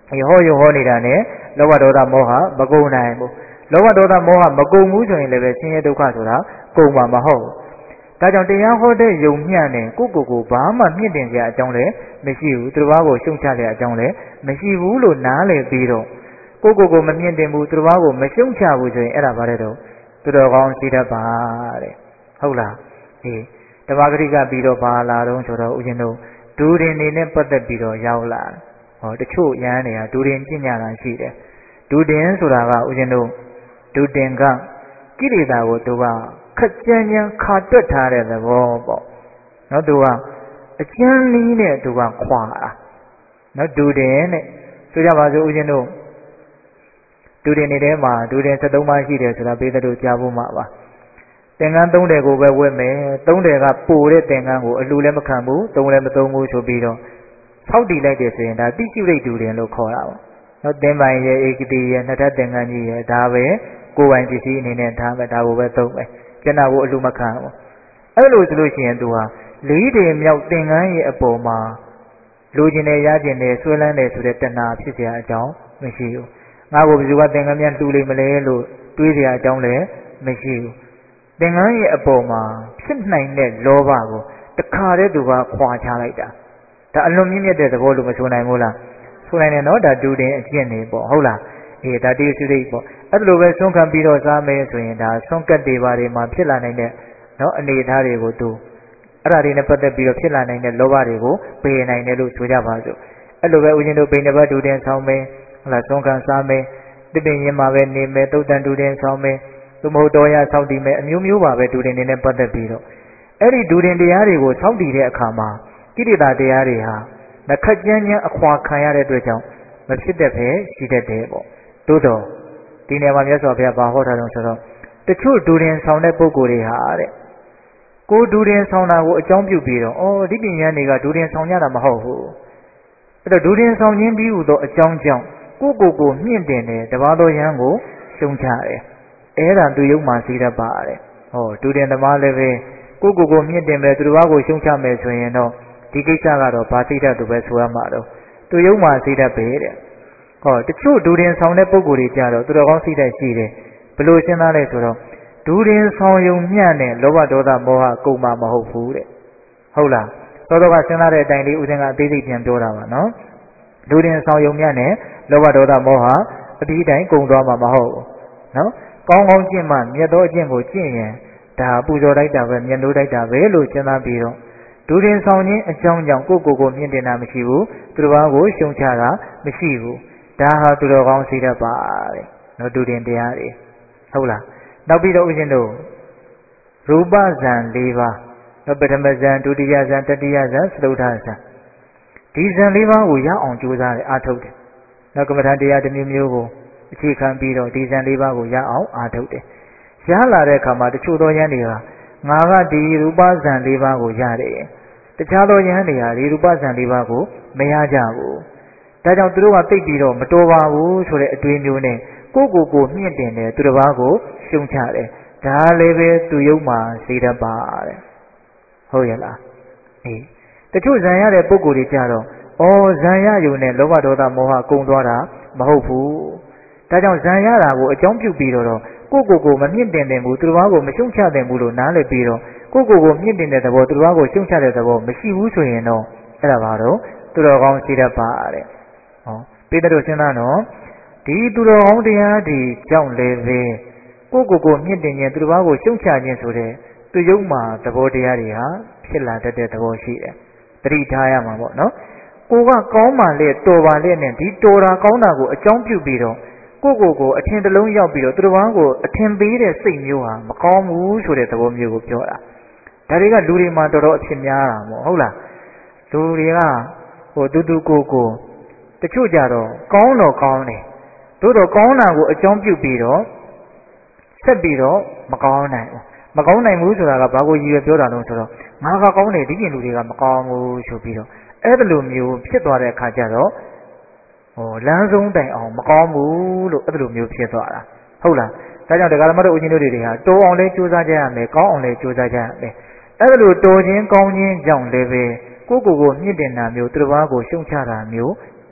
ဒီဟောယဟောနေတာနဲ့လောဘဒေါသမောဟမကုန်နိုင်ဘူးလောဘဒေါသမောဟမကုန်ဘူးဆိုရင်လည်းပဲဆင်းရဲဒုက္ခဆိုတာကုန်မှာမဟုတ်ဘူးဒါကြောင့်တရားဟောတဲ့ယုံမျှနဲ့ကိုယ့်ကိုယ်ကိုဘာမှမြင့်တင်စရာအကြောင်းလည်းမရှိဘူးသူတစ်ပါးကိုရှုံချစရာအကြောင်းလည်းမရှိဘူးလို့နားလည်ပြီးတော့ကိုယ့်ကိုယ်ကိုမမြင့်တင်ဘူးသူတစ်ပါးကိုမရှုံချဘူးဆိုရင်အဲ့ဒါဘာလဲတော့သူတော်ကောင်းရှိတတ်ပါတဲ့ဟုတ်လားအေးဓမ္မဂရိကပြီးတော့ဘာလာတော့ဆိုတော့ဦးဇင်းတို့ဒူရင်နေနဲ့ပတ်သက်ပြီးတော့ရောက်လာဟောတချို့ရဟန်းတွေကဒူရင်ပြညာတာရှိတယ်ဒူတင်ဆိုတာကဦးဇင်းတို့ဒူတင်ကကိလေသာကိုသူကခက်ကြမ်းကြမ်းခါတွက်ထားတဲ့သဘောပေါ့နော်သူကအကျဉ်းနည်းနဲ့သူကခွာတာနော်ဒူတင်နဲ့ဆိုကြပါစို့ဦးဇင်းတို့ဒူတင်နေထဲမှာဒူတင်sevenပါးရှိတယ်ဆိုတာပေးတဲ့တို့ကြားဖို့မှာပါသင်္ကန်းသုံးတယ်ကိုပဲဝတ်မယ်သုံးတယ်ကပိုတဲ့သင်္ကန်းကိုအလှလည်းမခံဘူးသုံးလည်းမသုံးဘူးဆိုပြီးတော့ဆောက်တည်လိုက်တယ်ဆိုရင်ဒါတိကျရိတ်ဒူတင်လို့ခေါ်တာပေါ့နော်သင်္ပိုင်ရဲ့ဧကတိရဲ့နှစ်ထပ်သင်္ကန်းကြီးရဲ့ဒါပဲကိုယ်ပိုင်ပစ္စည်းအနေနဲ့ထားမယ်ဒါကိုပဲသုံးမယ်ကျန်တာကိုအလှမခံဘူးအဲ့လိုဆိုလို့ရှိရင်သူဟာလေးတယ်မြောက်သင်္ကန်းရဲ့အပေါ်မှာလိုချင်တယ်ရချင်တယ်ဆွဲလန်းတယ်ဆိုတဲ့တဏှာဖြစ်เสียအကြောင်းမရှိဘူးငါ့ကိုဘယ်သူကသင်္ကန်းများလှူလိမ့်မလဲလို့တွေးเสียအကြောင်းလည်းမရှိဘူးသင်္ကန်းရဲ့အပေါ်မှာဖြစ်နိုင်တဲ့လောဘကိုတခါတည်းသူကခွာချလိုက်တာဒါအလွန်မြင့်မြတ်တဲ့သဘောလို့မဆိုနိုင်ဘူးလားဆိုနိုင်တယ်နော်ဒါဒူတင်အကျင့်နေပေါ့ဟုတ်လားအေးဒါတိစုရိတ်ပေါ့အဲ့လိုပဲဆုံးခံပြီးတော့စားမယ်ဆိုရင်ဒါဆုံးကတ်တွေပါတွေမှာဖြစ်လာနိုင်တဲ့နော်အနေအထားတွေကိုသူအဲ့ဒါတွေနဲ့ပတ်သက်ပြီးတော့ဖြစ်လာနိုင်တဲ့လောဘတွေကိုပယ်နိုင်တယ်လို့ဆိုကြပါစို့အဲ့လိုပဲဦးဇင်းတို့ဘိနေဘဒူတင်ဆောင်မယ်ဟုတ်လားဆုံးခံစားမယ်တစ်ပင်ရင်မှာပဲနေမယ်တုတ်တန်ဒူတင်ဆောင်မယ်သူမဟုတ်တော်ရဆောက်တည်မယ်အမျိုးမျိုးပါပဲဒူတင်နေနဲ့ပတ်သက်ပြီးတော့အဲ့ဒီဒူတင်တရားတွေကိုဆောက်တည်တဲ့အခါမှာကိရိတာတရားတွေဟာမခက်ကြမ်းကြမ်းအခွာခံရတဲ့အတွက်ကြောင့်မဖြစ်တဲ့ပဲရှိတတ်တယ်ပေါ့သို့တော့ဒီနေရာမှာမြတ်စွာဘုရားဘာဟောထားတော့ဆိုတော့တချို့ဒူတင်ဆောင်တဲ့ပုဂ္ဂိုလ်တွေဟာတဲ့ကိုဒူတင်ဆောင်တာကိုအကြောင်းပြုပြီးတော့အော်ဒီပညာတွေကဒူတင်ဆောင်ကြတာမဟုတ်ဘူးအဲ့တော့ဒူတင်ဆောင်ခြင်းပြီးဟူသောအကြောင်းကြောင့်ကိုကိုကိုမြင့်တင်တယ်တပါးသောယဟန်ကိုရှုံချတယ်အဲ့ဒါသူယုံမှစီးတတ်ပါတယ်ဟောဒူတင်သမားလည်းပဲကိုကိုကိုမြင့်တင်မယ်သူတစ်ပါးကိုရှုံချမယ်ဆိုရင်တော့ဒီကိစ္စကတော့ဘာသိတတ်သူပဲဆိုရမှာတော့သူယုံမှစီးတတ်ပဲတဲ့ဟောတချို့ဒူတင်ဆောင်တဲ့ပုံကိုယ်တွေကြတော့သူတော်ကောင်းစိတ်ဓာတ်ရှိတယ်ဘလို့ရှင်းသားလဲဆိုတော့ဒူတင်ဆောင်ယုံမျှနဲ့လောဘဒေါသမောဟကုန်မှာမဟုတ်ဘူးတဲ့ဟုတ်လားသောတော်ကရှင်းသားတဲ့အတိုင်းလေးဦးဇင်းကအသေးစိတ်ပြန်ပြောတာပါနော်ဒူတင်ဆောင်ယုံမျှနဲ့လောဘဒေါသမောဟအပြီးတိုင်းကုန်သွားမှာမဟုတ်ဘူးနော်ကောင်းကောင်းကျင့်မှမြတ်သောအကျင့်ကိုကျင့်ရင်ဒါပူဇော်တိုက်တာပဲမြတ်လို့တိုက်တာပဲလို့ရှင်းသားပြီးတော့ဒူတင်ဆောင်ခြင်းအကြောင်းကြောင့်ကိုယ့်ကိုယ်ကိုမြင့်တင်တာမရှိဘူးသူတစ်ပါးကိုရှုံချတာမရှိဘူးဒါဟာသူတော်ကောင်းစိတ်ဓာတ်ပါတဲ့နော်ဒူတင်တရားတွေဟုတ်လားနောက်ပြီးတော့ဦးဇင်းတို့ရူပဇံ၄ပါးနော်ပထမဇံဒုတိယဇံတတိယဇံသတုထဇံဒီဇံ၄ပါးကိုရအောင်ကြိုးစားတယ်အားထုတ်တယ်နော်ကမ္မထာတရားတစ်မျိုးမျိုးကိုအခြေခံပြီးတော့ဒီဇံ၄ပါးကိုရအောင်အားထုတ်တယ်ရလာတဲ့အခါမှာတချို့သောယန္တွေကငါကဒီရူပဇံ၄ပါးကိုရတယ်တခြားသောယဟန်တွေကဒီရူပဇံ၄ပါးကိုမရကြဘူးဒါကြောင့်သူတို့ကသိပြီးတော့မတော်ပါဘူးဆိုတဲ့အတွေးမျိုးနဲ့ကိုယ့်ကိုယ်ကိုမြင့်တင်တယ်သူတစ်ပါးကိုရှုံချတယ်ဒါလည်းပဲသူယုံမှစေတတ်ပါတဲ့ဟုတ်ရဲ့လားအေးတချို့ဇံရတဲ့ပုံကိုယ်တွေကြတော့ဩဇံရယုံနဲ့လောဘဒေါသမောဟကုန်သွားတာမဟုတ်ဘူးဒါကြောင့်ဇံရတာကိုအကြောင်းပြုပြီးတော့ကိုယ့်ကိုယ်ကိုမမြင့်တင်တယ်ဘူးသူတစ်ပါးကိုမရှုံချတယ်ဘူးလို့နားလည်ပြီးတော့ကိုယ့်ကိုယ်ကိုမြင့်တင်တဲ့သဘောသူတစ်ပါးကိုရှုံချတဲ့သဘောမရှိဘူးဆိုရင်တော့အဲ့ဒါပါတော့သူတော်ကောင်းရှိတတ်ပါတဲ့ဟောပိဋကတို့စဉ်းစားတော့ဒီသူတော်ကောင်းတရားဒီကြောင့်လည်းပဲကိုယ့်ကိုယ်ကိုမြင့်တင်ခြင်းသူတစ်ပါးကိုရှုံချခြင်းဆိုတဲ့သူယုံမှာသဘောတရားတွေဟာဖြစ်လာတတ်တဲ့သဘောရှိတယ်သတိထားရမှာပေါ့နော်ကိုကကောင်းမှလေတော်ပါလေနဲ့ဒီတော်တာကောင်းတာကိုအကြောင်းပြုပြီးတော့ကိုယ့်ကိုယ်ကိုအထင်တလုံးရောက်ပြီးတော့သူတစ်ပါးကိုအထင်ပေးတဲ့စိတ်မျိုးဟာမကောင်းဘူးဆိုတဲ့သဘောမျိုးကိုပြောတာဒါတွေကလူတွေမှာတော်တော်အဖြစ်များတာပေါ့ဟုတ်လားလူတွေကဟိုတူတူကိုကိုတချို့ကြတော့ကောင်းတော့ကောင်းတယ်သို့တော့ကောင်းတာကိုအကြောင်းပြုပြီးတော့ဆက်ပြီးတော့မကောင်းနိုင်ဘူးမကောင်းနိုင်ဘူးဆိုတာကဘာကိုရည်ရွယ်ပြောတာလဲဆိုတော့ငါကကောင်းတယ်ဒီကျင်လူတွေကမကောင်းဘူးဆိုပြီးတော့အဲ့ဒီလိုမျိုးဖြစ်သွားတဲ့အခါကျတော့ဟိုလမ်းဆုံးတိုင်အောင်မကောင်းဘူးလို့အဲ့ဒီလိုမျိုးဖြစ်သွားတာဟုတ်လားဒါကြောင့်တရားဓမ္မတို့ဦးဇင်းတို့တွေဟာတိုးအောင်လဲကြိုးစားကြရမယ်ကောင်းအောင်လဲကြိုးစားကြရမယ်အဲ့ဒီလိုတော်ခြင်းကောင်းခြင်းကြောင့်လည်းပဲကိုယ့်ကိုယ်ကိုမြင့်တင်တာမျိုးသူတစ်ပါးကိုရှုံချတာမျိုး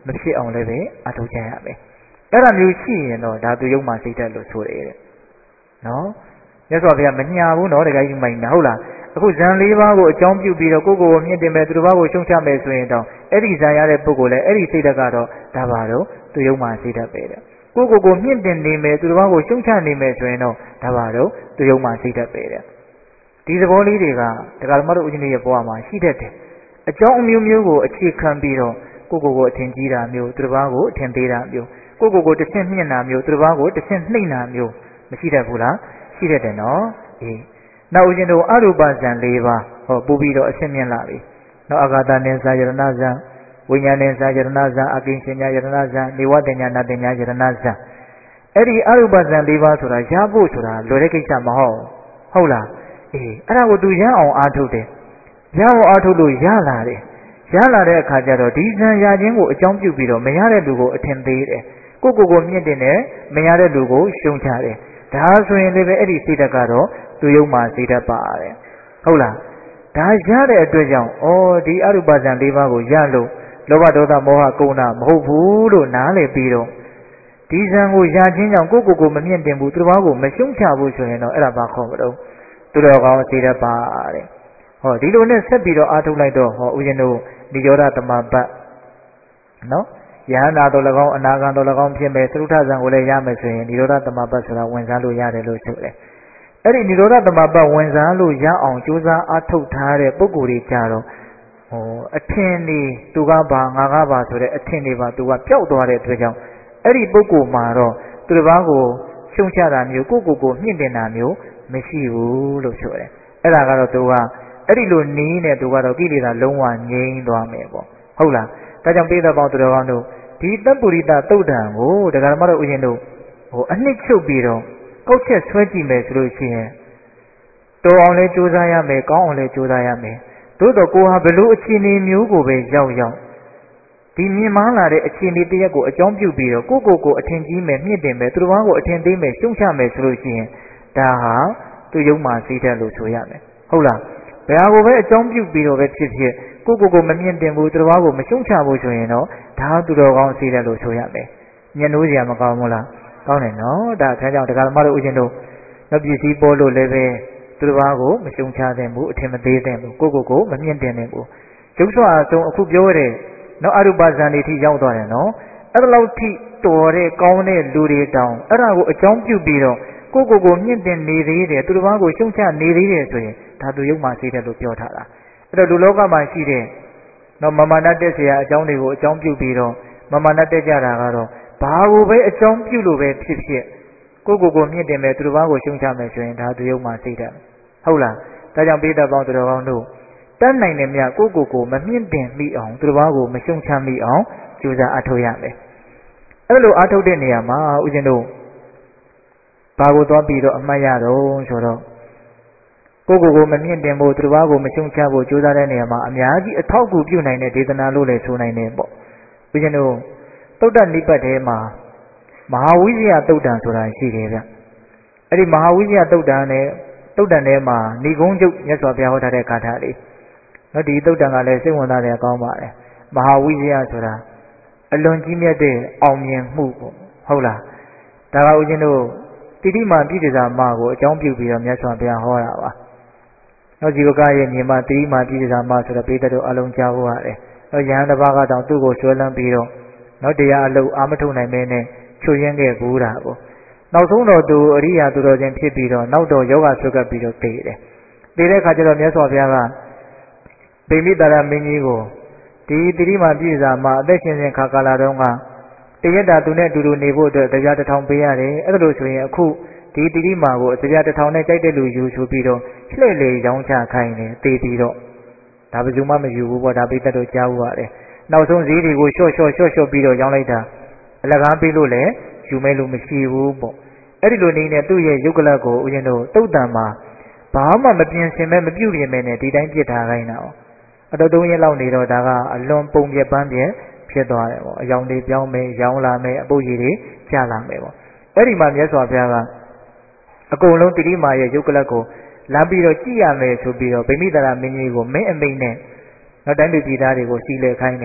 မဖြစ်အောင်လည်းပဲအထောက်ကြရမယ်အဲ့ဒါမျိုးရှိရင်တော့ဒါသူယုံမှစိတ်ဓာတ်လို့ဆိုတယ်တဲ့နော်မြတ်စွာဘုရားမညာဘူးနော်တခါကြီးမိုင်နာဟုတ်လားအခုဇန်လေးပါးကိုအကြောင်းပြုပြီးတော့ကိုယ့်ကိုယ်ကိုမြင့်တင်မယ်သူတစ်ပါးကိုရှုံချမယ်ဆိုရင်တော့အဲ့ဒီဇန်ရတဲ့ပုဂ္ဂိုလ်လည်းအဲ့ဒီစိတ်ဓာတ်ကတော့ဒါပါတော့သူယုံမှစိတ်ဓာတ်ပဲတဲ့ကိုယ့်ကိုယ်ကိုမြင့်တင်နေမယ်သူတစ်ပါးကိုရှုံချနေမယ်ဆိုရင်တော့ဒါပါတော့သူယုံမှစိတ်ဓာတ်ပဲတဲ့ဒီသဘောလေးတွေကဒကာဓမ္မတို့ဦးဇင်းရဲ့ဘဝမှာရှိတတ်တယ်အကြောင်းအမျိုးမျိုးကိုအခြေခံပြီးတော့ကိုယ့်ကိုယ်ကိုအထင်ကြီးတာမျိုးသူတစ်ပါးကိုအထင်သေးတာမျိုးကိုယ့်ကိုယ်ကိုတစ်ဆင့်မြင့်တာမျိုးသူတစ်ပါးကိုတစ်ဆင့်နှိမ့်တာမျိုးမရှိတတ်ဘူးလားရှိတတ်တယ်နော်အေးနောက်ဦးဇင်းတို့အရူပဇံ၄ပါးဟောပူပြီးတော့အဆင့်မြင့်လာပြီနောက်အာဂါတနိသယရဏဇံဝိညာဉ်နိသယရဏဇံအကိဉ္စညာယရဏဇံနေဝတညာနာတညာယရဏဇံအဲ့ဒီအရူပဇံ၄ပါးဆိုတာရဖို့ဆိုတာလွယ်တဲ့ကိစ္စမဟုတ်ဟုတ်လားအေးအဲ့ဒါကိုသူရအောင်အားထုတ်တယ်ရအောင်အားထုတ်လို့ရလာတယ်ရလာတဲ့အခါကျတော့ဒီဇံရခြင်းကိုအကြောင်းပြုပြီးတော့မရတဲ့လူကိုအထင်သေးတယ်ကိုကိုကိုမြင့်တင်တယ်မရတဲ့လူကိုရှုံချတယ်ဒါဆိုရင်လည်းပဲအဲ့ဒီစိတ်ဓာတ်ကတော့သူယုံမှစိတ်ဓာတ်ပါတယ်ဟုတ်လားဒါရတဲ့အတွက်ကြောင့်ဩဒီအရူပဇံ၄ပါးကိုရလို့လောဘဒေါသမောဟကုဏမဟုတ်ဘူးလို့နားလည်ပြီးတော့ဒီဇံကိုရခြင်းကြောင့်ကိုကိုကိုမမြင့်တင်ဘူးသူတစ်ပါးကိုမရှုံချဘူးဆိုရင်တော့အဲ့ဒါဘာခေါ်မလို့သူတော်ကောင်းစိတ်ဓာတ်ပါတဲ့ဟောဒီလိုနဲ့ဆက်ပြီးတော့အားထုတ်လိုက်တော့ဟောဦးဇင်းတို့နိရောဓသမပတ်နော်ယဟန္တာတော်၎င်းအနာဂံတော်၎င်းဖြစ်မယ်သရုထဇံကိုလည်းရမယ်ဆိုရင်နိရောဓသမပတ်ဆိုတာဝင်စားလို့ရတယ်လို့ဆိုတယ်အဲ့ဒီနိရောဓသမပတ်ဝင်စားလို့ရအောင်ကြိုးစားအားထုတ်ထားတဲ့ပုဂ္ဂိုလ်တွေကြတော့ဟိုအထင်နေသူကပါငါကပါဆိုတဲ့အထင်တွေပါသူကပျောက်သွားတဲ့အတွက်ကြောင့်အဲ့ဒီပုဂ္ဂိုလ်မှာတော့သူတစ်ပါးကိုရှုံချတာမျိုးကိုကိုကိုမြင့်တင်တာမျိုးမရှိဘူးလို့ဆိုတယ်အဲ့ဒါကတော့သူကအဲ့ဒီလိုနီးနေသူကတော့ကိလေသာလုံးဝငြိမ်းသွားမယ်ပေါ့ဟုတ်လားဒါကြောင့်ပိဋကပေါင်းသူတော်ကောင်းတို့ဒီတပ္ပုရိသသုတ်တံကိုဒကာဓမ္မတို့ဦးဇင်းတို့ဟိုအနှစ်ချုပ်ပြီးတော့ကောက်ချက်ဆွဲကြည့်မယ်ဆိုလို့ရှိရင်တော်အောင်လဲကြိုးစားရမယ်ကောင်းအောင်လဲကြိုးစားရမယ်သို့တော့ကိုဟာဘလို့အခြေအနေမျိုးကိုပဲရောက်ရောက်ဒီမြင်မာလာတဲ့အခြေအနေတရက်ကိုအကြောင်းပြုပြီးတော့ကိုကိုကိုအထင်ကြီးမယ်မြင့်တင်မယ်သူတော်ဘာကိုအထင်သေးမယ်ရှုံချမယ်ဆိုလို့ရှိရင်ဒါဟာသူယုံမှစိတ်ဓာတ်လို့ဆိုရမယ်ဟုတ်လားဘယ်ဟာကိုပဲအကြောင်းပြုပြီးတော့ပဲဖြစ်ဖြစ်ကိုကိုကိုမမြင့်တင်ဘူးသူတော်ဘာကိုမရှုံချဘူးဆိုရင်တော့ဒါသူတော်ကောင်းစိတ်ဓာတ်လို့ဆိုရမယ်ညှိုးစရာမကောင်းဘူးလားကောင်းတယ်နော်ဒါအဲကြောင့်တရားဓမ္မတို့ဦးရှင်တို့လက်ပစ္စည်းပေါ်လို့လည်းပဲသူတစ်ပါးကိုမရှုံချသင့်ဘူးအထင်မသေးသင့်ဘူးကိုကိုကိုမမြင့်တင်သင့်ဘူးရုပ်စွာအဆုံးအခုပြောတဲ့နော်အရူပဇံတွေထိရောက်သွားတယ်နော်အဲ့ဒါလောက်ထိတော်တဲ့ကောင်းတဲ့လူတွေတောင်အဲ့ဒါကိုအကြောင်းပြုပြီးတော့ကိုကိုကိုမြင့်တင်နေသေးတယ်သူတစ်ပါးကိုရှုံချနေသေးတယ်ဆိုရင်ဒါသူရုပ်မှစိတ်တယ်လို့ပြောထားတာအဲ့တော့လူလောကမှာရှိတဲ့နော်မမနာတက်เสียအကြောင်းတွေကိုအကြောင်းပြုပြီးတော့မမနာတက်ကြတာကတော့ဘာကိုပဲအကြောင်းပြုလို့ပဲဖြစ်ဖြစ်ကိုကိုကိုမြင့်တင်မယ်သူတစ်ပါးကိုရှုံချမယ်ဆိုရင်ဒါသူယုံမှစိတ်တယ်ဟုတ်လားဒါကြောင့်ပိဋကပေါင်းသူတော်ကောင်းတို့တတ်နိုင်တယ်မြတ်ကိုကိုကိုမမြင့်တင်မိအောင်သူတစ်ပါးကိုမရှုံချမိအောင်ကြိုးစားအားထုတ်ရမယ်အဲ့လိုအားထုတ်တဲ့နေရာမှာဦးဇင်းတို့ဘာကိုသွားပြီးတော့အမှတ်ရတော့ဆိုတော့ကိုကိုကိုမမြင့်တင်ဖို့သူတစ်ပါးကိုမရှုံချဖို့ကြိုးစားတဲ့နေရာမှာအများကြီးအထောက်အကူပြုနိုင်တဲ့ဒေသနာလို့လည်းဆိုနိုင်တယ်ပေါ့ဦးဇင်းတို့သုတ္တနိပတ်ထဲမှာမဟာဝိဇ္ဇာသုတ်တံဆိုတာရှိတယ်ဗျအဲ့ဒီမဟာဝိဇ္ဇာသုတ်တံနဲ့သုတ်တံထဲမှာဏိဂုံးကျုပ်မြတ်စွာဘုရားဟောထားတဲ့ဂါထာလေးနော်ဒီသုတ်တံကလည်းစိတ်ဝင်စားတယ်ကောင်းပါတယ်မဟာဝိဇ္ဇာဆိုတာအလွန်ကြီးမြတ်တဲ့အောင်မြင်မှုပေါ့ဟုတ်လားဒါကဦးဇင်းတို့တိတိမာပြည့်စုံမှာကိုအကြောင်းပြုပြီးတော့မြတ်စွာဘုရားဟောတာပါနော်ဇီဝကရဲ့ညီမတိတိမာပြည့်စုံမှာဆိုတော့ပိဋကတို့အလုံးကြားဖို့ရတယ်နော်ယဟန်တစ်ပါးကတောင်သူ့ကိုဆွဲလန်းပြီးတော့နော်တရားအလုပ်အာမထုတ်နိုင်မင်းနဲ့ချွတ်ရင်းခဲ့ဘူးတာကိုနောက်ဆုံးတော့သူအရိယာသူတော်ချင်းဖြစ်ပြီးတော့နောက်တော့ယောဂဆွဲကပ်ပြီးတော့တည်တယ်တည်တဲ့အခါကျတော့မြတ်စွာဘုရားကဗိမိတာရမင်းကြီးကိုဒီတိတိမာပြည့်စုံမှာအသက်ရှင်စဉ်ခါကာလတုန်းကတရက်တာသူနဲ့အတူတူနေဖို့အတွက်တရားတစ်ထောင်ပေးရတယ်အဲ့ဒါလို့ဆိုရင်အခုဒီတိတိမာကိုတရားတစ်ထောင်နဲ့ကြိုက်တဲ့လူယူဆိုပြီးတော့လှည့်လေရောင်းချခိုင်းတယ်တည်ပြီးတော့ဒါဘယ်သူမှမယူဘူးပေါ့ဒါပိသက်တို့ကြားဘူးရတယ်နောက်ဆုံးဈေးတွေကိုလျှော့လျှော့လျှော့လျှော့ပြီးတော့ရောင်းလိုက်တာအလကားပေးလို့လည်းယူမဲ့လို့မရှိဘူးပေါ့အဲ့ဒီလိုနေနဲ့သူ့ရဲ့ယုတ်ကလတ်ကိုဦးဇင်းတို့တုတ်တံမှာဘာမှမပြင်ဆင်မဲ့မပြုတ်ပြင်မဲ့နဲ့ဒီတိုင်းပြစ်ထားခိုင်းတာ哦အတော်သုံးရက်လောက်နေတော့ဒါကအလွန်ပုံပြပန်းပြဖြစ်သွားတယ်ပေါ့အယောင်တွေပြောင်းမယ်ရောင်းလာမယ်အပုပ်ရည်တွေကျလာမယ်ပေါ့အဲ့ဒီမှာမြတ်စွာဘုရားကအကုန်လုံးတိတိမာရဲ့ယုတ်ကလတ်ကိုလာပြီးတော့ကြည့်ရမယ်ဆိုပြီးတော့ဗိမိတာရမင်းကြီးကိုမင်းအမိန်နဲ့နောက်တိုင်းလူပြည်သားတွေကိုစီလေခိုင်းတယ်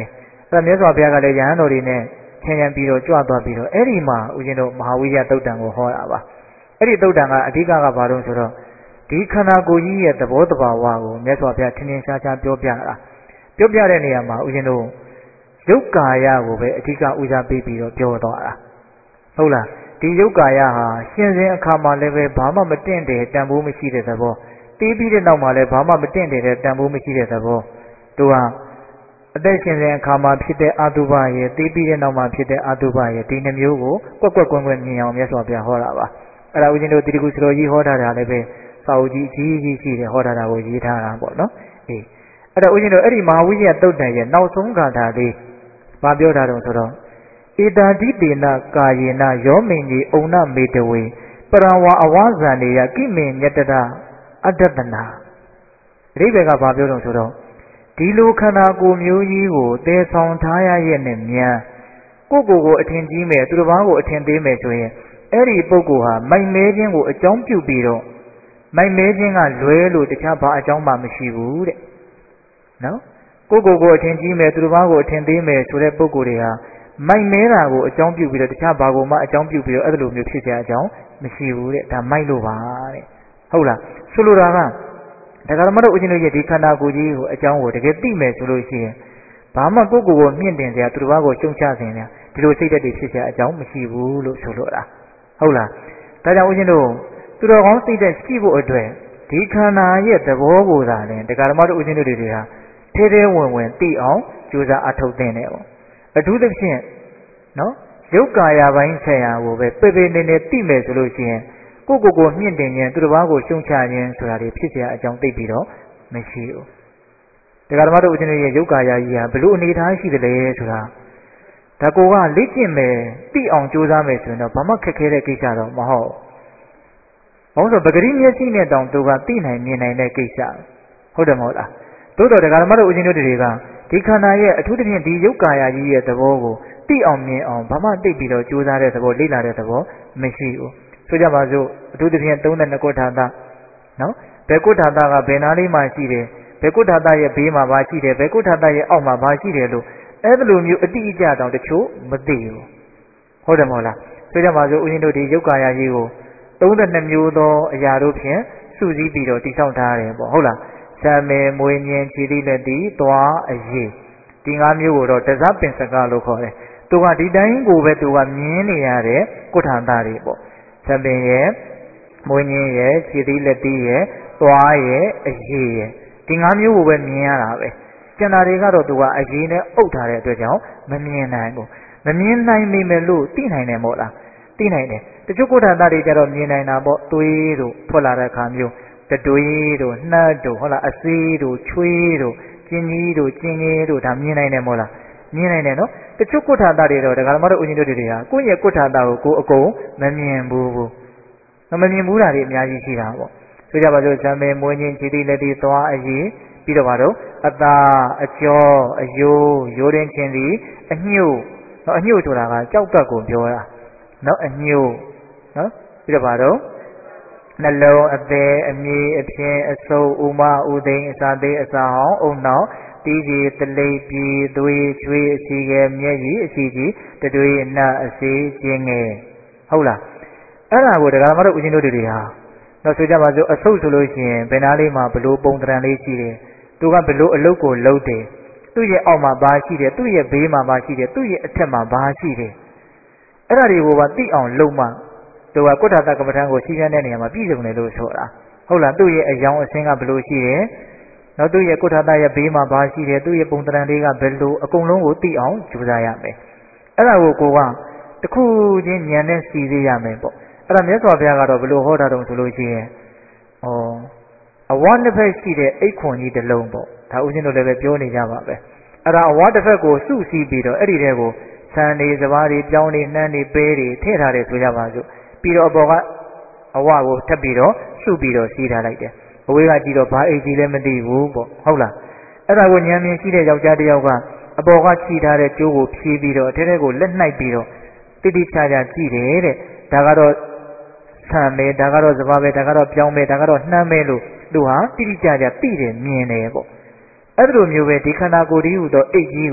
အဲ့ဒါမြတ်စွာဘုရားကလည်းယဟန်တော်တွေနဲ့ချမ်းချမ်းပြီးတော့ကြွသွားပြီးတော့အဲ့ဒီမှာဦးဇင်းတို့မဟာဝိယသုတ်တံကိုဟောတာပါအဲ့ဒီသုတ်တံကအဓိကကဘာလို့ဆိုတော့ဒီခန္ဓာကိုယ်ကြီးရဲ့သဘောတဘာဝကိုမြတ်စွာဘုရားထင်ထင်ရှားရှားပြောပြတာပြောပြတဲ့နေရာမှာဦးဇင်းတို့ယုတ်ကာယကိုပဲအဓိကဦးစားပေးပြီးတော့ပြောသွားတာဟုတ်လားဒီယုတ်ကာယဟာရှင်စဉ်အခါမှာလည်းပဲဘာမှမတင့်တယ်တန်ဖိုးမရှိတဲ့သဘောတီးပြီးတဲ့နောက်မှာလည်းဘာမှမတင့်တယ်တဲ့တန်ဖိုးမရှိတဲ့သဘောသူကအသက်ရှင်စဉ်အခါမှာဖြစ်တဲ့အာတုဘရဲ့တီးပြီးတဲ့နောက်မှာဖြစ်တဲ့အာတုဘရဲ့ဒီနှမျိုးကိုကွက်ကွက်ကွင်းကွင်းမြင်အောင်မြတ်စွာဘုရားဟောတာပါအဲ့ဒါဦးဇင်းတို့တိတိကုစတော်ကြီးဟောထားတာလည်းပဲစာအုပ်ကြီးကြီးကြီးရှိတယ်ဟောထားတာကိုရေးထားတာပေါ့နော်အေးအဲ့ဒါဦးဇင်းတို့အဲ့ဒီမဟာဝိယသုတ်တံရဲ့နောက်ဆုံးဂါထာလေးမပြောတာတော့ဆိုတော့ဧတာတိတေနကာယေနယောမိန်ကြီးအုံနမေတဝေပရဝါအဝါဇာနေယကိမေညတတအတ္တတနာအဓိပ္ပာယ်ကဘာပြောတော့ဆိုတော့ဒီလိုခန္ဓာကိုယ်မျိုးကြီးကိုတည်ဆောင်ထားရရဲ့နဲ့မြန်ကိုယ့်ကိုယ်ကိုအထင်ကြီးမယ်သူတစ်ပါးကိုအထင်သေးမယ်ဆိုရင်အဲ့ဒီပုဂ္ဂိုလ်ဟာမိုက်မဲခြင်းကိုအကြောင်းပြုပြီးတော့မိုက်မဲခြင်းကလွဲလို့တခြားဘာအကြောင်းမှမရှိဘူးတဲ့နော်ကိုယ့်ကိုယ်ကိုအထင်ကြီးမယ်သူတစ်ပါးကိုအထင်သေးမယ်ဆိုတဲ့ပုဂ္ဂိုလ်တွေဟာမိုက်မဲတာကိုအကြောင်းပြုပြီးတော့တခြားဘာကိုမှအကြောင်းပြုပြီးတော့အဲ့လိုမျိုးဖြစ်ကြအကြောင်းမရှိဘူးတဲ့ဒါမိုက်လို့ပါတဲ့ဟုတ်လားဆိုလိုတာကဒါကမှတော့ဦးဇင်းတို့ရဲ့ဒီခန္ဓာကိုယ်ကြီးကိုအကြောင်းကိုတကယ်သိမယ်ဆိုလို့ရှိရင်ဘာမှကိုယ့်ကိုယ်ကိုမြင့်တင်စရာသူတစ်ပါးကိုရှုံချစင်စရာဒီလိုစိတ်ဓာတ်တွေဖြစ်စရာအကြောင်းမရှိဘူးလို့ဆိုလိုတာဟုတ်လားဒါကြောင့်ဦးဇင်းတို့သူတော်ကောင်းစိတ်ဓာတ်ရှိဖို့အတွက်ဒီခန္ဓာရဲ့သဘောကိုသာလဲဒါကမှတော့ဦးဇင်းတို့တွေဟာထဲထဲဝင်ဝင်သိအောင်ကြိုးစားအထောက်သင်တယ်ပေါ့အထူးသဖြင့်နော်ရုပ်ကာယပိုင်းဆိုင်ရာကိုပဲပေပေနေနေသိမယ်ဆိုလို့ရှိရင်ကိုယ့်ကိုယ်ကိုမြင့်တင်ခြင်းသူတစ်ပါးကိုရှုံချခြင်းဆိုတာတွေဖြစ်เสียအကြောင်းသိပြီးတော့မရှိဘူး။ဒါကဓမ္မတို့ဦးဇင်းရဲ့ရုပ်ကာယကြီးဟာဘလို့အနေထားရှိတယ်လဲဆိုတာဒါကိုကလေ့ကျင့်မယ်သိအောင်ကြိုးစားမယ်ဆိုရင်တော့ဘာမှခက်ခဲတဲ့ကိစ္စတော့မဟုတ်ဘူး။ဘာလို့ဆိုပဂရိမျက်စိနဲ့တောင်သူကသိနိုင်မြင်နိုင်တဲ့ကိစ္စဟုတ်တယ်မဟုတ်လား။သို့တော်ဒါကဓမ္မတို့ဦးဇင်းတို့တွေကဒီခန္ဓာရဲ့အထူးသဖြင့်ဒီရုပ်ကာယကြီးရဲ့သဘောကိုသိအောင်မြင်အောင်ဘာမှသိပြီးတော့ကြိုးစားတဲ့သဘောလေ့လာတဲ့သဘောမရှိဘူး။ဆိုကြပါစို့အထူးသဖြင့်သုံးတဲ့နှစ်ကုဋ္ဌာသနော်ဘယ်ကုဋ္ဌာသကဘယ်နာလေးမှရှိတယ်ဘယ်ကုဋ္ဌာသရဲ့ဘေးမှာဘာရှိတယ်ဘယ်ကုဋ္ဌာသရဲ့အောက်မှာဘာရှိတယ်လို့အဲ့လိုမျိုးအတိအကျတောင်တချို့မသိဘူးဟုတ်တယ်မဟုတ်လားဆိုကြပါစို့ဦးဇင်းတို့ဒီရုပ်ကာယကြီးကိုသုံးတဲ့နှစ်မျိုးသောအရာတို့ဖြင့်စုစည်းပြီးတော့တည်ဆောက်ထားတယ်ပေါ့ဟုတ်လားဇာမေမွေးညင်ခြေတိလက်တိသွားအရေးဒီငါးမျိုးကိုတော့တဇပင်စကလို့ခေါ်တယ်သူကဒီတိုင်းကိုပဲသူကမြင်နေရတဲ့ကုဋ္ဌာသတွေပေါ့ဇာပင်ရဲ့မွေးညင်ရဲ့ခြေတိလက်တိရဲ့သွားရဲ့အရေးရဲ့ဒီငါးမျိုးကိုပဲမြင်ရတာပဲကျန်တာတွေကတော့သူကအရေးနဲ့အုပ်ထားတဲ့အတွက်ကြောင့်မမြင်နိုင်ဘူးမမြင်နိုင်မိမယ်လို့သိနိုင်တယ်မို့လားသိနိုင်တယ်တချို့ကုဋ္ဌာသတွေကြတော့မြင်နိုင်တာပေါ့သွေးတို့ထွက်လာတဲ့အခါမျိုးတတွေးတို့နှက်တို့ဟုတ်လားအစေးတို့ချွေးတို့ကျင်းကြီးတို့ကျင်းငယ်တို့ဒါမြင်နိုင်တယ်မို့လားမြင်နိုင်တယ်နော်တချို့ကုဋ္ဌာသတွေတော့ဒကာမတို့ဦးဇင်းတို့တွေကကိုယ့်ရဲ့ကုဋ္ဌာသကိုကိုယ်အကုန်မမြင်ဘူးဘူးမမြင်ဘူးတာတွေအများကြီးရှိတာပေါ့ဆိုကြပါစို့ဇံမေမွေးခြင်းခြေတိလက်တိသွားအရေးပြီးတော့ပါတော့အသာအကျော်အယိုးရိုးရင်းချင်းစီအညှို့နော်အညှို့ဆိုတာကကြောက်ကပ်ကိုပြောတာနော်အညှို့နော်ပြီးတော့ပါတော့နှလုံးအသေးအမြေအပြင်းအဆုပ်ဥမဥသိမ်းအစာသေးအစာဟောင်းအုံနောက်တီးကြီးတလိပ်ပြည်သွေးချွေးအစီငယ်မျက်ရည်အစီကြီးတတွေးအနတ်အစေးကျင်းငယ်ဟုတ်လားအဲ့ဒါကိုဒကာမတို့ဦးဇင်းတို့တွေဟာတော့ဆိုကြပါစို့အဆုပ်ဆိုလို့ရှိရင်ဘယ်နာလေးမှာဘလို့ပုံတရံလေးရှိတယ်သူကဘလို့အလုတ်ကိုလှုပ်တယ်သူ့ရဲ့အောက်မှာဘာရှိတယ်သူ့ရဲ့ဘေးမှာဘာရှိတယ်သူ့ရဲ့အထက်မှာဘာရှိတယ်အဲ့ဒါတွေကိုပါသိအောင်လုပ်မှသူကကုဋ္ဌာသကမ္မထံကိုစီးရတဲ့နေရာမှာပြည့်စုံတယ်လို့ဆိုတာဟုတ်လားသူ့ရဲ့အယောင်အဆင်းကဘလို့ရှိတယ်နော်သူ့ရဲ့ကုဋ္ဌာသရဲ့ဘေးမှာဘာရှိတယ်သူ့ရဲ့ပုံတရံလေးကဘယ်လိုအကုန်လုံးကိုသိအောင်ကြိုးစားရမယ်အဲ့ဒါကိုကိုကတခုချင်းဉာဏ်နဲ့စီသေးရမယ်ပေါ့အဲ့ဒါမြတ်စွာဘုရားကတော့ဘယ်လိုဟောတာတုံးဆိုလို့ရှိရင်ဩအဝတစ်ဖက်ရှိတဲ့အိတ်ခွန်ကြီးတစ်လုံးပေါ့ဒါဦးဇင်းတို့လည်းပဲပြောနေကြပါပဲအဲ့ဒါအဝတစ်ဖက်ကိုစုစည်းပြီးတော့အဲ့ဒီထဲကိုဆန်တွေစပါးတွေပြောင်းတွေနှမ်းတွေပဲတွေထည့်ထားတယ်ဆိုကြပါစို့ပြီးတော့အပေါ်ကအဝကိုထပ်ပြီးတော့စုပြီးတော့စီးထားလိုက်တယ်အဝေးကကြည့်တော့ဘာအိတ်ကြီးလည်းမသိဘူးပေါ့ဟုတ်လားအဲ့ဒါကိုဉာဏ်မြင်ရှိတဲ့ယောက်ျားတစ်ယောက်ကအပေါ်ကခြိထားတဲ့ကျိုးကိုဖြီးပြီးတော့အထဲထဲကိုလက်နှိုက်ပြီးတော့တိတိကျကျကြည့်တယ်တဲ့ဒါကတော့ဆံမဲဒါကတော့စပါးပဲဒါကတော့ပြောင်းမဲဒါကတော့နှမ်းမဲလို့သူဟာတိတိကျကျသိတယ်မြင်တယ်ပေါ့အဲ့လိုမျိုးပဲဒီခန္ဓာကိုယ်ကြီးဟူသောအိတ်ကြီးကို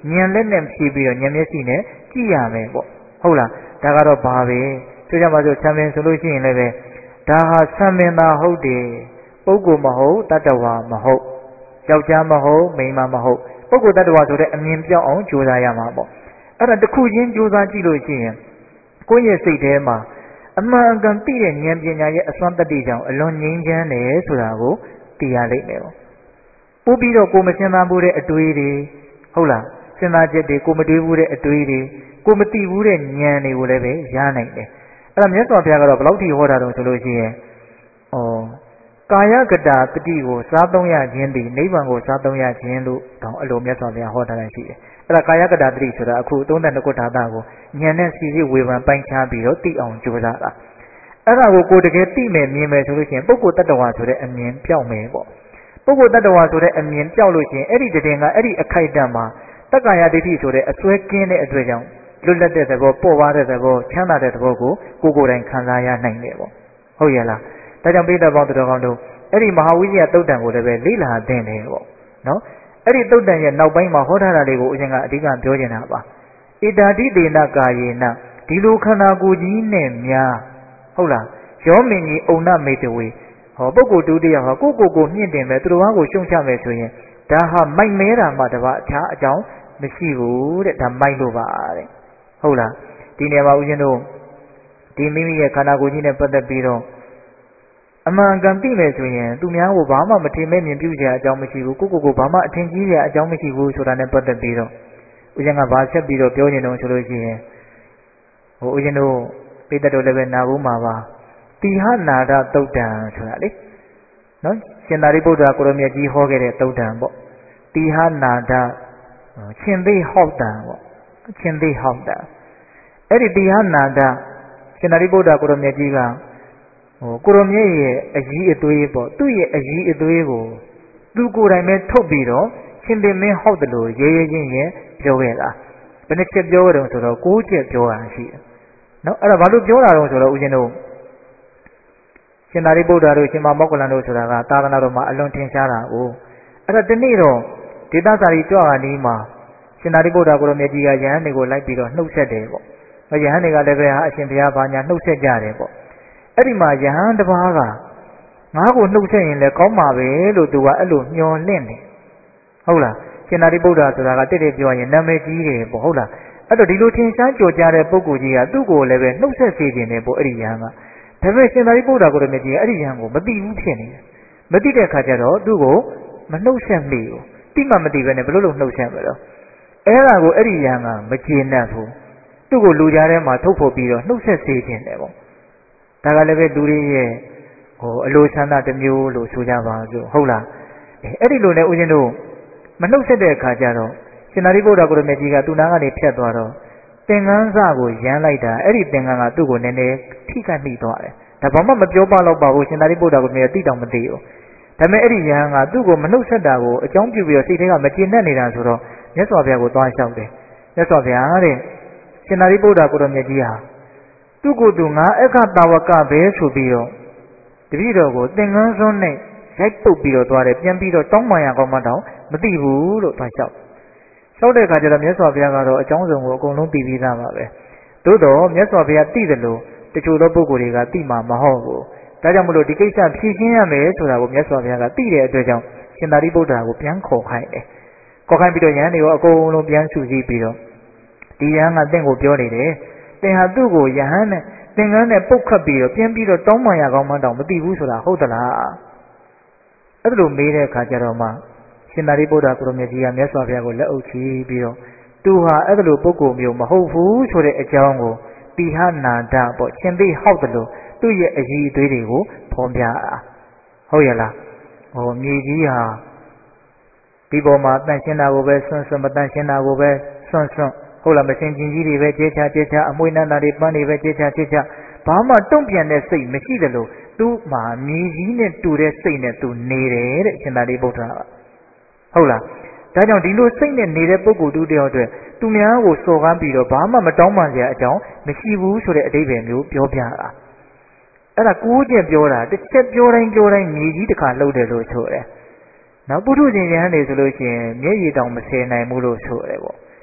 ဉာဏ်လက်နဲ့ဖြည့်ပြီးတော့ဉာဏ်မျက်စိနဲ့ကြည့်ရမယ်ပေါ့ဟုတ်လားဒါကတော့ဘာပဲဆိုကြပါစို့ဆံပင်ဆိုလို့ရှိရင်လည်းပဲဒါဟာဆံပင်သာဟုတ်တယ်ပုဂ္ဂိုလ်မဟုတ်တတ္တဝါမဟုတ်ယောက်ျားမဟုတ်မိန်းမမဟုတ်ပုဂ္ဂိုလ်တ attva ဆိုတဲ့အမြင်ပြောင်းအောင်ကြိုးစားရမှာပေါ့အဲ့ဒါတစ်ခုချင်းကြိုးစားကြည့်လို့ရှိရင်ကိုယ့်ရဲ့စိတ်ထဲမှာအမှန်အကန်သိတဲ့ဉာဏ်ပညာရဲ့အစွမ်းတတ္တိကြောင့်အလွန်ငြိမ်းချမ်းတယ်ဆိုတာကိုသိရလိမ့်မယ်ပေါ့ပို့ပြီးတော့ကိုမစဉ်းစားဘူးတဲ့အတွေးတွေဟုတ်လားစဉ်းစားချက်တွေကိုမတွေးဘူးတဲ့အတွေးတွေကိုမသိဘူးတဲ့ဉာဏ်တွေကိုလည်းပဲရနိုင်တယ်အဲ့ဒါမြတ်စွာဘုရားကတော့ဘယ်လောက်ထိဟောတာတော့ဆိုလို့ရှိရင်ဩကာယကတာတတိကိုစားသုံးရခြင်းသည်နိဗ္ဗာန်ကိုစားသုံးရခြင်းလို့တောင်းအလိုမြတ်စွာဘုရားဟောထားတာရှိတယ်။အဲ့ဒါကာယကတာတတိဆိုတာအခုသုံးသခုဓာတ်ကိုဉာဏ်နဲ့စီစီဝေဖန်ပိုင်းခြားပြီးတော့သိအောင်ကြိုးစားတာ။အဲ့ဒါကိုကိုယ်တကယ်သိမယ်မြင်မယ်ဆိုလို့ရှိရင်ပုဂ္ဂိုလ်တ attva ဆိုတဲ့အမြင်ပြောက်မယ်ပေါ့။ပုဂ္ဂိုလ်တ attva ဆိုတဲ့အမြင်ပြောက်လို့ရှိရင်အဲ့ဒီတည်ငါအဲ့ဒီအခိုက်အတန့်မှာတက္ကာယဒိဋ္ဌိဆိုတဲ့အစွဲကင်းတဲ့အတွက်ကြောင့်လွတ်လပ်တဲ့သဘောပေါ်ပါတဲ့သဘောချမ်းသာတဲ့သဘောကိုကိုယ်ကိုယ်တိုင်ခံစားရနိုင်တယ်ပေါ့။ဟုတ်ရဲ့လား။ဒါကြောင့်ပိဋကပေါင်းတော်ကောင်းတို့အဲ့ဒီမဟာဝိဇ္ဇာသုတ်တံကိုလည်းပဲလေ့လာသင်တယ်ပေါ့နော်အဲ့ဒီသုတ်တံရဲ့နောက်ပိုင်းမှာဟောထားတာလေးကိုဦးဇင်းကအဓိကပြောချင်တာပါဣတာတိတေနကာယေနဒီလိုခန္ဓာကိုယ်ကြီးနဲ့များဟုတ်လားယောမင်ကြီးအုံနမေတဝေဟောပုဂ္ဂိုလ်တူတရားဟောကိုကိုကိုမြင့်တင်မယ်သူတော်ဘာကိုရှုံချမယ်ဆိုရင်ဒါဟာမိုက်မဲတာမှတပါအခြားအကြောင်းမရှိဘူးတဲ့ဒါမိုက်လို့ပါတဲ့ဟုတ်လားဒီနေရာမှာဦးဇင်းတို့ဒီမိမိရဲ့ခန္ဓာကိုယ်ကြီးနဲ့ပတ်သက်ပြီးတော့အမှန်ကန်သိမယ်ဆိုရင်သူများကိုဘာမှမထင်မဲ့မြင်ပြုကြအကြောင်းမရှိဘူးကိုကိုကိုဘာမှအထင်ကြီးရအကြောင်းမရှိဘူးဆိုတာနဲ့ပတ်သက်ပြီးတော့ဦးဇင်းကဘာဆက်ပြီးတော့ပြောနေတော့ဆိုလို့ရှိရင်ဟိုဦးဇင်းတို့ပိဋကတော်လည်းပဲနာဘူးမှာပါတိဟနာဒသုတ်တံဆိုတာလေနော်ရှင်သာရိပုတ္တရာကိုရမြတ်ကြီးဟောခဲ့တဲ့သုတ်တံပေါ့တိဟနာဒရှင်သိဟောက်တံပေါ့ရှင်သိဟောက်တံအဲ့ဒီတိဟနာဒရှင်သာရိပုတ္တရာကိုရမြတ်ကြီးကဟိုကိုရမြတ်ရဲ့အကြီးအသွေးပေါ့သူ့ရဲ့အကြီးအသွေးကိုသူကိုယ်တိုင်ပဲထုတ်ပြီးတော့ရှင်သိမင်းဟောက်တယ်လို့ရဲရဲချင်းရဲ့ပြောခဲ့တာဘယ်နှချက်ပြောကြတယ်ဆိုတော့၉ချက်ပြောတာရှိတယ်နော်အဲ့ဒါဘာလို့ပြောတာတော့ဆိုတော့ဦးဇင်းတို့ရှင်သာရိပုတ္တရာတို့ရှင်မမောက္ကလန်တို့ဆိုတာကသာသနာတော်မှာအလွန်ထင်ရှားတာကိုအဲ့ဒါဒီနေ့တော့ဒေသစာရီကြွကနီးမှာရှင်သာရိပုတ္တရာကိုရမြတ်ကြီးကယဟန်တွေကိုလိုက်ပြီးတော့နှုတ်ဆက်တယ်ပေါ့ယဟန်တွေကလည်းပဲဟာအရှင်ဘုရားဘာညာနှုတ်ဆက်ကြတယ်ပေါ့အဲ့ဒီမှာယဟန်တစ်ပါးကငါ့ကိုနှုတ်ဆက်ရင်လည်းကောင်းပါပဲလို့သူကအဲ့လိုမျှော်လင့်တယ်ဟုတ်လားရှင်သာရိပုတ္တရာဆိုတာကတိတိပြောရင်နာမည်ကြီးတယ်ပေါ့ဟုတ်လားအဲ့တော့ဒီလိုထင်ရှားကြော်ကြားတဲ့ပုဂ္ဂိုလ်ကြီးကသူ့ကိုလည်းပဲနှုတ်ဆက်စေခြင်းနဲ့ပေါ့အဲ့ဒီယဟန်ကဒါပေမဲ့ရှင်သာရိပုတ္တရာကိုရမြတ်ကြီးကအဲ့ဒီယဟန်ကိုမသိဘူးဖြစ်နေတယ်မသိတဲ့အခါကျတော့သူ့ကိုမနှုတ်ဆက်မိဘူးတိမှမသိပဲနဲ့ဘယ်လိုလုပ်နှုတ်ဆက်မလဲအဲ့ဒါကိုအဲ့ဒီယဟန်ကမကျေနပ်ဘူးသူ့ကိုလူကြားထဲမှာထုတ်ဖို့ပြီးတော့နှုတ်ဆက်စေခြင်းတယ်ပေါ့ဒါကလည်းပဲလူတွေရဲ့ဟိုအလိုဆန္ဒတစ်မျိုးလို့ဆိုကြပါစို့ဟုတ်လားအဲ့ဒီလိုနဲ့ဦးဇင်းတို့မနှုတ်ဆက်တဲ့အခါကျတော့ရှင်သာရိပုတ္တရာကိုရမြတ်ကြီးကသူ့နားကနေဖြတ်သွားတော့သင်္ကန်းစကိုရမ်းလိုက်တာအဲ့ဒီသင်္ကန်းကသူ့ကိုနည်းနည်းထိခိုက်မိသွားတယ်ဒါဘာမှမပြောပါတော့ပါဘူးရှင်သာရိပုတ္တရာကိုမြတ်တိတောင်မသိဘူးဒါပေမဲ့အဲ့ဒီယဟန်ကသူ့ကိုမနှုတ်ဆက်တာကိုအကြောင်းပြုပြီးတော့စိတ်ထဲကမကျေနပ်နေတာဆိုတော့မြတ်စွာဘုရားကိုသွားလျှောက်တယ်မြတ်စွာဘုရားတဲ့ရှင်သာရိပုတ္တရာကိုရမြတ်ကြီးဟာသူ့ကိုယ်သူငါအခတာဝကပဲဆိုပြီးတော့တပည့်တော်ကိုသင်္ကန်းစွန်းနဲ့ရိုက်ပုတ်ပြီးတော့သွားတယ်ပြန်ပြီးတော့တောင်းပန်ရကောင်းမှတောင်မသိဘူးလို့သွားလျှောက်လျှောက်တဲ့အခါကျတော့မြတ်စွာဘုရားကတော့အကြောင်းစုံကိုအကုန်လုံးသိပြီးသားပါပဲသို့တော့မြတ်စွာဘုရားသိတယ်လို့တချို့သောပုဂ္ဂိုလ်တွေကသိမှာမဟုတ်ဘူးဒါကြောင့်မလို့ဒီကိစ္စဖြေရှင်းရမယ်ဆိုတာကိုမြတ်စွာဘုရားကသိတဲ့အတွက်ကြောင့်ရှင်သာရိပုတ္တရာကိုပြန်ခေါ်ခိုင်းတယ်ခေါ်ခိုင်းပြီးတော့ယဟန်တွေရောအကုန်လုံးပြန်စုစည်းပြီးတော့ဒီယဟန်ကတင့်ကိုပြောနေတယ်သင်ဟာသူ့ကိုယဟန်နဲ့သင်္ကန်းနဲ့ပုတ်ခတ်ပြီးတော့ပြန်ပြီးတော့တောင်းပန်ရကောင်းမှတောင်မသိဘူးဆိုတာဟုတ်သလားအဲ့ဒါလိုမေးတဲ့အခါကျတော့မှရှင်သာရိပုတ္တရာကိုရမြတ်ကြီးကမြတ်စွာဘုရားကိုလက်အုပ်ချီပြီးတော့သူဟာအဲ့ဒါလိုပုဂ္ဂိုလ်မျိုးမဟုတ်ဘူးဆိုတဲ့အကြောင်းကိုတိဟနာဒပေါ့ရှင်သိဟောက်တယ်လို့သူ့ရဲ့အည်အသွေးတွေကိုဖော်ပြတာဟုတ်ရလားဟိုမြေကြီးဟာဒီပေါ်မှာတန့်ရှင်းတာကိုပဲဆွန့်ဆွန့်မတန့်ရှင်းတာကိုပဲဆွန့်ဆွန့်ဟုတ်လားမစင်ကျင်ကြီးတွေပဲကြေချာကြေချာအမွှေးနန္တာတွေပန်းတွေပဲကြေချာကြေချာဘာမှတုံ့ပြန်တဲ့စိတ်မရှိတယ်လို့သူ့မှာမြေကြီးနဲ့တူတဲ့စိတ်နဲ့သူနေတယ်တဲ့ရှင်သာရိပုတ္တရာကဟုတ်လားဒါကြောင့်ဒီလိုစိတ်နဲ့နေတဲ့ပုဂ္ဂိုလ်တူတယောက်အတွက်သူများကိုစော်ကားပြီးတော့ဘာမှမတောင်းပန်စရာအကြောင်းမရှိဘူးဆိုတဲ့အဓိပ္ပာယ်မျိုးပြောပြတာအဲ့ဒါကိုးချက်ပြောတာတစ်ချက်ပြောတိုင်းပြောတိုင်းမြေကြီးတစ်ခါလှုပ်တယ်လို့ဆိုတယ်နောက်ပုထုဇဉ်ယဟန်တွေဆိုလို့ရှိရင်မျက်ရည်တောင်မဆယ်နိုင်ဘူးလို့ဆိုတယ်ပေါ့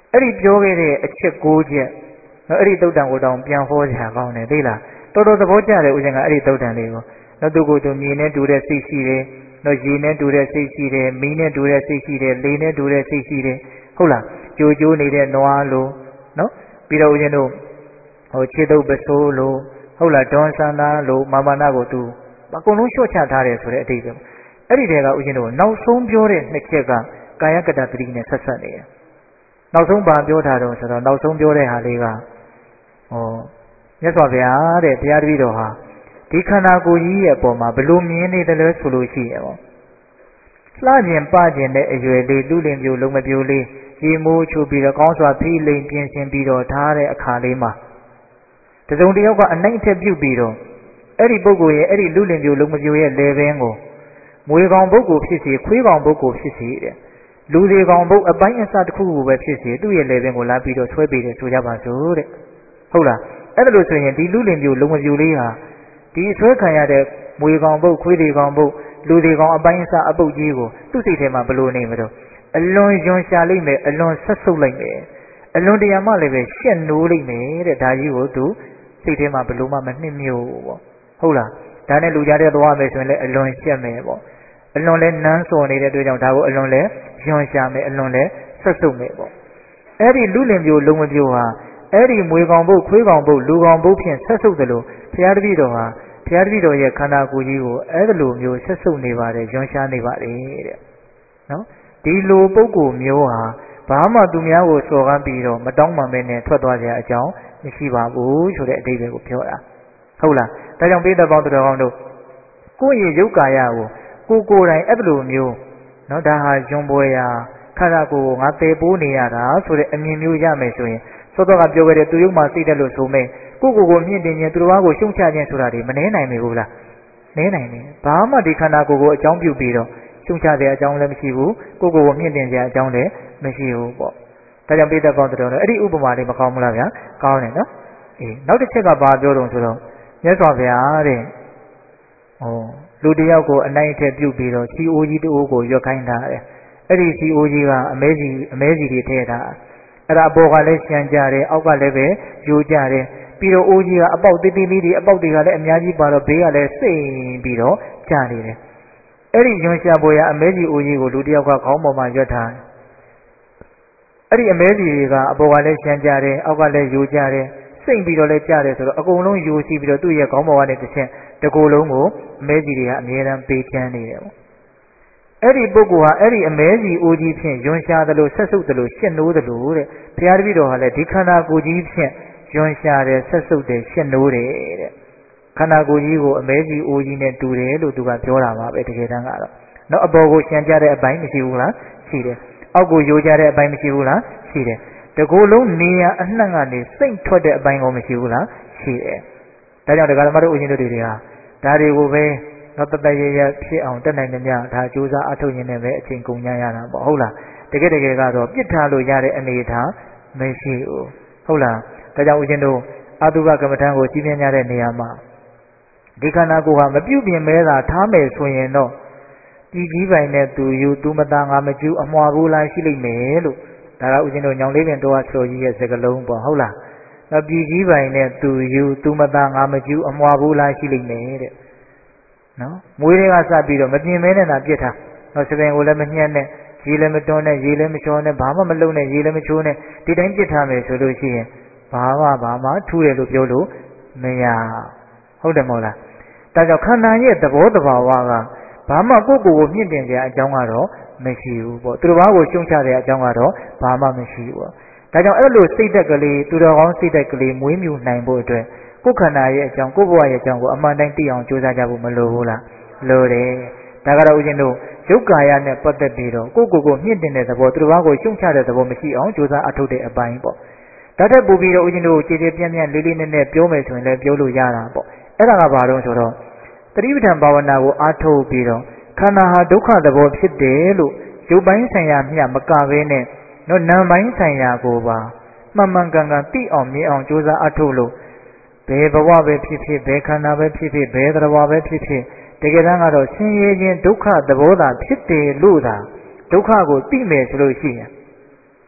အဲ့ဒီပြောခဲ့တဲ့အချက်၉ချက်နော်အဲ့ဒီတုတ်တန်ကိုတောင်ပြန်ဟောကြကောင်းတယ်သိလားတော်တော်သဘောကျတယ်ဦးဇင်းကအဲ့ဒီတုတ်တန်လေးကိုနော်သူကိုယ်သူမြေနဲ့တူတဲ့စိတ်ရှိတယ်နော်ရေနဲ့တူတဲ့စိတ်ရှိတယ်မီးနဲ့တူတဲ့စိတ်ရှိတယ်လေနဲ့တူတဲ့စိတ်ရှိတယ်ဟုတ်လားကြိုးကြိုးနေတဲ့နွားလိုနော်ပြီးတော့ဦးဇင်းတို့ဟိုခြေတုပ်ပစိုးလိုဟုတ်လားဒေါန်ဆန္ဒလိုမာမနာကိုသူအကုန်လုံးလျှော့ချထားတယ်ဆိုတဲ့အတိတ်ပဲအဲ့ဒီတည်းကဦးဇင်းတို့နောက်ဆုံးပြောတဲ့နှစ်ချက်ကကာယကတ္တပတိနဲ့ဆက်ဆက်နေတယ်နောက်ဆုံးဘာပြောထားတော့ဆိုတော့နောက်ဆုံးပြောတဲ့ဟာလေးကဟောမြတ်စွာဘုရားတဲ့ဘုရားတပည့်တော်ဟာဒီခန္ဓာကိုယ်ကြီးရဲ့အပေါ်မှာဘလို့မြင်နေတယ်လဲဆိုလို့ရှိရင်ပေါ့လှကျင်ပကျင်တဲ့အရွယ်လေးလူလင်ပြိုလုံးမပြိုလေးရေမိုးချိုပြီးတော့ကောင်းစွာဖိလိမ်ပြင်ဆင်ပြီးတော့ထားတဲ့အခါလေးမှာတစုံတစ်ယောက်ကအနိုင်အထက်ပြုတ်ပြီးတော့အဲ့ဒီပုဂ္ဂိုလ်ရဲ့အဲ့ဒီလူလင်ပြိုလုံးမပြိုရဲ့လေပင်ကိုမွေကောင်ပုဂ္ဂိုလ်ဖြစ်စေခွေးကောင်ပုဂ္ဂိုလ်ဖြစ်စေတဲ့လူတွေကောင်ပုတ်အပိုင်းအစတစ်ခုခုပဲဖြစ်စေသူ့ရဲ့လေပင်ကိုလာပြီးတော့ဆွဲပေးတယ်ဆိုကြပါစို့တဲ့ဟုတ်လားအဲ့ဒါလို့ဆိုရင်ဒီလူလင်ပြိုလုံးမပြိုလေးဟာဒီဆွဲခံရတဲ့မွေကောင်ပုတ်ခွေးတွေကောင်ပုတ်လူတွေကောင်အပိုင်းအစအပုတ်ကြီးကိုသူ့စိတ်ထဲမှာဘလို့နေမလို့အလွန်ယွန်ရှာလိုက်မယ်အလွန်ဆက်ဆုပ်လိုက်မယ်အလွန်တရာမှလည်းပဲရှက်နိုးလိုက်မယ်တဲ့ဒါကြီးကိုသူစိတ်ထဲမှာဘလို့မှမနှိမ့်မြို့ပေါ့ဟုတ်လားဒါနဲ့လူကြားတဲ့သွားမယ်ဆိုရင်လည်းအလွန်ရှက်မယ်ပေါ့အလွန်လဲနန်းစော်နေတဲ့အတွက်ကြောင့်ဒါကိုအလွန်လဲယွန်ရှာမယ်အလွန်လဲဆက်ဆုပ်မယ်ပေါ့အဲ့ဒီလူလင်ပြိုလုံးမပြိုဟာအဲ့ဒီမွေကောင်ပုတ်ခွေးကောင်ပုတ်လူကောင်ပုတ်ဖြင့်ဆက်ဆုပ်တယ်လို့ဘုရားတပည့်တော်ဟာဘုရားတပည့်တော်ရဲ့ခန္ဓာကိုယ်ကြီးကိုအဲ့ဒီလိုမျိုးဆက်ဆုပ်နေပါတယ်ယွန်ရှာနေပါတယ်တဲ့နော်ဒီလိုပုဂ္ဂိုလ်မျိုးဟာဘာမှသူများကိုစော်ကားပြီးတော့မတောင်းပန်မဲနဲ့ထွက်သွားကြအကြောင်းမရှိပါဘူးဆိုတဲ့အဓိပ္ပာယ်ကိုပြောတာဟုတ်လားဒါကြောင့်ပိဋကပေါင်းတော်ကောင်းတို့ကိုယ့်ရဲ့ရုပ်ကာယကိုကိုကိုယ်တိုင်အဲ့လိုမျိုးနော်ဒါဟာယွန်ပွဲရာခန္ဓာကိုယ်ကိုငါပယ်ပိုးနေရတာဆိုတဲ့အမြင်မျိုးရမယ်ဆိုရင်သောတော်ကပြောခဲ့တဲ့သူရုပ်မှာစိတ်တက်လို့ဆိုမဲ့ကိုကိုကိုမြင့်တင်ခြင်းသူတော်ဘာကိုရှုံချခြင်းဆိုတာတွေမနှဲနိုင်ဘူးလားနှဲနိုင်တယ်ဘာမှဒီခန္ဓာကိုယ်ကိုအကြောင်းပြုပြီးတော့ရှုံချတဲ့အကြောင်းလည်းမရှိဘူးကိုကိုကိုမြင့်တင်ခြင်းအကြောင်းလည်းမရှိဘူးပေါ့ဒါကြောင့်ပိဋကပေါင်းတော်အဲ့ဒီဥပမာလေးမကောင်းဘူးလားဗျာကောင်းတယ်နော်အေးနောက်တစ်ချက်ကဘာပြောတော့ဆိုတော့မြတ်စွာဘုရားတဲ့ဟောလူတယောက်ကိုအနိုင်အထက်ပြုတ်ပြီးတော့စီအိုကြီးတူကိုရွက်ခိုင်းထားတယ်အဲ့ဒီစီအိုကြီးကအမဲကြီးအမဲကြီးတွေထည့်ထားအဲ့ဒါအပေါ်ကလည်းရှမ်းကြတယ်အောက်ကလည်းပဲယိုကြတယ်ပြီးတော့အိုကြီးကအပေါက်တိတိလေးတွေအပေါက်တွေကလည်းအများကြီးပါတော့ဘေးကလည်းစိမ့်ပြီးတော့ကျနေတယ်အဲ့ဒီယွန်ရှာပေါ်ရအမဲကြီးအိုကြီးကိုလူတယောက်ကခေါင်းပေါ်မှာရွက်ထားအဲ့ဒီအမဲကြီးတွေကအပေါ်ကလည်းရှမ်းကြတယ်အောက်ကလည်းယိုကြတယ်စိမ့်ပြီးတော့လည်းကြတယ်ဆိုတော့အကုန်လုံးယိုစီးပြီးတော့သူ့ရဲ့ခေါင်းပေါ်ကနေတစ်ချက်တကူလုံးကိုအမဲကြီးတွေကအမြဲတမ်းပေးချမ်းနေတယ်ပေါ့အဲ့ဒီပုဂ္ဂိုလ်ဟာအဲ့ဒီအမဲကြီးအိုကြီးဖြင့်ယွန်ရှာတယ်လို့ဆက်ဆုပ်တယ်လို့ရှက်နိုးတယ်လို့တဲ့ဘုရားတပည့်တော်ဟာလည်းဒီခန္ဓာကိုယ်ကြီးဖြင့်ယွန်ရှာတယ်ဆက်ဆုပ်တယ်ရှက်နိုးတယ်တဲ့ခန္ဓာကိုယ်ကြီးကိုအမဲကြီးအိုကြီးနဲ့တူတယ်လို့သူကပြောတာပါပဲတကယ်တမ်းကတော့နော်အပေါ်ကိုရှမ်းကြတဲ့အပိုင်းမရှိဘူးလားရှိတယ်အောက်ကိုယိုကြတဲ့အပိုင်းမရှိဘူးလားရှိတယ်တကူလုံးနေရအနှံ့ကနေစိတ်ထွက်တဲ့အပိုင်းကိုမရှိဘူးလားရှိတယ်ဒါကြောင့်ဒကာဓမ္မတို့ဦးဇင်းတို့တွေဟာဒါတွေကိုပဲတော့တတရရဖြစ်အောင်တက်နိုင်ကြမြဒါကြိုးစားအထုတ်ရင်းနဲ့ပဲအချိန်ကုန်ကြရတာပေါ့ဟုတ်လားတကယ်တကယ်ကတော့ပြစ်ထားလို့ရတဲ့အနေအထားမရှိဘူးဟုတ်လားဒါကြောင့်ဦးဇင်းတို့အတုပကမ္မထံကိုကြီးပြင်းကြတဲ့နေရာမှာဒီခန္ဓာကိုယ်ဟာမပြုတ်ပြင်မဲတာထားမယ်ဆိုရင်တော့ပြည်ကြီးပိုင်နဲ့သူယူသူမသားငါမကျူးအမွာဘူးလားရှိလိမ့်မယ်လို့ဒါကဦးဇင်းတို့ညောင်လေးပင်တော်ဆော်ကြီးရဲ့စကားလုံးပေါ့ဟုတ်လားနောက်ပြည်ကြီးပိုင်နဲ့သူယူသူမသားငါမကျူးအမွာဘူးလားရှိလိမ့်မယ်တဲ့နော်မွေးတွေကစပြီးတော့မပြင်မဲနဲ့သာပြစ်ထားတော့စပင်ကိုလည်းမညှက်နဲ့ရေလည်းမတွန်းနဲ့ရေလည်းမချောနဲ့ဘာမှမလုံနဲ့ရေလည်းမချိုးနဲ့ဒီတိုင်းပြစ်ထားမယ်ဆိုလို့ရှိရင်ဘာမှဘာမှထူးတယ်လို့ပြောလို့မရဟုတ်တယ်မဟုတ်လားဒါကြောင့်ခန္ဓာရဲ့သဘောတဘာဝကဘာမှကိုယ့်ကိုယ်ကိုမြင့်တင်ကြအကြောင်းကတော့မရှိဘူးပေါ့သူတော်ဘာကိုရှုံချတဲ့အကြောင်းကတော့ဘာမှမရှိဘူးပေါ့ဒါကြောင့်အဲ့လိုစိတ်သက်ကလေးသူတော်ကောင်းစိတ်သက်ကလေးမွေးမြူနိုင်ဖို့အတွက်ကိုယ်ခန္ဓာရဲ့အကြောင်းကိုယ်ဘဝရဲ့အကြောင်းကိုအမှန်တိုင်းသိအောင်ကြိုးစားကြဖို့မလိုဘူးလားလိုတယ်ဒါကတော့ဦးဇင်းတို့ရုပ်ကာယနဲ့ပတ်သက်ပြီးတော့ကိုယ့်ကိုယ်ကိုမြင့်တင်တဲ့သဘောသူတော်ဘာကိုရှုံချတဲ့သဘောမရှိအောင်ကြိုးစားအထုတ်တဲ့အပိုင်းပေါ့ဒါတက်ပူပြီးတော့ဦးဇင်းတို့ကြည်ကြည်ပြန့်ပြန့်လေးလေးနက်နက်ပြောမယ်ဆိုရင်လည်းပြောလို့ရတာပေါ့အဲ့ဒါကဘာလို့ဆိုတော့သတိပဋ္ဌာန်ဘာဝနာကိုအားထုတ်ပြီးတော့ခန္ဓာဟာဒုက္ခသဘောဖြစ်တယ်လို့ရုပ်ပိုင်းဆိုင်ရာမျှမကဘဲနဲ့နော်နာမ်ပိုင်းဆိုင်ရာကိုပါမှန်မှန်ကန်ကန်သိအောင်မြင်အောင်ကြိုးစားအထုတ်လို့ဘယ်ဘဝပဲဖြစ်ဖြစ်ဘယ်ခန္ဓာပဲဖြစ်ဖြစ်ဘယ်တရားပဲဖြစ်ဖြစ်တကယ်တမ်းကတော့ဆင်းရဲခြင်းဒုက္ခသဘောသာဖြစ်တယ်လို့သာဒုက္ခကိုသိမယ်ဆိုလို့ရှိရင်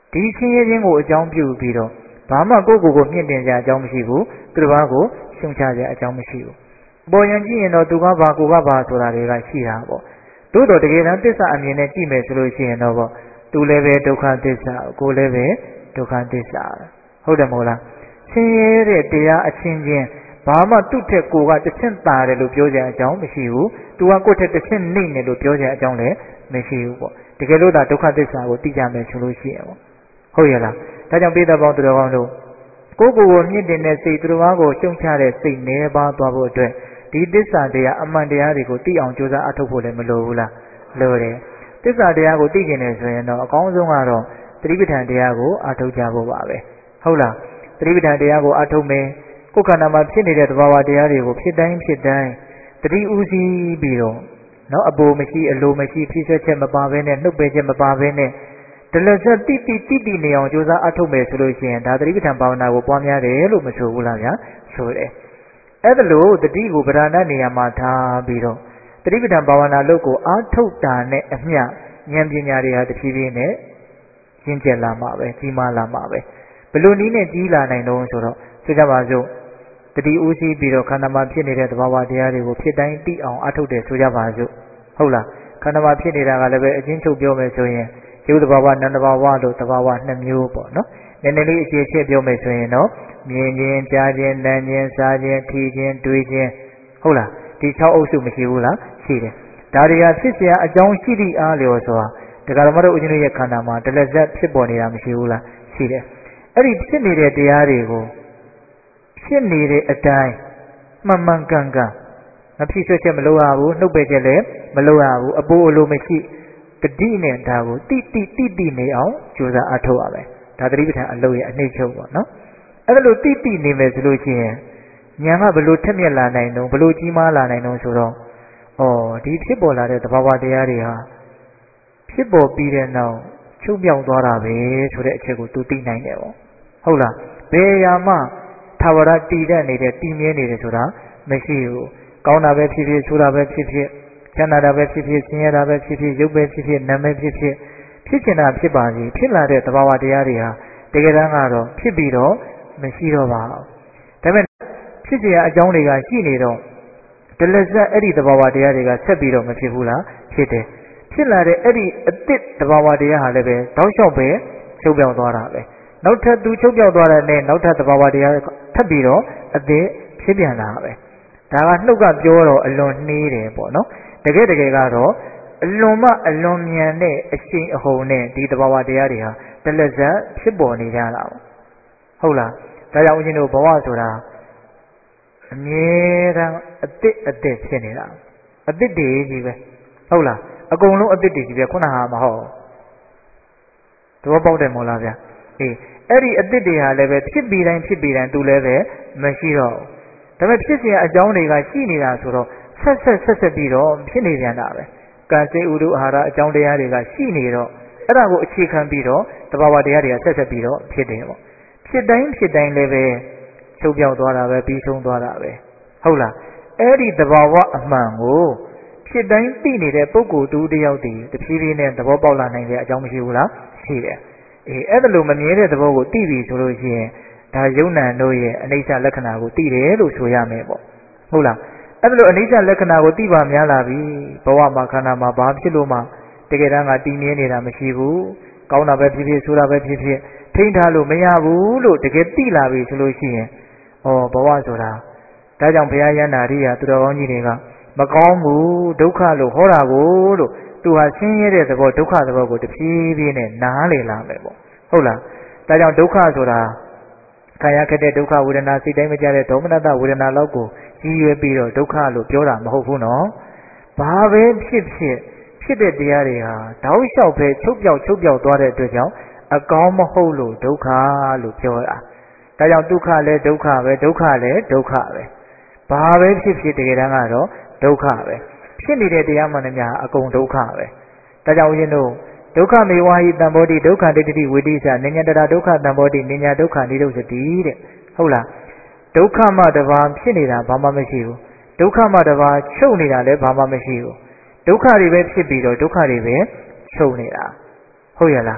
ဒီဆင်းရဲခြင်းကိုအကြောင်းပြုပြီးတော့ဘာမှကိုယ့်ကိုယ်ကိုမြင့်တင်ကြအကြောင်းမရှိဘူးသူတစ်ပါးကိုရှုံချကြအကြောင်းမရှိဘူးပေါ်ရင်ကြည့်ရင်တော့သူကဘာကိုကဘာဆိုတာတွေကရှိတာပေါ့သို့တော်တကယ်တမ်းသစ္စာအမြင်နဲ့ကြည့်မယ်ဆိုလို့ရှိရင်တော့ပေါ့သူလည်းပဲဒုက္ခသစ္စာကိုလည်းပဲဒုက္ခသစ္စာဟုတ်တယ်မဟုတ်လားဆင်းရဲတဲ့တရားအချင်းချင်းဘာမှသူ့ထက်ကိုကတစ်ဆင့်သာတယ်လို့ပြောကြအကြောင်းမရှိဘူးသူကကိုယ့်ထက်တစ်ဆင့်နှိမ့်တယ်လို့ပြောကြအကြောင်းလည်းမရှိဘူးပေါ့တကယ်လို့ဒါဒုက္ခသစ္စာကိုသိကြမယ်ဆိုလို့ရှိရင်ပေါ့ဟုတ်ရဲ့လားဒါကြောင့်ပိဿပေါင်းသူတော်ကောင်းတို့ကိုယ့်ကိုယ်ကိုမြင့်တင်တဲ့စိတ်သူတော်ဘာကိုရှုံချတဲ့စိတ်နည်းပါးသွားဖို့အတွက်ဒီသစ္စာတရားအမှန်တရားတွေကိုသိအောင်ကြိုးစားအထောက်ဖို့လည်းမလိုဘူးလားလိုတယ်သစ္စာတရားကိုသိကျင်တယ်ဆိုရင်တော့အကောင်းဆုံးကတော့သတိပဋ္ဌာန်တရားကိုအထောက်ကြဖို့ပါပဲဟုတ်လားသတိပဋ္ဌာန်တရားကိုအထောက်မယ်ကိုယ်ခန္ဓာမှာဖြစ်နေတဲ့သဘာဝတရားတွေကိုဖြစ်တိုင်းဖြစ်တိုင်းသတိဥစည်းပြီးတော့နော်အပိုမရှိအလိုမရှိဖြစ်ဆက်ချက်မပါဘဲနဲ့နှုတ်ပယ်ချက်မပါဘဲနဲ့တလဆက်တိတိတိတိနေအောင်ကြိုးစားအထောက်မယ်ဆိုလို့ရှိရင်ဒါသတိပဋ္ဌာန်ဘာဝနာကိုပွားများတယ်လို့မဆိုဘူးလားဗျာဆိုတယ်အဲ့ဒါလို့တတိကိုဗဒနာနေရာမှာထားပြီးတော့သတိပဋ္ဌာန်ဘာဝနာလုပ်ကိုအားထုတ်တာနဲ့အမျှဉာဏ်ပညာတွေဟာတဖြည်းဖြည်းနဲ့ရှင်းကျက်လာမှာပဲကြီးမားလာမှာပဲဘယ်လိုနည်းနဲ့ကြီးလာနိုင်တော့ဆိုတော့ဆိုကြပါစို့တတိဥစည်းပြီးတော့ခန္ဓာမှာဖြစ်နေတဲ့သဘာဝတရားတွေကိုဖြစ်တိုင်းသိအောင်အားထုတ်တယ်ဆိုကြပါစို့ဟုတ်လားခန္ဓာမှာဖြစ်နေတာကလည်းပဲအချင်းချုပ်ပြောမယ်ဆိုရင်ရုပ်သဘာဝနာမ်သဘာဝလို့သဘာဝနှစ်မျိုးပေါ့နော်နည်းနည်းလေးအခြေချက်ပြောမယ်ဆိုရင်တော့မြင်ခြင်းကြားခြင်းနားခြင်းစားခြင်းထိခြင်းတွေးခြင်းဟုတ်လားဒီ၆အုပ်စုမရှိဘူးလားရှိတယ်ဒါတွေကဖြစ်เสียအကြောင်းရှိသည့်အားလျော်စွာတရားဓမ္မတို့ဦးဇင်းတို့ရဲ့ခန္ဓာမှာတလက်ဆက်ဖြစ်ပေါ်နေတာမရှိဘူးလားရှိတယ်အဲ့ဒီဖြစ်နေတဲ့တရားတွေကိုဖြစ်နေတဲ့အတိုင်းမှန်မှန်ကန်ကန်မဖြစ်ဆွချက်မလုပ်ရဘူးနှုတ်ပယ်ချက်လည်းမလုပ်ရဘူးအပိုးအလိုမရှိတတိနဲ့ဒါကိုတိတိတိတိနေအောင်ကြိုးစားအထောက်ရမယ်ဒါသတိပဋ္ဌာန်အလုပ်ရဲ့အနှိမ့်ချုပ်ပေါ့နော်အဲ့ဒါလို့တိတိနေမယ်ဆိုလို့ရှိရင်ဉာဏ်ကဘလို့ထက်မြက်လာနိုင်တော့ဘလို့ကြီးမားလာနိုင်တော့ဆိုတော့ဩဒီဖြစ်ပေါ်လာတဲ့သဘာဝတရားတွေဟာဖြစ်ပေါ်ပြီးတဲ့နောက်ချုပ်ပြောက်သွားတာပဲဆိုတဲ့အချက်ကိုသူသိနိုင်တယ်ပေါ့ဟုတ်လားဘယ်ရာမှသာဝရတည်တဲ့နေတဲ့တည်မြဲနေတယ်ဆိုတာမရှိဘူးကောင်းတာပဲဖြစ်ဖြစ်ဆိုးတာပဲဖြစ်ဖြစ်ချမ်းသာတာပဲဖြစ်ဖြစ်ဆင်းရဲတာပဲဖြစ်ဖြစ်ရုပ်ပဲဖြစ်ဖြစ်နာမ်ပဲဖြစ်ဖြစ်ဖြစ်ချင်တာဖြစ်ပါစေဖြစ်လာတဲ့သဘာဝတရားတွေဟာတကယ်တမ်းကတော့ဖြစ်ပြီးတော့မရှိတော့ပါဘူးဒါပေမဲ့ဖြစ်เสียအကြောင်းတွေကရှိနေတော့တလက်ဆက်အဲ့ဒီသဘာဝတရားတွေကဆက်ပြီးတော့မဖြစ်ဘူးလားဖြစ်တယ်ဖြစ်လာတဲ့အဲ့ဒီအသစ်သဘာဝတရားဟာလည်းပဲတောက်လျှောက်ပဲချုပ်ပြောက်သွားတာပဲနောက်ထပ်သူချုပ်ပြောက်သွားတဲ့နဲ့နောက်ထပ်သဘာဝတရားထပ်ပြီးတော့အသစ်ဖြစ်ပြန်လာပဲဒါကနှုတ်ကပြောတော့အလွန်နှေးတယ်ပေါ့နော်တကယ်တကယ်ကတော့အလွန်မှအလွန်မြန်တဲ့အရှိန်အဟုန်နဲ့ဒီသဘာဝတရားတွေဟာတလက်ဆက်ဖြစ်ပေါ်နေကြတာဟုတ်လားဒါကြောင့်ဦးဇင်းတို့ဘဝဆိုတာအမြဲတမ်းအသစ်အသစ်ဖြစ်နေတာအသစ်တည်းကြီးပဲဟုတ်လားအကုန်လုံးအသစ်တည်းကြီးပဲခုနဟာမဟုတ်တော့ပေါက်တယ်မို့လားဗျာအေးအဲ့ဒီအသစ်တွေဟာလည်းပဲဖြစ်ပြီးတိုင်းဖြစ်ပြီးတိုင်းသူလည်းပဲမရှိတော့ဒါပေမဲ့ဖြစ်เสียအကြောင်းတွေကရှိနေတာဆိုတော့ဆက်ဆက်ဆက်ဆက်ပြီးတော့ဖြစ်နေပြန်တာပဲကံစေဥဒုအာဟာရအကြောင်းတရားတွေကရှိနေတော့အဲ့ဒါကိုအခြေခံပြီးတော့တဘာဝတရားတွေကဆက်ဆက်ပြီးတော့ဖြစ်တယ်ပေါ့ဖြစ်တိုင်းဖြစ်တိုင်းလည်းပဲချုပ်ပြောက်သွားတာပဲပြီးဆုံးသွားတာပဲဟုတ်လားအဲ့ဒီတဘာဝအမှန်ကိုဖြစ်တိုင်းသိနေတဲ့ပုဂ္ဂိုလ်တူတယောက်တည်းတဖြည်းဖြည်းနဲ့သဘောပေါက်လာနိုင်တဲ့အကြောင်းမရှိဘူးလားရှိတယ်အေးအဲ့ဒါလိုမမြဲတဲ့သဘောကိုသိပြီဆိုလို့ရှိရင်ဒါယုံနံတို့ရဲ့အနိစ္စလက္ခဏာကိုသိတယ်လို့ဆိုရမယ်ပေါ့ဟုတ်လားအဲ့ဒါလိုအနိစ္စလက္ခဏာကိုသိပါများလာပြီဘဝမှာခန္ဓာမှာဘာဖြစ်လို့မှတကယ်တမ်းကတည်မြဲနေတာမရှိဘူးကောင်းတာပဲဖြစ်ဖြစ်ဆိုးတာပဲဖြစ်ဖြစ်ထိန်းထားလို့မရဘူးလို့တကယ်သိလာပြီဆိုလို့ရှိရင်ဩဘဝဆိုတာဒါကြောင့်ဘုရားယန္တာရိယာသူတော်ကောင်းကြီးတွေကမကောင်းဘူးဒုက္ခလို့ဟောတာကိုလို့သူဟာဆင်းရဲတဲ့သဘောဒုက္ခသဘောကိုတဖြည်းဖြည်းနဲ့နားလည်လာမယ်ပေါ့ဟုတ်လားဒါကြောင့်ဒုက္ခဆိုတာခံရခဲ့တဲ့ဒုက္ခဝေဒနာစိတ်တိုင်းမကြတဲ့ဒေါမနတဝေဒနာလောက်ကိုကြီးရွယ်ပြီးတော့ဒုက္ခလို့ပြောတာမဟုတ်ဘူးနော်ဘာပဲဖြစ်ဖြစ်ဖြစ်တဲ့တရားတွေဟာတောက်လျှောက်ပဲချုပ်ပြောက်ချုပ်ပြောက်သွားတဲ့အတွက်ကြောင့်အကောင်းမဟုတ်လို့ဒုက္ခလို့ပြောတာဒါကြောင့်ဒုက္ခလည်းဒုက္ခပဲဒုက္ခလည်းဒုက္ခပဲဘာပဲဖြစ်ဖြစ်တကယ်တမ်းကတော့ဒုက္ခပဲဖြစ်နေတဲ့တရားမှန်သမျှအကုန်ဒုက္ခပဲဒါကြောင့်ဦးဇင်းတို့ဒုက္ခမေဝါဟိတံဘောတိဒုက္ခဒိဋ္ဌိဝိတိသနိညာတရာဒုက္ခတံဘောတိနိညာဒုက္ခနိရောဓတိတဲ့ဟုတ်လားဒုက္ခမှတပါဖြစ်နေတာဘာမှမရှိဘူးဒုက္ခမှတပါချုပ်နေတာလည်းဘာမှမရှိဘူးဒုက္ခတွေပဲဖြစ်ပြီးတော့ဒုက္ခတွေပဲချုပ်နေတာဟုတ်ရလား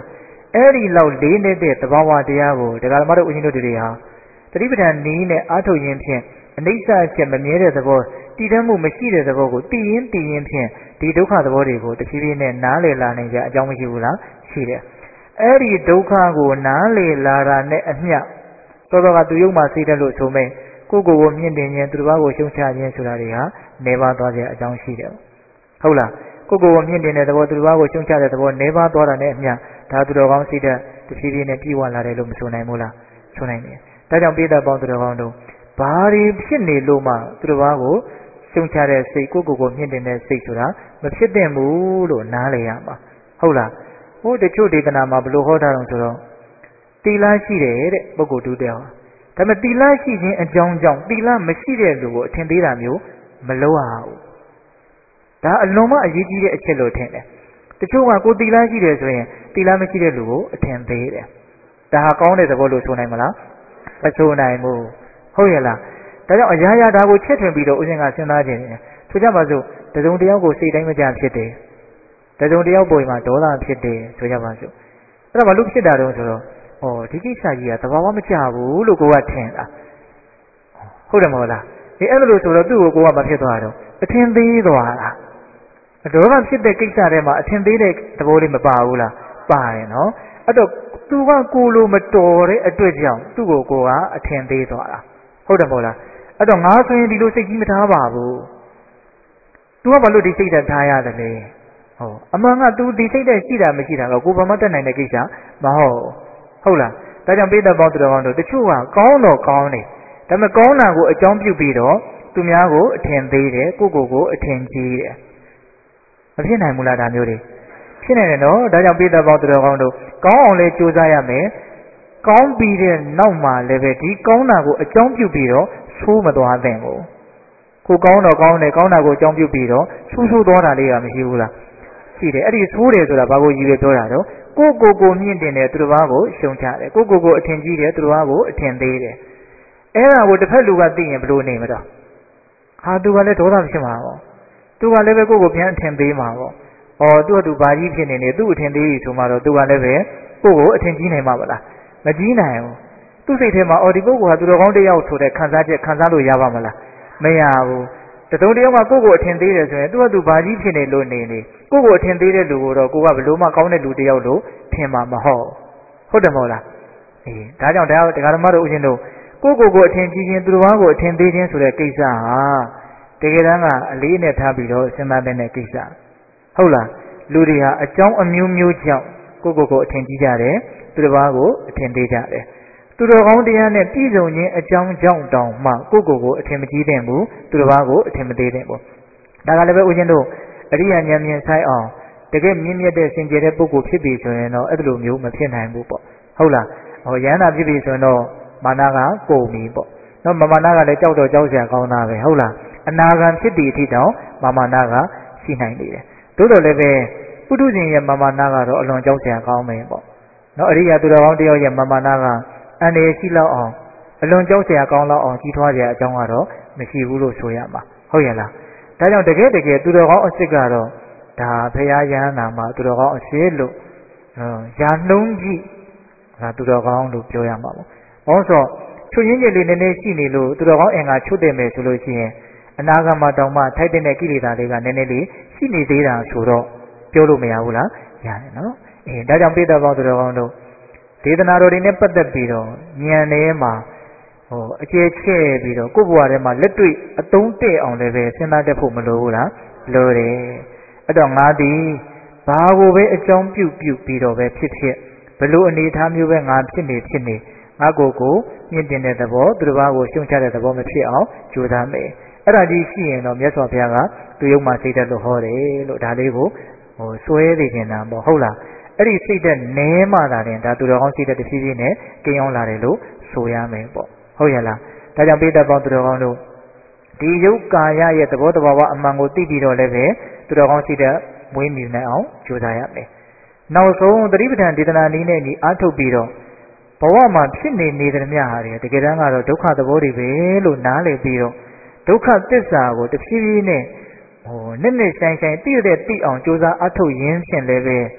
အဲ့ဒီလောက်လေးနေတဲ့သဘာဝတရားကိုဒကာဓမ္မတို့ဦးဇင်းတို့တွေဟာတတိပဋ္ဌာန်နည်းနဲ့အားထုတ်ရင်းဖြင့်အနိစ္စချက်မမြဲတဲ့သဘောတည်တတ်မှုမရှိတဲ့သဘောကိုတည်ရင်းတည်ရင်းဖြင့်ဒီဒုက္ခသဘောတွေကိုတဖြည်းဖြည်းနဲ့နားလည်လာနိုင်ကြအကြောင်းမရှိဘူးလားရှိတယ်အဲ့ဒီဒုက္ခကိုနားလည်လာတာနဲ့အမျှသောသောကသူယုံမှစိတ်တယ်လို့ဆိုမဲ့ကိုယ့်ကိုယ်ကိုမြင့်တင်ခြင်းသူတစ်ပါးကိုရှုံချခြင်းဆိုတာတွေဟာနေပါသွားကြအကြောင်းရှိတယ်ဟုတ်လားကိုယ့်ကိုယ်ကိုမြင့်တင်တဲ့သဘောသူတစ်ပါးကိုရှုံချတဲ့သဘောနေပါသွားတာနဲ့အမျှဒါသူတော်ကောင်းစိတ်တဲ့တဖြည်းဖြည်းနဲ့ပြေဝလာတယ်လို့မဆိုနိုင်ဘူးလားဆိုနိုင်တယ်ဒါကြောင့်ပိဋကပေါင်းသူတော်ကောင်းတို့ဘာတွေဖြစ်နေလို့မှသူတစ်ပါးကိုရှုံချတဲ့စိတ်ကိုယ့်ကိုယ်ကိုမြင့်တင်တဲ့စိတ်ဆိုတာမဖြစ်သင့်ဘူးလို့နားလည်ရမှာဟုတ်လားဟိုတချို့ဒေသနာမှာဘယ်လိုဟောထားအောင်ဆိုတော့တီလာရှိတယ်တဲ့ပုဂ္ဂိုလ်တူတဲ့ဟောဒါပေမဲ့တီလာရှိခြင်းအကြောင်းကြောင့်တီလာမရှိတဲ့လူကိုအထင်သေးတာမျိုးမလုပ်ရဘူးဒါအလွန်မှအရေးကြီးတဲ့အချက်လို့ထင်တယ်တချို့ကကိုတီလာရှိတယ်ဆိုရင်တီလာမရှိတဲ့လူကိုအထင်သေးတယ်ဒါဟာကောင်းတဲ့သဘောလို့ဆိုနိုင်မလားမဆိုနိုင်ဘူးဟုတ်ရဲ့လားဒါကြောင့်အရာရာဒါကိုချက်ထွင်ပြီးတော့ဦးဇင်းကစဉ်းစားခြင်းတယ်ဆိုကြပါစို့တစုံတယောက်ကိုစိတ်တိုင်းမကြဖြစ်တယ်တစုံတယောက်ပုံမှာဒေါသဖြစ်တယ်ဆိုကြပါစို့အဲ့ဒါဘာလို့ဖြစ်တာတုံးဆိုတော့ဩဒီကိစ္စကြီးကသဘာဝမကျဘူးလို့ကိုကထင်တာဟုတ်တယ်မဟုတ်လားဒီအဲ့လိုဆိုတော့သူ့ကိုကိုကမဖြစ်သွားတော့အထင်သေးသွားတာဒေါသဖြစ်တဲ့ကိစ္စထဲမှာအထင်သေးတဲ့သဘောလေးမပါဘူးလားပါတယ်နော်အဲ့တော့သူကကိုလိုမတော်တဲ့အတွက်ကြောင့်သူ့ကိုကိုကအထင်သေးသွားတာဟုတ်တယ်မဟုတ်လားအဲ့တော့ငါဆိုရင်ဒီလိုစိတ်ကြီးမထားပါဘူးသူကဘာလို့ဒီစိတ်ဓာတ်ထားရတယ်လဲဟုတ်အမှန်က तू ဒီစိတ်ဓာတ်ရှိတာမရှိတာကကိုဘာမှတတ်နိုင်တဲ့ကိစ္စမဟုတ်ဟုတ်လားဒါကြောင့်ပိဋကပေါင်းသူတော်ကောင်းတို့တချို့ကကောင်းတော့ကောင်းတယ်ဒါပေမဲ့ကောင်းတာကိုအကြောင်းပြုပြီးတော့သူများကိုအထင်သေးတယ်ကိုကိုကိုအထင်ကြီးတယ်မဖြစ်နိုင်ဘူးလားဒါမျိုးတွေဖြစ်နေတယ်နော်ဒါကြောင့်ပိဋကပေါင်းသူတော်ကောင်းတို့ကောင်းအောင်လဲကြိုးစားရမယ်ကောင်းပြီးတဲ့နောက်မှာလည်းပဲဒီကောင်းတာကိုအကြောင်းပြုပြီးတော့ဆိုးမသွားသင့်ဘူးကိုကောင်းတော့ကောင်းတယ်ကောင်းတာကိုအကြောင်းပြုပြီးတော့ဆူဆူသွားတာလေးကမရှိဘူးလားရှိတယ်အဲ့ဒီဆိုးတယ်ဆိုတာဘာကိုရည်ရွယ်ပြောတာတော့ကိုကိုကိုမြင့်တင်တယ်သူတစ်ပါးကိုရှုံချတယ်ကိုကိုကိုအထင်ကြီးတယ်သူတစ်ပါးကိုအထင်သေးတယ်အဲ့ဒါကိုတစ်ဖက်လူကသိရင်ဘယ်လိုနေမတော့ဟာသူကလည်းဒေါသဖြစ်မှာပေါ့သူကလည်းပဲကိုကိုပြန်အထင်သေးမှာပေါ့ဩသူ့အတူဘာကြီးဖြစ်နေနေသူ့အထင်သေးပြီဆိုမှတော့သူကလည်းပဲကိုကိုအထင်ကြီးနိုင်မှာမလားမကြီးနိုင်ဘူးသူ့စိတ်ထဲမှာအော်ဒီပုဂ္ဂိုလ်ဟာသူတော်ကောင်းတစ်ယောက်ဆိုတဲ့ခံစားချက်ခံစားလို့ရပါမလားမရဘူးတတုံတယောက်ကကိုကိုအထင်သေးတယ်ဆိုရင်သူ့အတူဘာကြီးဖြစ်နေလို့နေနေကိုကိုအထင်သေးတဲ့လူကိုတော့ကိုကဘယ်လိုမှကောင်းတဲ့လူတစ်ယောက်လို့ထင်မှာမဟုတ်ဟုတ်တယ်မဟုတ်လားအေးဒါကြောင့်တရားတရားဓမ္မတို့ဦးရှင်တို့ကိုကိုကိုအထင်ကြီးခြင်းသူတော်ဘာကိုအထင်သေးခြင်းဆိုတဲ့ကိစ္စဟာတကယ်တမ်းကအလေးနဲ့ထားပြီးတော့စဉ်းစားတဲ့ကိစ္စဟုတ်လားလူတွေဟာအကြောင်းအမျိုးမျိုးကြောင့်ကိုကိုကိုအထင်ကြီးကြတယ်သူတော်ဘာကိုအထင်သေးကြတယ်သူတော်ကောင်းတရားနဲ့ပြည်စုံခြင်းအကြောင်းကြောင့်တောင်မှကိုကိုကိုအထင်မကြီးတဲ့ဘူးသူတော်ဘာကိုအထင်မသေးတဲ့ဘူးဒါကလည်းပဲဦးရှင်တို့အရိယာဉာဏ်မြင်ဆိုင်အောင်တကယ်မြင့်မြတ်တဲ့စင်ကြယ်တဲ့ပုဂ္ဂိုလ်ဖြစ်ပြီဆိုရင်တော့အဲ့လိုမျိုးမဖြစ်နိုင်ဘူးပေါ့ဟုတ်လားဟောယန္တာဖြစ်ပြီဆိုရင်တော့မာနကကုန်ပြီပေါ့နော်မမာနကလည်းကြောက်တော့ကြောက်စရာကောင်းတာပဲဟုတ်လားအနာဂံဖြစ်သည့်အထိတောင်မာမာနကရှိနိုင်နေတယ်သို့တော်လည်းပဲပုထုဇဉ်ရဲ့မာမာနကတော့အလွန်ကြောက်စရာကောင်းမယ်ပေါ့နော်အရိယာသူတော်ကောင်းတယောက်ရဲ့မာမာနကအန္တရာယ်ရှိလောက်အောင်အလွန်ကြောက်စရာကောင်းလောက်အောင်ကြီးထွားစရာအကြောင်းကတော့မရှိဘူးလို့ဆိုရမှာဟုတ်ရဲ့လားဒါကြောင့်တကယ်တကယ်သူတော်ကောင်းအစ်စ်ကတော့ဒါဖရာယဟနာမှာသူတော်ကောင်းအစ်စ်လို့ရာနှုံးကြည့်ဒါသူတော်ကောင်းလို့ပြောရမှာပေါ့။ဘာလို့ဆိုချွတ်ရင်းကျက်လေးနည်းနည်းရှိနေလို့သူတော်ကောင်းအင်္ဂါချွတ်တယ်မယ်ဆိုလို့ရှိရင်အနာဂတ်မှာတောင်မှထိုက်တဲ့ကိလေသာတွေကနည်းနည်းလေးရှိနေသေးတာဆိုတော့ပြောလို့မရဘူးလား။ရတယ်နော်။အဲဒါကြောင့်ပိဋကပေါင်းသူတော်ကောင်းတို့ဒေသနာတော်တွေနဲ့ပတ်သက်ပြီးတော့ဉာဏ်ထဲမှာဟိုအကျယ်ချဲ့ပြီးတော့ကိုယ့်ဘဝထဲမှာလက်တွေ့အသုံးတည့်အောင်လည်းပဲစဉ်းစားတတ်ဖို့မလိုဘူးလားလိုတယ်အဲ့တော့ငါသည်ဘာကိုပဲအကြောင်းပြုပြုပြီးတော့ပဲဖြစ်ဖြစ်ဘလို့အနေထားမျိုးပဲငါဖြစ်နေဖြစ်နေငါကိုယ်ကိုမြင့်တင်တဲ့သဘောသူတစ်ပါးကိုရှုံချတဲ့သဘောမဖြစ်အောင်ကြိုးစားမယ်အဲ့ဒါကြီးရှိရင်တော့မြတ်စွာဘုရားကသူယုံမှစိတ်သက်လို့ဟောတယ်လို့ဒါလေးကိုဟိုစွဲနေနေတာပေါ့ဟုတ်လားအဲ့ဒီစိတ်သက်နဲမှသာတယ်ဒါသူတော်ကောင်းစိတ်သက်တစ်ဖြည်းဖြည်းနဲ့ကိန်းအောင်လာတယ်လို့ဆိုရမယ်ပေါ့ဟုတ်ရဲ့လားဒါကြောင့်ပိဋကပေါင်းသူတော်ကောင်းတို့ဒီယုတ်ကာယရဲ့သဘောတဘာဝအမှန်ကိုသိပြီးတော့လည်းပဲသူတော်ကောင်းစိတ်သက်မွေးမြူနိုင်အောင်ကြိုးစားရမယ်နောက်ဆုံးသတိပဋ္ဌာန်ဒေသနာနည်းနဲ့ညီအားထုတ်ပြီးတော့ဘဝမှာဖြစ်နေနေတဲ့မြတ်ဟာတွေတကယ်တမ်းကတော့ဒုက္ခသဘောတွေပဲလို့နားလည်ပြီးတော့ဒုက္ခသစ္စာကိုတဖြည်းဖြည်းနဲ့ဟိုနစ်နစ်ဆိုင်ဆိုင်သိတဲ့သိအောင်ကြိုးစားအားထုတ်ရင်းဖြင့်လည်းပဲ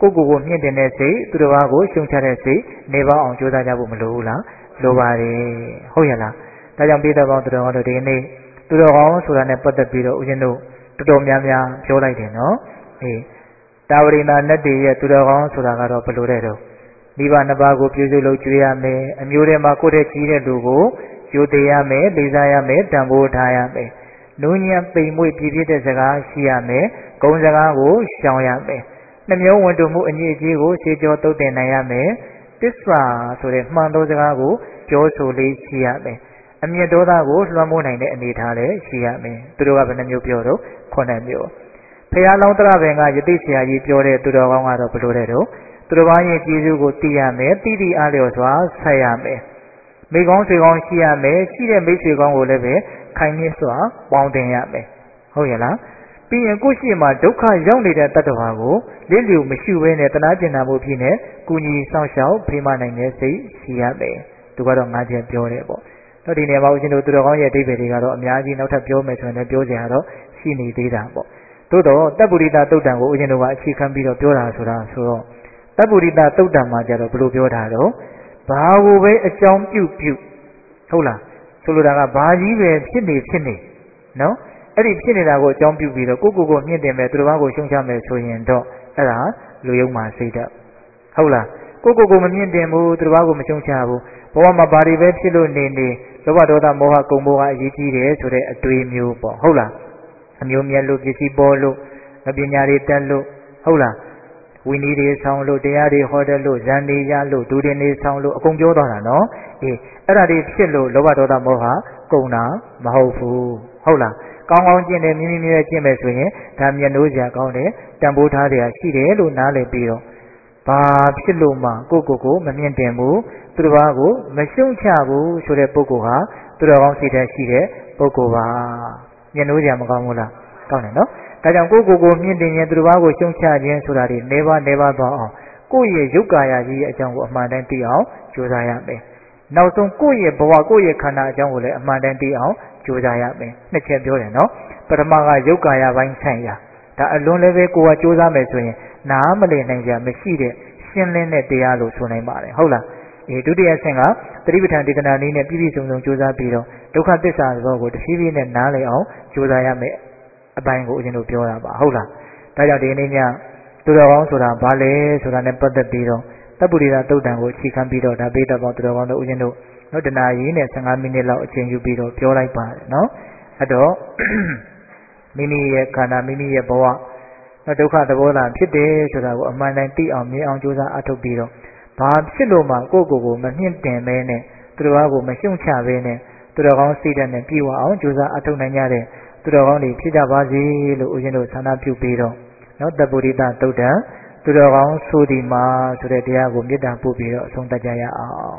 ကိုကိုကိုမြင့်တင်တဲ့စိတ်သူတစ်ပါးကိုရှုံချတဲ့စိတ်နေပါအောင်ကြိုးစားကြဖို့မလိုဘူးလားလိုပါတယ်ဟုတ်ရလားဒါကြောင့်ပြည်တော်ကောင်းသူတော်ကောင်းတို့ဒီနေ့သူတော်ကောင်းဆိုတာနဲ့ပတ်သက်ပြီးတော့ဦးဇင်းတို့တော်တော်များများပြောလိုက်တယ်နော်အေးတာဝရိန္ဒနတ်တွေရဲ့သူတော်ကောင်းဆိုတာကတော့ဘယ်လိုတဲ့တော့မိဘနှစ်ပါးကိုပြုစုလုပ်ကြွေးရမယ်အမျိုးထဲမှာကိုယ့်တဲ့ကြီးတဲ့လူကိုယူသေးရမယ်သိစားရမယ်တန်ဖိုးထားရမယ်နူးညံ့ပိန်မွေ့ပြည့်ပြည့်တဲ့စကားရှိရမယ်ဂုဏ်စကားကိုရှောင်ရမယ်နှမျိုးဝန်တုမှုအညီအကျေးကိုရှေးကြောတုတ်တင်နိုင်ရမယ်တစ္ဆာဆိုတဲ့မှန်သောစကားကိုပြောဆိုလေးရှိရမယ်အမျက်ဒေါသကိုလွှမ်းမိုးနိုင်တဲ့အနေထားလည်းရှိရမယ်သူတို့ကဘယ်နှမျိုးပြောတော့ခုနှစ်မျိုးဖရာလောင်းတရပင်ကယတိဆရာကြီးပြောတဲ့သူတော်ကောင်းကတော့ဘယ်လိုတဲ့တော့သူတော်ကောင်းရဲ့ကျေးဇူးကိုသိရမယ်သိသိအားလျော်စွာဆက်ရမယ်မိကောင်းဆွေကောင်းရှိရမယ်ရှိတဲ့မိတ်ဆွေကောင်းကိုလည်းပဲခိုင်မြင့်စွာပေါင်းတင်ရမယ်ဟုတ်ရဲ့လားပြီးရင်ကိုယ့်ရှိမှဒုက္ခရောက်နေတဲ့တတ္တဝါကိုလစ်လျူမရှိဘဲနဲ့တနာကျင်နာမှုဖြစ်နေကုညီဆောင်ရှောက်ဖေးမနိုင်တဲ့စိတ်ရှိရမယ်သူကတော့ငါးချက်ပြောတယ်ပေါ့တော့ဒီနေရာမှာဦးဇင်းတို့သူတော်ကောင်းရဲ့အဓိပ္ပာယ်တွေကတော့အများကြီးနောက်ထပ်ပြောမယ်ဆိုရင်လည်းပြောစရာတော့ရှိနေသေးတာပေါ့သို့တော့တပ်ပုရိသသုတ်တံကိုဦးဇင်းတို့ကအခြေခံပြီးတော့ပြောတာဆိုတာဆိုတော့တပ်ပုရိသသုတ်တံမှာကြတော့ဘယ်လိုပြောတာတော့ဘာကိုပဲအကြောင်းပြုပြုဟုတ်လားဆိုလိုတာကဘာကြီးပဲဖြစ်နေဖြစ်နေနော်အဲ့ဒီဖြစ်နေတာကိုအကြောင်းပြုပြီးတော့ကိုကိုကိုမြင့်တင်မယ်သူတစ်ပါးကိုရှုံချမယ်ဆိုရင်တော့အဲ့ဒါလူယုံမှစိတ်ဓာတ်ဟုတ်လားကိုကိုကိုမမြင့်တင်ဘူးသူတစ်ပါးကိုမရှုံချဘူးဘဝမှာဘာတွေပဲဖြစ်လို့နေနေလောဘဒေါသမောဟကုံမောဟအရေးကြီးတယ်ဆိုတဲ့အတွေးမျိုးပေါ့ဟုတ်လားအမျိုးမြတ်လို့ပစ္စည်းပေါ်လို့ပညာတွေတက်လို့ဟုတ်လားဝိနည်းတွေဆောင်လို့တရားတွေဟောတယ်လို့ဇန်တွေရလို့ဒုတင်တွေဆောင်လို့အကုန်ပြောသွားတာနော်အေးအဲ့ဒါတွေဖြစ်လို့လောဘဒေါသမောဟကုန်တာမဟုတ်ဘူးဟုတ်လားကောင်းကောင်းကျင့်တယ်မိမိမြဲကျင့်မယ်ဆိုရင်ဒါမျက်နှိုးစရာကောင်းတယ်တန်ဖိုးထားစရာရှိတယ်လို့နားလည်ပြီးတော့ဘာဖြစ်လို့မှကိုကိုကိုမမြင့်တင်ဘူးသူတစ်ပါးကိုမရှုံချဘူးဆိုတဲ့ပုဂ္ဂိုလ်ဟာသူတော်ကောင်းစိတ်ဓာတ်ရှိတဲ့ပုဂ္ဂိုလ်ပါမျက်နှိုးစရာမကောင်းဘူးလားကောင်းတယ်နော်ဒါကြောင့်ကိုကိုကိုမြင့်တင်ရင်သူတစ်ပါးကိုရှုံချခြင်းဆိုတာတွေနေပါနေပါသွားအောင်ကိုယ့်ရဲ့ရုပ်ကာယကြီးရဲ့အကြောင်းကိုအမှန်တမ်းသိအောင်ကြိုးစားရမယ်နောက်ဆုံးကိုယ့်ရဲ့ဘဝကိုယ့်ရဲ့ခန္ဓာအကြောင်းကိုလည်းအမှန်တမ်းသိအောင်ကြိုးစားရမယ်နှစ်ချက်ပြောတယ်နော်ပထမကရုပ်ကာယပိုင်းဆိုင်ရာဒါအလွန်လည်းပဲကိုယ်ကကြိုးစားမယ်ဆိုရင်နားမလည်နိုင်ကြမရှိတဲ့ရှင်းလင်းတဲ့တရားလို့ဆိုနိုင်ပါတယ်ဟုတ်လားအေးဒုတိယဆင့်ကသတိပဋ္ဌာန်ဒေသနာနည်းနဲ့ပြည့်ပြည့်စုံစုံကြိုးစားပြီးတော့ဒုက္ခသစ္စာသဘောကိုတဖြည်းဖြည်းနဲ့နားလည်အောင်ကြိုးစားရမယ်အပိုင်းကိုဦးဇင်းတို့ပြောတာပါဟုတ်လားဒါကြောင့်ဒီနေ့ညသူတော်ကောင်းဆိုတာဘာလဲဆိုတာနဲ့ပတ်သက်ပြီးတော့တပ်ပုရိသသုတ်တံကိုအခြေခံပြီးတော့ဒါပိဋကပေါင်းသူတော်ကောင်းတို့ဦးဇင်းတို့နော်တနာရီနဲ့ဆယ်ငါးမိနစ်လောက်အချိန်ယူပြီးတော့ပြောလိုက်ပါတယ်နော်အဲ့တော့မိမိရဲ့ခန္ဓာမိမိရဲ့ဘဝနော်ဒုက္ခသဘောသာဖြစ်တယ်ဆိုတာကိုအမှန်တိုင်းသိအောင်မြင်အောင်ကြိုးစားအထောက်ပြီးတော့ဘာဖြစ်လို့မှကိုယ့်ကိုယ်ကိုမမြင့်တင်ပဲနဲ့သူတော်ကိုမရှုံချပဲနဲ့သူတော်ကောင်းစိတ်ဓာတ်နဲ့ပြေဝအောင်ကြိုးစားအထောက်နိုင်ကြတဲ့သူတော်ကောင်းတွေဖြစ်ကြပါစေလို့ဦးဇင်းတို့ဆန္ဒပြုပြီးတော့နော်တပုရိသသုတ်တံသူတော်ကောင်းဆိုဒီမှာဆိုတဲ့တရားကိုမေတ္တာပို့ပြီးတော့အဆုံးသတ်ကြရအောင်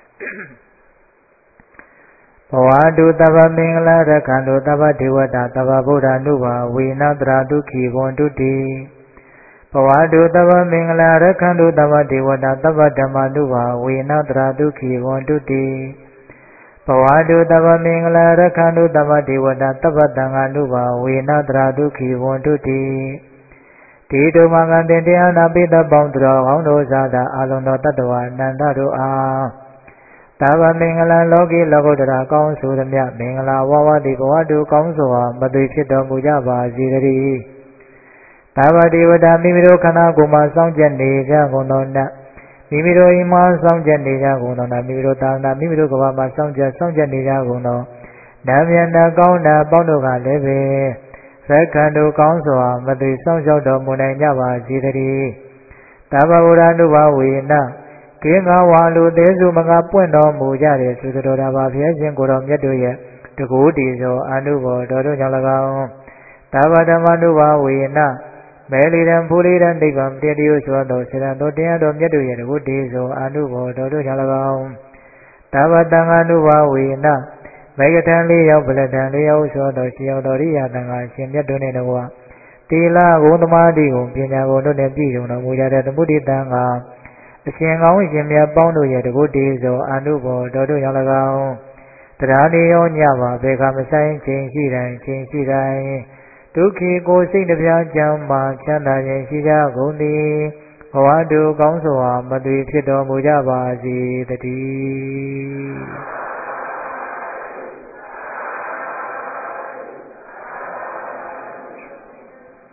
ဘဝတုတဗ္ဗမင်္ဂလာရခန္တုတဗ္ဗဒေဝတာတဗ္ဗဗုဒ္ဓ ानु ဘာဝေနတရာဒုက္ခိဘွန်တုတိဘဝတုတဗ္ဗမင်္ဂလာရခန္တုတဗ္ဗဒေဝတာတဗ္ဗဓမ္မ ानु ဘာဝေနတရာဒုက္ခိဘွန်တုတိဘဝတုတဗ္ဗမင်္ဂလာရခန္တုတဗ္ဗဒေဝတာတဗ္ဗသံဃာ ानु ဘာဝေနတရာဒုက္ခိဘွန်တုတိဒီတုမကံတင်တရားနာပိတပေါင်းသူတော်ကောင်းတို့ဇာတာအလုံးသောတတ္တဝါနန္ဒတို့အားသဗ္ဗမင်္ဂလာလောကီလောကုတ္တရာကောင်းဆိုသမျှမင်္ဂလာဝဝတိဘဝတုကောင်းစွာမသွေဖြစ်တော်မူကြပါစေတည်းသဗ္ဗဒေဝတာမိမိတို့ခန္ဓာကိုယ်မှာစောင့်ကြနေကြကုန်သောနတ်မိမိတို့အိမ်မှာစောင့်ကြနေကြကုန်သောနတ်မိမိတို့သာနာမိမိတို့ကဘာမှာစောင့်ကြစောင့်ကြနေကြကုန်သောနတ်မြတ်နာကောင်းနာပေါင်းတို့ကလည်းပဲသက္ကံတို့ကောင်းစွာမသွေစောင့်ရှောက်တော်မူနိုင်ကြပါစေတည်းသဗ္ဗဗုဒ္ဓ ानु ဘာဝေနကေငါဝါလူသေးစုမကပွင့်တော်မူကြတယ်သုတတော်တာပါဘုရားရှင်ကိုတော်မြတ်တို့ရဲ့တကူတည်သောအနုဘောတော်တို့ကြောင့်၎င်းသဗ္ဗဓမ္မ ानु ဘာဝေနမဲလီရန်ဖူလီရန်နိဗ္ဗာန်တည်တည်ဆိုသောစေတသောတရားတော်မြတ်တို့ရဲ့တကူတည်သောအနုဘောတော်တို့ကြောင့်၎င်းသဗ္ဗတံဃာ ानु ဘာဝေနမေကထံလေးရောက်ဗလထံလေးရောက်ဆိုသောရှင်ရောက်တော်ရိယတံဃာရှင်မြတ်တို့နဲ့တကွာတိလဂုံသမာတိကိုပညာကိုတို့နဲ့ပြည့်စုံတော်မူကြတဲ့သမုဒိတံဃာအရှင်ကောင်းရှင်မြတ်ပေါင်းတို့ရဲ့တကုတည်သောအနုဘောတော်တို့ရောက်၎င်းတရားနေရောညပါဘေခမဆိုင်ချိန်ရှိတိုင်းချိန်ရှိတိုင်းဒုက္ခိကိုစိတ်နှပြချမ်းမှချမ်းသာခြင်းရှိကြကုန်သည်ဘဝတုကောင်းစွာမသွေဖြစ်တော်မူကြပါစေတည်း